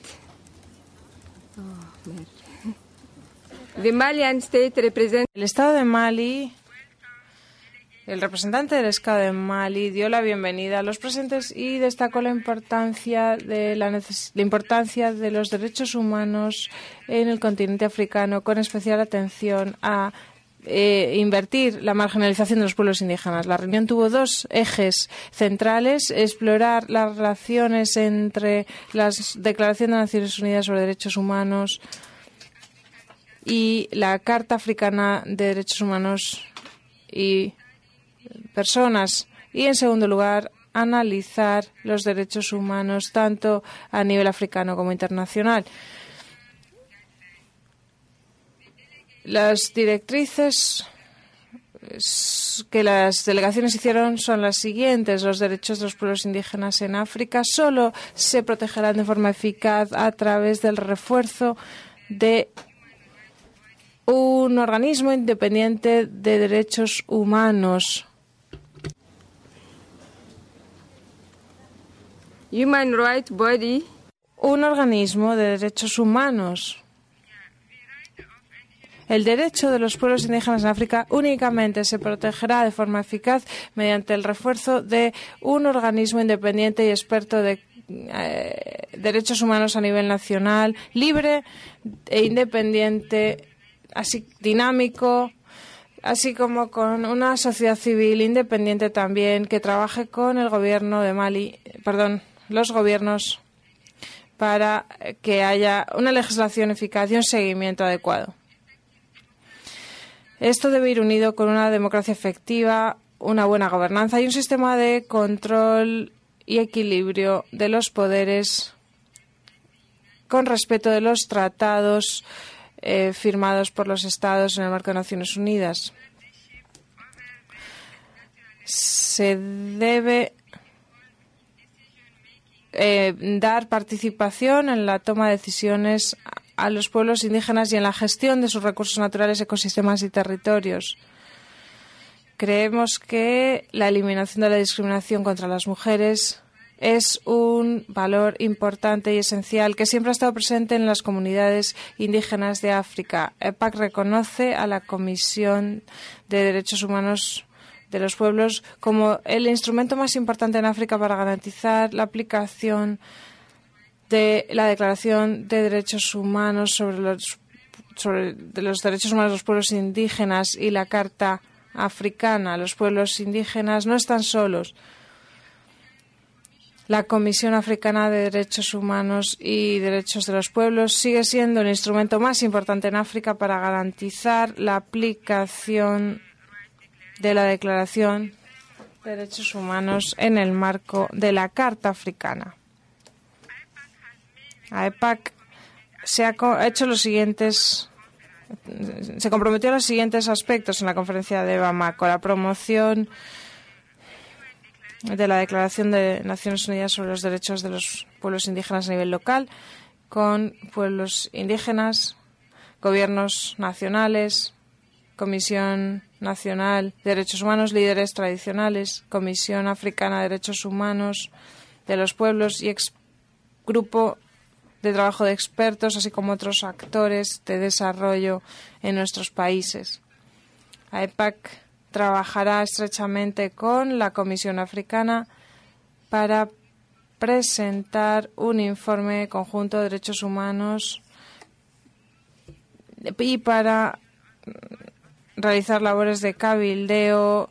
the Malian State represent... El Estado de Mali, el representante del Estado de Mali dio la bienvenida a los presentes y destacó la importancia de la, neces la importancia de los derechos humanos en el continente africano, con especial atención a eh, invertir la marginalización de los pueblos indígenas. La reunión tuvo dos ejes centrales: explorar las relaciones entre la Declaración de Naciones Unidas sobre Derechos Humanos y la Carta Africana de Derechos Humanos y Personas, y en segundo lugar analizar los derechos humanos tanto a nivel africano como internacional. Las directrices que las delegaciones hicieron son las siguientes. Los derechos de los pueblos indígenas en África solo se protegerán de forma eficaz a través del refuerzo de un organismo independiente de derechos humanos. Human Rights Body. Un organismo de derechos humanos. El derecho de los pueblos indígenas en África únicamente se protegerá de forma eficaz mediante el refuerzo de un organismo independiente y experto de eh, derechos humanos a nivel nacional, libre e independiente, así dinámico, así como con una sociedad civil independiente también que trabaje con el gobierno de Mali, perdón, los gobiernos para que haya una legislación eficaz y un seguimiento adecuado. Esto debe ir unido con una democracia efectiva, una buena gobernanza y un sistema de control y equilibrio de los poderes con respeto de los tratados eh, firmados por los Estados en el marco de Naciones Unidas. Se debe eh, dar participación en la toma de decisiones a los pueblos indígenas y en la gestión de sus recursos naturales, ecosistemas y territorios. Creemos que la eliminación de la discriminación contra las mujeres es un valor importante y esencial que siempre ha estado presente en las comunidades indígenas de África. E P A C reconoce a la Comisión de Derechos Humanos de los Pueblos como el instrumento más importante en África para garantizar la aplicación de la Declaración de Derechos Humanos sobre los, sobre de los derechos humanos de los pueblos indígenas y la Carta Africana. Los pueblos indígenas no están solos. La Comisión Africana de Derechos Humanos y Derechos de los Pueblos sigue siendo el instrumento más importante en África para garantizar la aplicación de la Declaración de Derechos Humanos en el marco de la Carta Africana. A E P A C se ha hecho los siguientes, se comprometió a los siguientes aspectos en la conferencia de Bamako: la promoción de la Declaración de Naciones Unidas sobre los Derechos de los Pueblos Indígenas a nivel local, con pueblos indígenas, gobiernos nacionales, Comisión Nacional de Derechos Humanos, líderes tradicionales, Comisión Africana de Derechos Humanos de los Pueblos y ex grupo de trabajo de expertos, así como otros actores de desarrollo en nuestros países. A E P A C trabajará estrechamente con la Comisión Africana para presentar un informe conjunto de derechos humanos y para realizar labores de cabildeo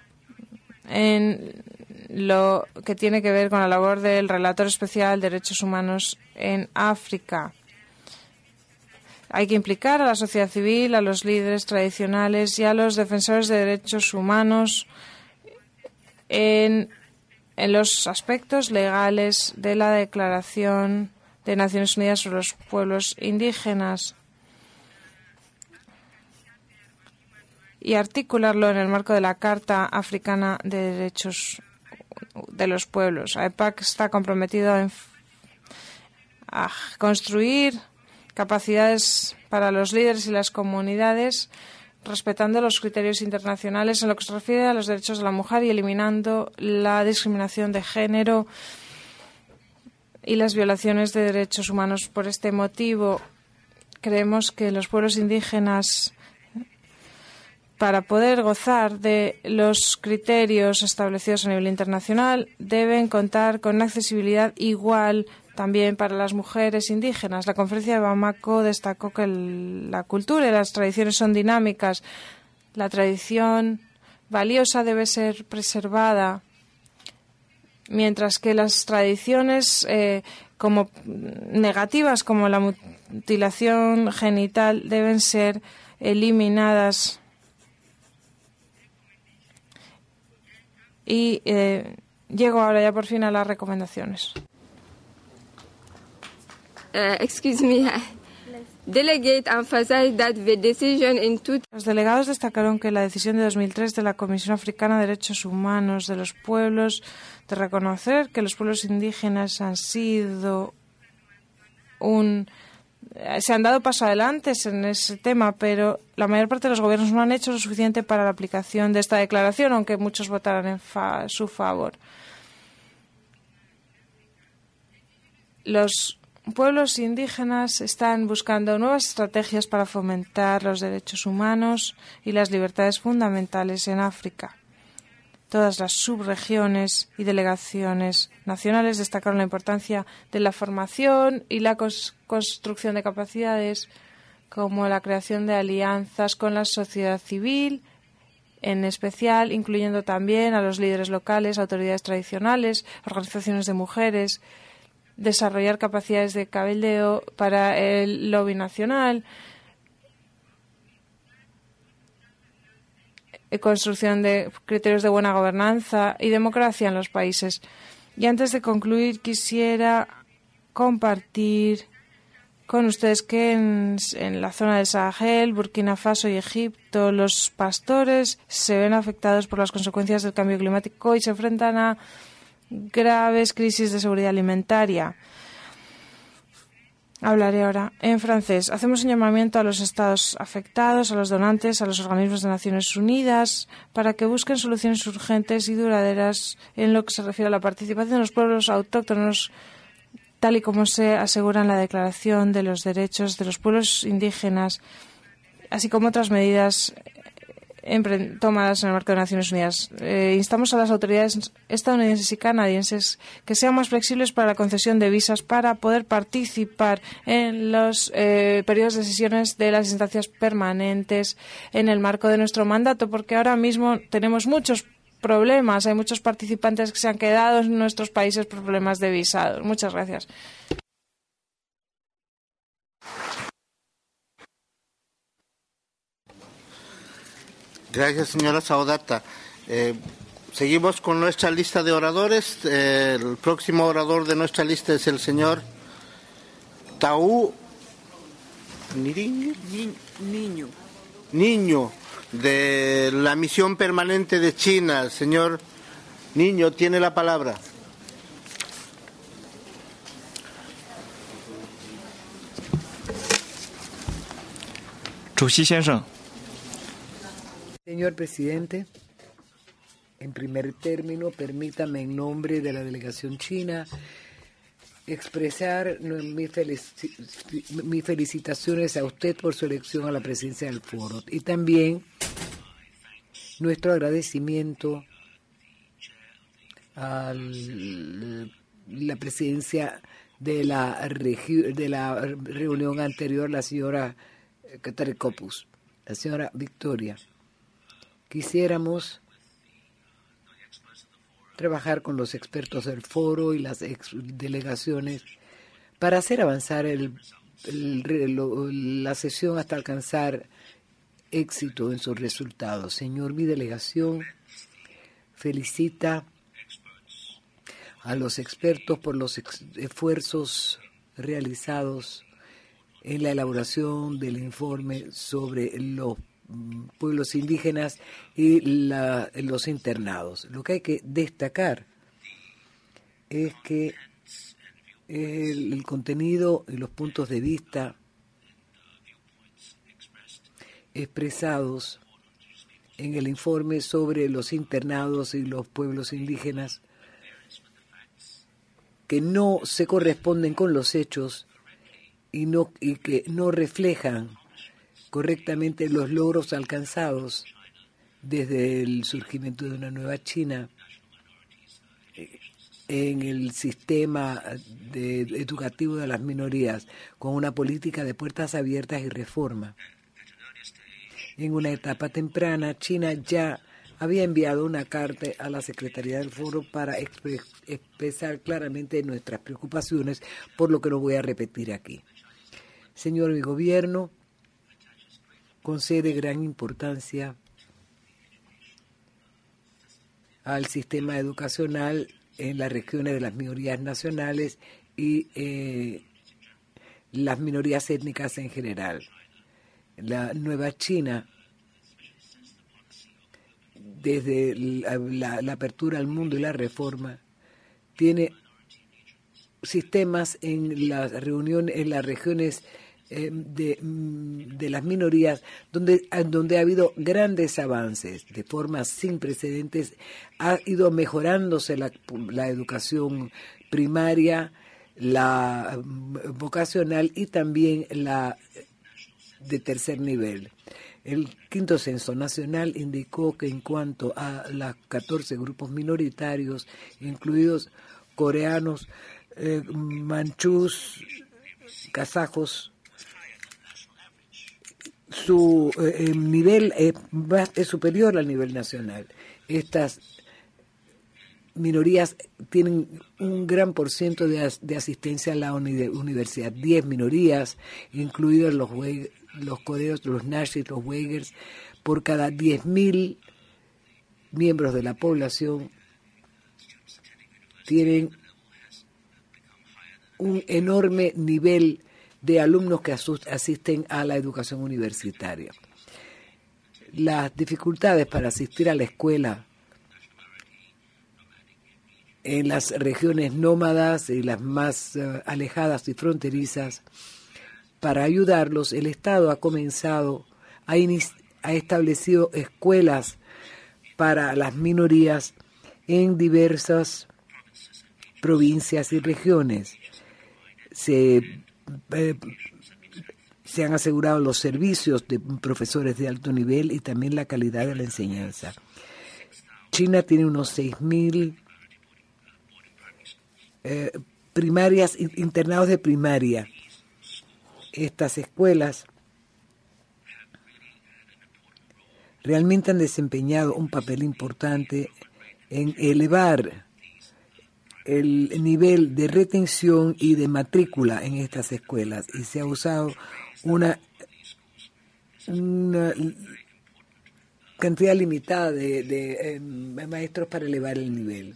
en lo que tiene que ver con la labor del Relator Especial de Derechos Humanos en África. Hay que implicar a la sociedad civil, a los líderes tradicionales y a los defensores de derechos humanos en, en los aspectos legales de la Declaración de Naciones Unidas sobre los Pueblos Indígenas y articularlo en el marco de la Carta Africana de Derechos de los Pueblos. A E P A C está comprometido a, a construir capacidades para los líderes y las comunidades, respetando los criterios internacionales en lo que se refiere a los derechos de la mujer y eliminando la discriminación de género y las violaciones de derechos humanos. Por este motivo, creemos que los pueblos indígenas, para poder gozar de los criterios establecidos a nivel internacional, deben contar con una accesibilidad igual también para las mujeres indígenas. La conferencia de Bamako destacó que el, la cultura y las tradiciones son dinámicas. La tradición valiosa debe ser preservada, mientras que las tradiciones eh, como negativas, como la mutilación genital, deben ser eliminadas y eh, llego ahora ya por fin a las recomendaciones. Uh, excuse me. Delegate emphasized that the decision in two Los delegados destacaron que la decisión de dos mil tres de la Comisión Africana de Derechos Humanos de los Pueblos de reconocer que los pueblos indígenas han sido un se han dado paso adelante en ese tema, pero la mayor parte de los gobiernos no han hecho lo suficiente para la aplicación de esta declaración, aunque muchos votaran en fa su favor. Los pueblos indígenas están buscando nuevas estrategias para fomentar los derechos humanos y las libertades fundamentales en África. Todas las subregiones y delegaciones nacionales destacaron la importancia de la formación y la cons construcción de capacidades, como la creación de alianzas con la sociedad civil, en especial incluyendo también a los líderes locales, autoridades tradicionales, organizaciones de mujeres, desarrollar capacidades de cabildeo para el lobby nacional, construcción de criterios de buena gobernanza y democracia en los países. Y antes de concluir, quisiera compartir con ustedes que en, en la zona del Sahel, Burkina Faso y Egipto, los pastores se ven afectados por las consecuencias del cambio climático y se enfrentan a graves crisis de seguridad alimentaria. Hablaré ahora en francés. Hacemos un llamamiento a los estados afectados, a los donantes, a los organismos de Naciones Unidas, para que busquen soluciones urgentes y duraderas en lo que se refiere a la participación de los pueblos autóctonos, tal y como se asegura en la Declaración de los Derechos de los Pueblos Indígenas, así como otras medidas tomadas en el marco de Naciones Unidas. Eh, instamos a las autoridades estadounidenses y canadienses que sean más flexibles para la concesión de visas para poder participar en los eh, periodos de sesiones de las instancias permanentes en el marco de nuestro mandato, porque ahora mismo tenemos muchos problemas, hay muchos participantes que se han quedado en nuestros países por problemas de visados. Muchas gracias. Gracias, señora Saudata. Eh, seguimos con nuestra lista de oradores. Eh, el próximo orador de nuestra lista es el señor Tau Niño. Niño, de la Misión Permanente de China. Señor Niño, tiene la palabra. Señor presidente, en primer término, permítame en nombre de la delegación china expresar mis felici mis felicitaciones a usted por su elección a la presidencia del foro y también nuestro agradecimiento a la presidencia de la, de la reunión anterior, la señora Cataricopoulos, la señora Victoria. Quisiéramos trabajar con los expertos del foro y las ex delegaciones para hacer avanzar el, el, lo, la sesión hasta alcanzar éxito en sus resultados. Señor, mi delegación felicita a los expertos por los ex esfuerzos realizados en la elaboración del informe sobre los pueblos indígenas y la, los internados. Lo que hay que destacar es que el, el contenido y los puntos de vista expresados en el informe sobre los internados y los pueblos indígenas que no se corresponden con los hechos y, no, y que no reflejan correctamente los logros alcanzados desde el surgimiento de una nueva China en el sistema de, educativo de las minorías, con una política de puertas abiertas y reforma. En una etapa temprana, China ya había enviado una carta a la Secretaría del Foro para expre- expresar claramente nuestras preocupaciones, por lo que lo voy a repetir aquí. Señor, mi gobierno concede gran importancia al sistema educacional en las regiones de las minorías nacionales y eh, las minorías étnicas en general. La Nueva China, desde la, la, la apertura al mundo y la reforma, tiene sistemas en las reuniones, en las regiones eh, de, de las minorías, donde, donde ha habido grandes avances de forma sin precedentes. Ha ido mejorándose la, la educación primaria, la vocacional y también la de tercer nivel. El quinto censo nacional indicó que en cuanto a los catorce grupos minoritarios, incluidos coreanos, eh, manchús, kazajos, su eh, nivel es, es superior al nivel nacional. Estas minorías tienen un gran por ciento de, as, de asistencia a la uni, universidad. Diez minorías, incluidos los, los coreos, los nashis, los uyghurs, por cada diez mil miembros de la población, tienen un enorme nivel de alumnos que asisten a la educación universitaria. Las dificultades para asistir a la escuela en las regiones nómadas y las más uh, alejadas y fronterizas, para ayudarlos, el Estado ha comenzado, ha, ha establecido escuelas para las minorías en diversas provincias y regiones. Se, eh, se han asegurado los servicios de profesores de alto nivel y también la calidad de la enseñanza. China tiene unos seis mil eh, primarias, internados de primaria. Estas escuelas realmente han desempeñado un papel importante en elevar el nivel de retención y de matrícula en estas escuelas, y se ha usado una, una cantidad limitada de, de eh, maestros para elevar el nivel.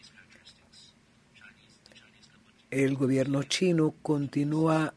El gobierno chino continúa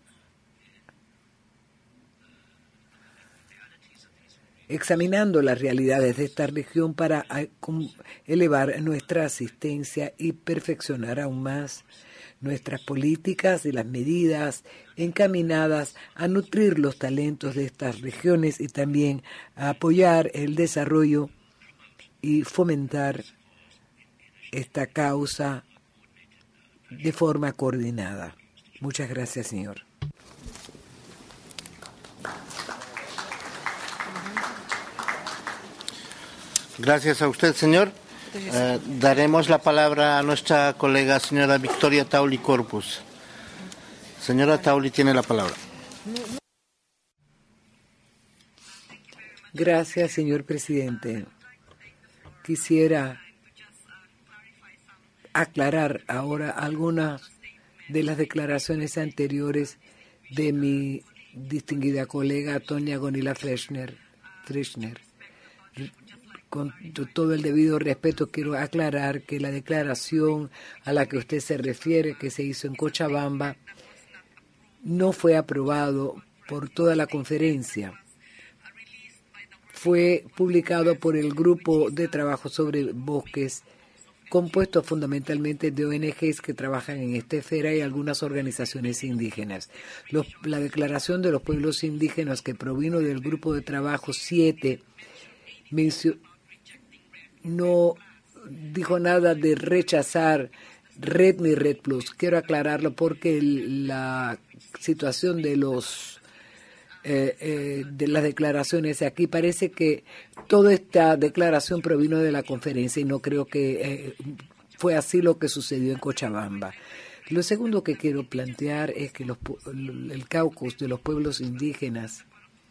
examinando las realidades de esta región para elevar nuestra asistencia y perfeccionar aún más nuestras políticas y las medidas encaminadas a nutrir los talentos de estas regiones y también a apoyar el desarrollo y fomentar esta causa de forma coordinada. Muchas gracias, señor. Gracias a usted, señor. Eh, daremos la palabra a nuestra colega, señora Victoria Tauli Corpus. Señora Tauli, tiene la palabra. Gracias, señor presidente. Quisiera aclarar ahora algunas de las declaraciones anteriores de mi distinguida colega Tonia Gonila Frechner. Frechner. Con todo el debido respeto, quiero aclarar que la declaración a la que usted se refiere, que se hizo en Cochabamba, no fue aprobado por toda la conferencia. Fue publicado por el Grupo de Trabajo sobre Bosques, compuesto fundamentalmente de O N Ges que trabajan en esta esfera y algunas organizaciones indígenas. Los, la declaración de los pueblos indígenas, que provino del Grupo de Trabajo siete, mencionó no dijo nada de rechazar Red ni Red Plus. Quiero aclararlo porque la situación de los eh, eh, de las declaraciones aquí parece que toda esta declaración provino de la conferencia y no creo que eh, fue así lo que sucedió en Cochabamba. Lo segundo que quiero plantear es que los, el caucus de los pueblos indígenas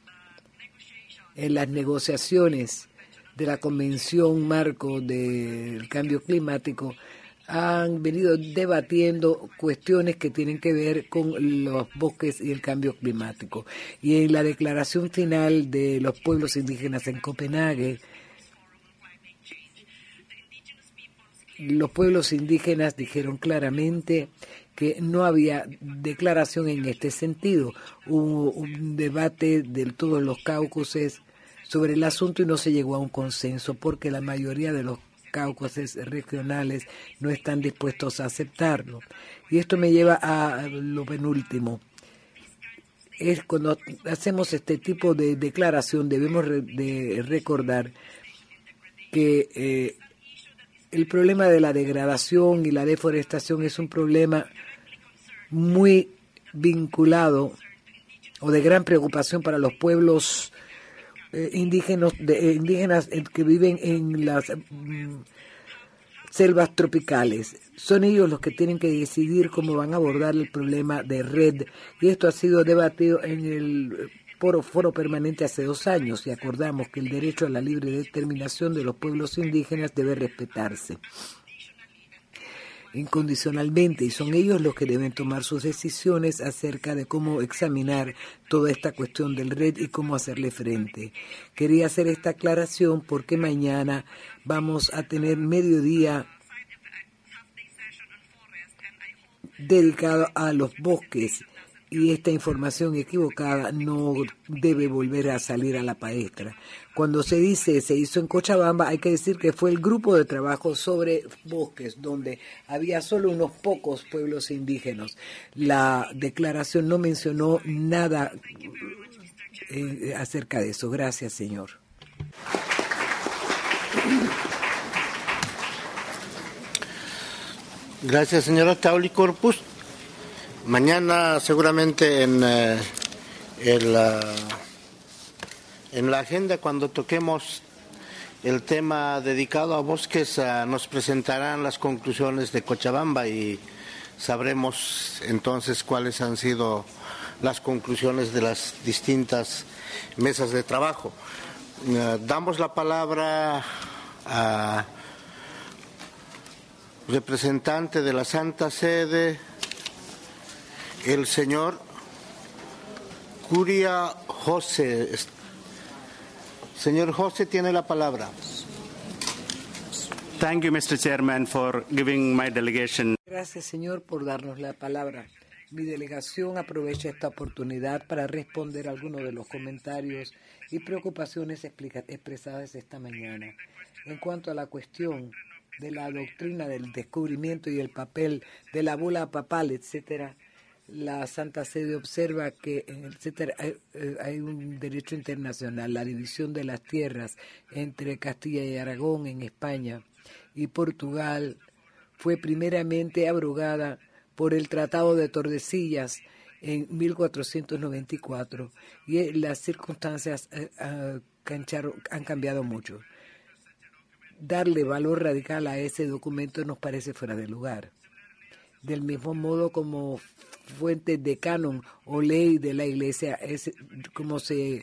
en las negociaciones de la Convención Marco del Cambio Climático han venido debatiendo cuestiones que tienen que ver con los bosques y el cambio climático. Y en la declaración final de los pueblos indígenas en Copenhague, los pueblos indígenas dijeron claramente que no había declaración en este sentido. Hubo un debate de todos los caucuses sobre el asunto y no se llegó a un consenso porque la mayoría de los caucuses regionales no están dispuestos a aceptarlo. Y esto me lleva a lo penúltimo. Es cuando hacemos este tipo de declaración debemos re- de recordar que eh, el problema de la degradación y la deforestación es un problema muy vinculado o de gran preocupación para los pueblos eh, indígenas, de, eh, indígenas que viven en las mm, selvas tropicales. Son ellos los que tienen que decidir cómo van a abordar el problema de red, y esto ha sido debatido en el foro, foro permanente hace dos años, y acordamos que el derecho a la libre determinación de los pueblos indígenas debe respetarse incondicionalmente, y son ellos los que deben tomar sus decisiones acerca de cómo examinar toda esta cuestión del red y cómo hacerle frente. Quería hacer esta aclaración porque mañana vamos a tener mediodía dedicado a los bosques, y esta información equivocada no debe volver a salir a la palestra. Cuando se dice se hizo en Cochabamba, hay que decir que fue el grupo de trabajo sobre bosques, donde había solo unos pocos pueblos indígenas. La declaración no mencionó nada eh, acerca de eso. Gracias, señor. Gracias, señora Tauli Corpus. Mañana seguramente en, eh, el, uh, en la agenda, cuando toquemos el tema dedicado a bosques, uh, nos presentarán las conclusiones de Cochabamba y sabremos entonces cuáles han sido las conclusiones de las distintas mesas de trabajo. Uh, damos la palabra a representante de la Santa Sede, el señor Curia José. Señor José, tiene la palabra. Thank you, mister Chairman, for giving my delegation. Gracias, señor, por darnos la palabra. Mi delegación aprovecha esta oportunidad para responder a algunos de los comentarios y preocupaciones explica- expresadas esta mañana. En cuanto a la cuestión de la doctrina del descubrimiento y el papel de la bula papal, etcétera, la Santa Sede observa que etcétera, hay, hay un derecho internacional, la división de las tierras entre Castilla y Aragón en España y Portugal fue primeramente abrogada por el Tratado de Tordesillas en mil cuatrocientos noventa y cuatro, y las circunstancias eh, uh, han cambiado mucho. Darle valor radical a ese documento nos parece fuera de lugar. Del mismo modo como fuente de canon o ley de la Iglesia, es como se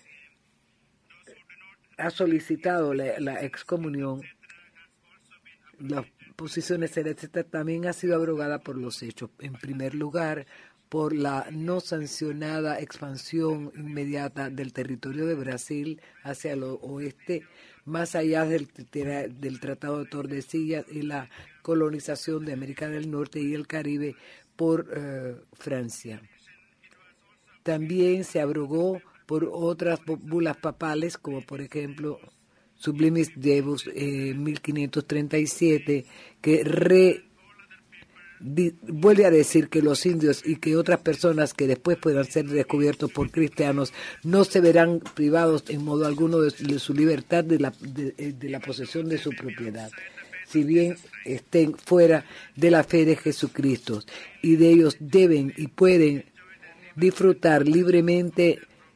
ha solicitado la, la excomunión, las posiciones etcétera, también ha sido abrogada por los hechos. En primer lugar, por la no sancionada expansión inmediata del territorio de Brasil hacia el oeste, más allá del, del Tratado de Tordesillas y la colonización de América del Norte y el Caribe por eh, Francia. También se abrogó por otras bulas papales, como por ejemplo Sublimis Devus eh, mil quinientos treinta y siete, que re, di, vuelve a decir que los indios y que otras personas que después puedan ser descubiertos por cristianos no se verán privados en modo alguno de, de su libertad de la, de, de la posesión de su propiedad, si bien estén fuera de la fe de Jesucristo, y de ellos deben y pueden disfrutar libremente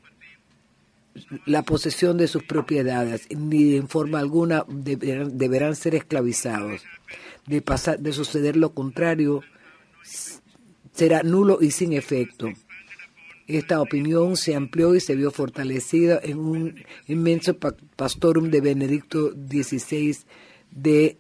la posesión de sus propiedades, ni en forma alguna deberán, deberán ser esclavizados. De, pasar, de suceder lo contrario, será nulo y sin efecto. Esta opinión se amplió y se vio fortalecida en un inmenso pastorum de Benedicto dieciséis de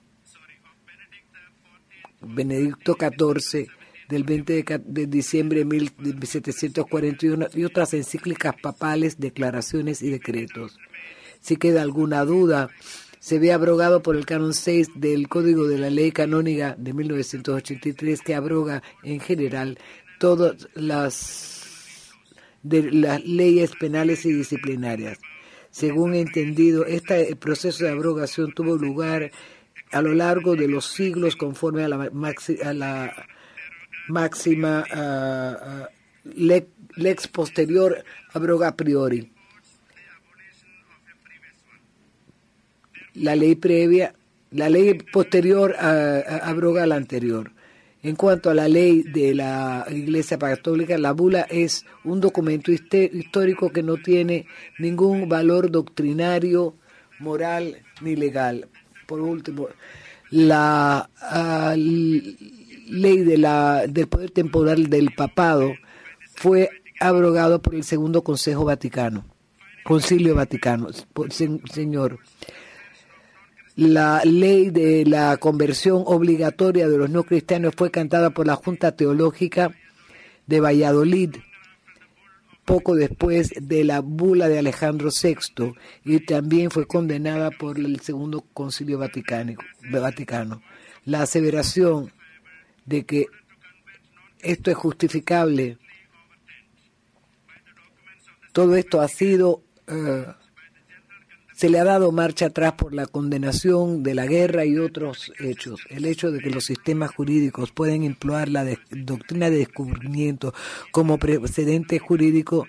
Benedicto catorce del veinte de diciembre de mil setecientos cuarenta y uno y otras encíclicas papales, declaraciones y decretos. Si queda alguna duda se ve abrogado por el canon seis del Código de la Ley Canónica de mil novecientos ochenta y tres, que abroga en general todas las, de las leyes penales y disciplinarias. Según he entendido, este proceso de abrogación tuvo lugar a lo largo de los siglos conforme a la, maxi, a la máxima uh, uh, lex, lex posterior abroga a priori. La ley previa, la ley posterior uh, uh, abroga a la anterior. En cuanto a la ley de la Iglesia Católica, la bula es un documento histórico que no tiene ningún valor doctrinario, moral ni legal. Por último, la uh, ley de la, del poder temporal del papado fue abrogado por el Segundo Consejo Vaticano, Concilio Vaticano. Por, se, señor, la ley de la conversión obligatoria de los no cristianos fue cantada por la Junta Teológica de Valladolid poco después de la bula de Alejandro sexto y también fue condenada por el Segundo Concilio Vaticano. La aseveración de que esto es justificable, todo esto ha sido... Uh, Se le ha dado marcha atrás por la condenación de la guerra y otros hechos. El hecho de que los sistemas jurídicos pueden emplear la de, doctrina de descubrimiento como precedente jurídico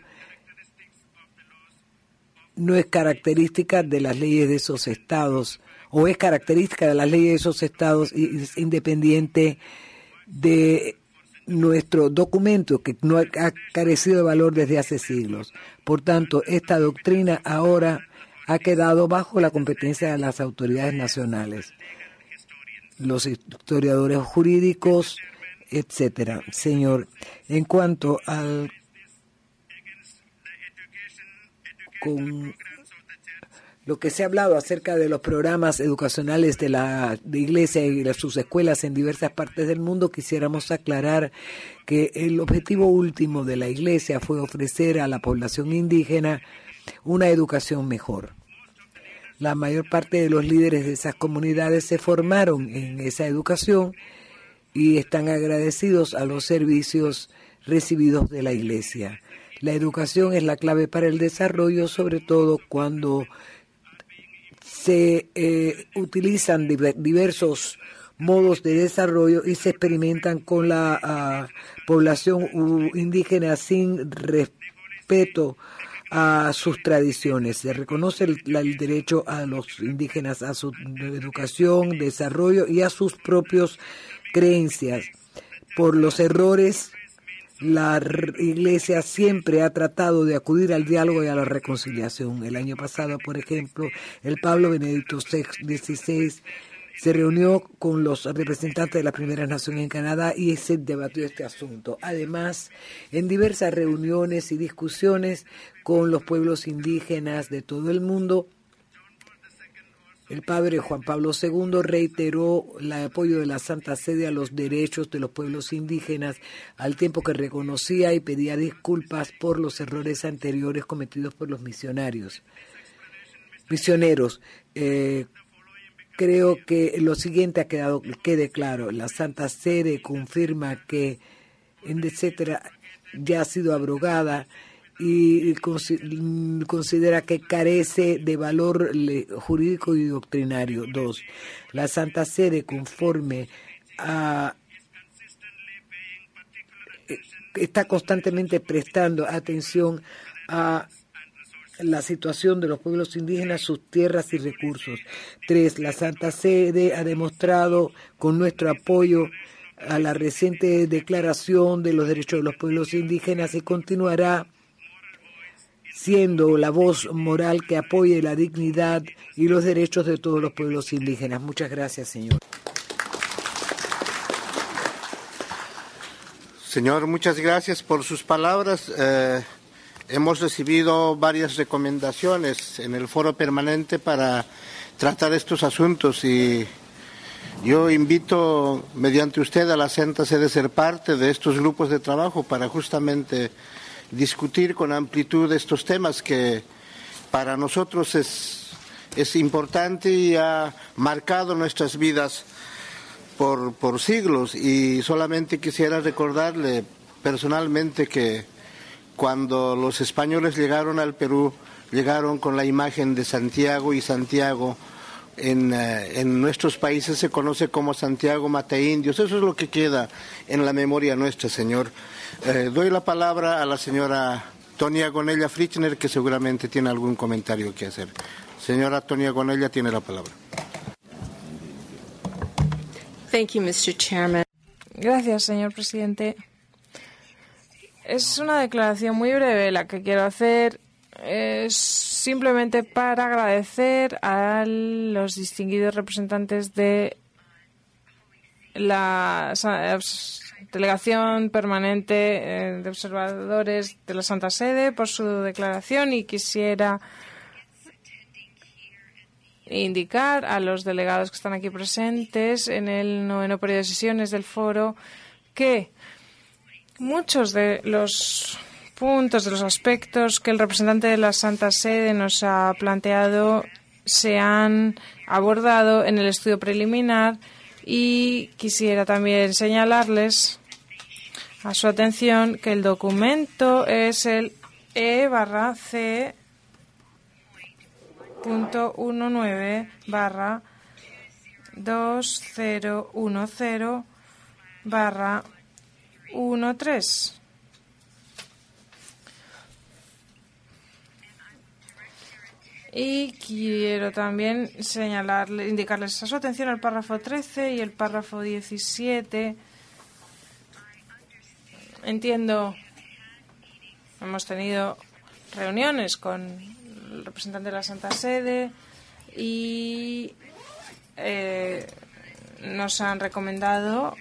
no es característica de las leyes de esos estados, o es característica de las leyes de esos estados y es independiente de nuestro documento, que no ha carecido de valor desde hace siglos. Por tanto, esta doctrina ahora ha quedado bajo la competencia de las autoridades nacionales, los historiadores jurídicos, etcétera. Señor, en cuanto al con lo que se ha hablado acerca de los programas educacionales de la de Iglesia y de sus escuelas en diversas partes del mundo, quisiéramos aclarar que el objetivo último de la Iglesia fue ofrecer a la población indígena una educación mejor. La mayor parte de los líderes de esas comunidades se formaron en esa educación y están agradecidos a los servicios recibidos de la Iglesia. La educación es la clave para el desarrollo, sobre todo cuando se eh, utilizan diversos modos de desarrollo y se experimentan con la uh, población indígena sin respeto a sus tradiciones. Se reconoce el, el derecho a los indígenas a su educación, desarrollo y a sus propias creencias. Por los errores, la Iglesia siempre ha tratado de acudir al diálogo y a la reconciliación. El año pasado, por ejemplo, el Papa Benedicto dieciséis se reunió con los representantes de las primeras naciones en Canadá y se debatió este asunto. Además, en diversas reuniones y discusiones con los pueblos indígenas de todo el mundo, el padre Juan Pablo segundo reiteró el apoyo de la Santa Sede a los derechos de los pueblos indígenas, al tiempo que reconocía y pedía disculpas por los errores anteriores cometidos por los misionarios. Misioneros, eh, creo que lo siguiente ha quedado quede claro. La Santa Sede confirma que, etcétera, ya ha sido abrogada y considera que carece de valor jurídico y doctrinario. Dos, la Santa Sede, conforme a está constantemente prestando atención a la situación de los pueblos indígenas, sus tierras y recursos. Tres, la Santa Sede ha demostrado con nuestro apoyo a la reciente Declaración de los Derechos de los Pueblos Indígenas y continuará siendo la voz moral que apoye la dignidad y los derechos de todos los pueblos indígenas. Muchas gracias, señor. Señor, muchas gracias por sus palabras. Eh, hemos recibido varias recomendaciones en el foro permanente para tratar estos asuntos y yo invito mediante usted a la Santa Sede ser parte de estos grupos de trabajo para justamente discutir con amplitud estos temas que para nosotros es, es importante y ha marcado nuestras vidas por, por siglos. Y solamente quisiera recordarle personalmente que cuando los españoles llegaron al Perú, llegaron con la imagen de Santiago, y Santiago en, eh, en nuestros países se conoce como Santiago Mataindios. Eso es lo que queda en la memoria nuestra, señor. Eh, doy la palabra a la señora Tonia Gonella Fritzner, que seguramente tiene algún comentario que hacer. Señora Tonia Gonella, tiene la palabra. Thank you, mister Chairman. Gracias, señor presidente. Es una declaración muy breve la que quiero hacer. Es simplemente para agradecer a los distinguidos representantes de la Delegación Permanente de Observadores de la Santa Sede por su declaración, y quisiera indicar a los delegados que están aquí presentes en el noveno periodo de sesiones del foro que muchos de los puntos, de los aspectos que el representante de la Santa Sede nos ha planteado se han abordado en el estudio preliminar, y quisiera también señalarles a su atención que el documento es el E barra C punto diecinueve barra dos cero uno cero barra trece. Y quiero también señalarle, indicarles a su atención el párrafo trece y el párrafo diecisiete. Entiendo, hemos tenido reuniones con el representante de la Santa Sede y eh, nos han recomendado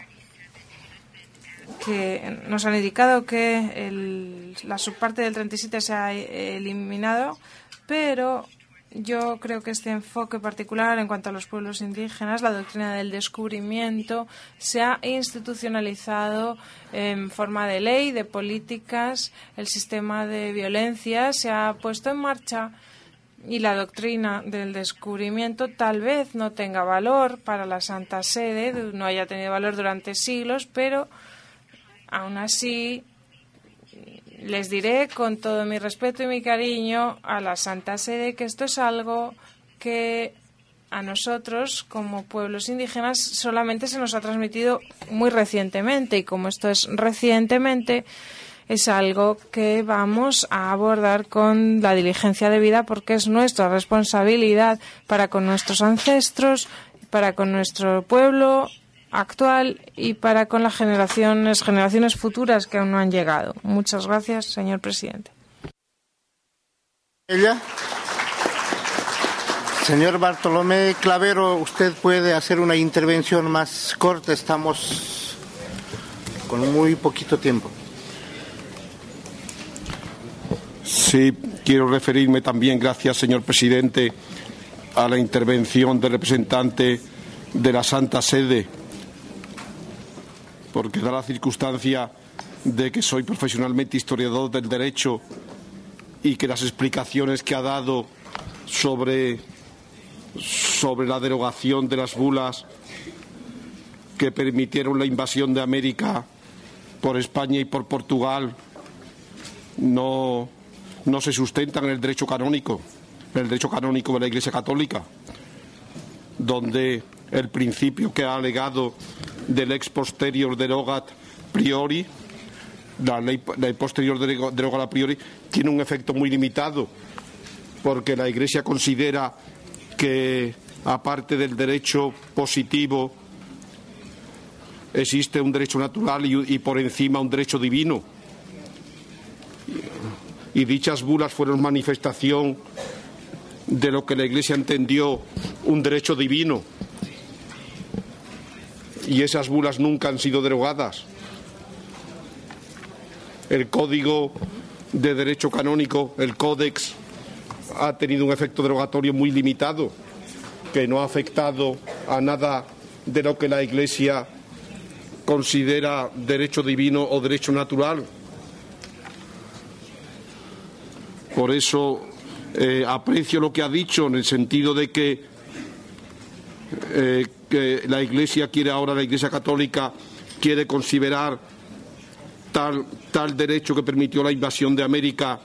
que nos han indicado que el, la subparte del treinta y siete se ha eliminado, pero yo creo que este enfoque particular en cuanto a los pueblos indígenas, la doctrina del descubrimiento, se ha institucionalizado en forma de ley, de políticas, el sistema de violencia se ha puesto en marcha, y la doctrina del descubrimiento tal vez no tenga valor para la Santa Sede, no haya tenido valor durante siglos, pero aún así les diré con todo mi respeto y mi cariño a la Santa Sede que esto es algo que a nosotros como pueblos indígenas solamente se nos ha transmitido muy recientemente, y como esto es recientemente, es algo que vamos a abordar con la diligencia debida, porque es nuestra responsabilidad para con nuestros ancestros, para con nuestro pueblo actual y para con las generaciones, generaciones futuras que aún no han llegado. Muchas gracias, señor presidente. Ella. Señor Bartolomé Clavero, usted puede hacer una intervención más corta. Estamos con muy poquito tiempo. Sí, quiero referirme también, gracias, señor presidente, a la intervención del representante de la Santa Sede, porque da la circunstancia de que soy profesionalmente historiador del derecho y que las explicaciones que ha dado sobre, sobre la derogación de las bulas que permitieron la invasión de América por España y por Portugal no, no se sustentan en el derecho canónico, en el derecho canónico de la Iglesia Católica, donde el principio que ha alegado del ex posterior derogat priori, la ley, la ley posterior derogat a priori, tiene un efecto muy limitado, porque la Iglesia considera que, aparte del derecho positivo, existe un derecho natural y, y por encima un derecho divino. Y dichas bulas fueron manifestación de lo que la Iglesia entendió un derecho divino. Y esas bulas nunca han sido derogadas. El Código de Derecho Canónico, el Códex, ha tenido un efecto derogatorio muy limitado, que no ha afectado a nada de lo que la Iglesia considera derecho divino o derecho natural. Por eso Eh, aprecio lo que ha dicho en el sentido de que, eh, que la Iglesia quiere ahora, la Iglesia Católica quiere considerar tal, tal derecho que permitió la invasión de América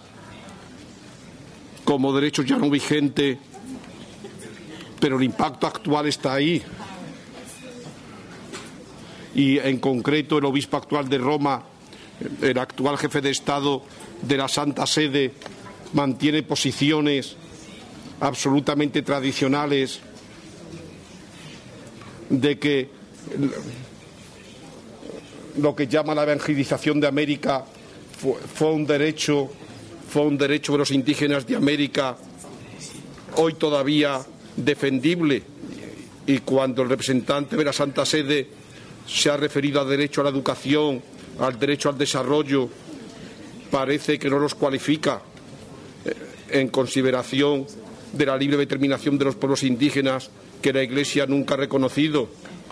como derecho ya no vigente, pero el impacto actual está ahí. Y en concreto el obispo actual de Roma, el actual jefe de Estado de la Santa Sede, mantiene posiciones absolutamente tradicionales de que lo que llama la evangelización de América fue, fue un derecho, fue un derecho de los indígenas de América, hoy todavía defendible, y cuando el representante de la Santa Sede se ha referido al derecho a la educación, al derecho al desarrollo, parece que no los cualifica en consideración de la libre determinación de los pueblos indígenas que la Iglesia nunca ha reconocido.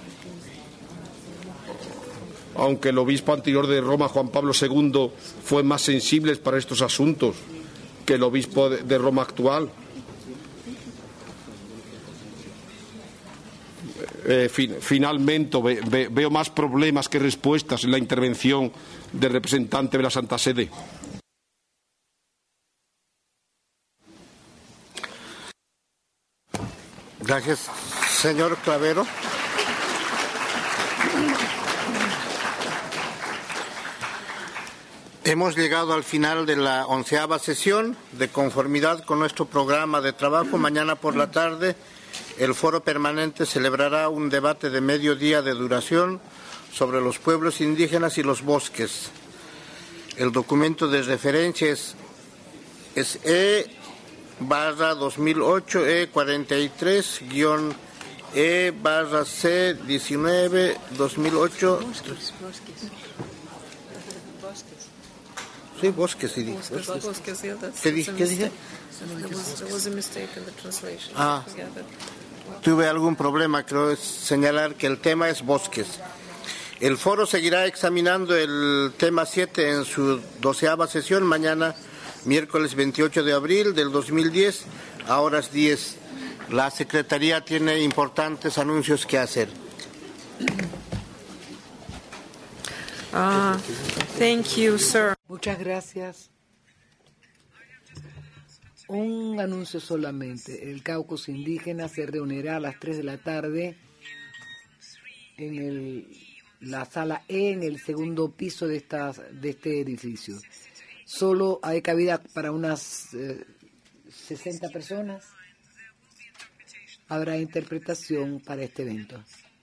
Aunque el obispo anterior de Roma, Juan Pablo segundo, fue más sensible para estos asuntos que el obispo de Roma actual. Eh, fin, finalmente ve, ve, veo más problemas que respuestas en la intervención del representante de la Santa Sede. Gracias, señor Clavero. Hemos llegado al final de la onceava sesión. De conformidad con nuestro programa de trabajo, mañana por la tarde el Foro Permanente celebrará un debate de mediodía de duración sobre los pueblos indígenas y los bosques. El documento de referencia es, es E barra dos mil ocho E cuarenta y tres guión E barra C diecinueve dos mil ocho. Sí, bosques, sí. ¿Qué dije? ¿Qué dije? Ah, tuve algún problema, creo señalar que el tema es bosques. El foro seguirá examinando el tema siete en su doceava sesión mañana, miércoles veintiocho de abril del dos mil diez, a horas diez. La Secretaría tiene importantes anuncios que hacer. Uh, thank you, sir. Muchas gracias. Un anuncio solamente. El caucus indígena se reunirá a las tres de la tarde en el, la sala E, en el segundo piso de, esta, de este edificio. Solo hay cabida para unas eh, sesenta personas. Habrá interpretación para este evento.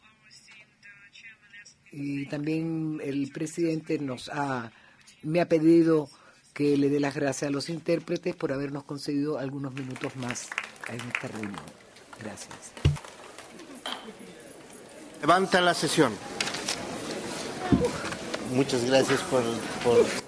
Y también el presidente nos ha, me ha pedido que le dé las gracias a los intérpretes por habernos concedido algunos minutos más en esta reunión. Gracias. Levanta la sesión. Muchas gracias por... por...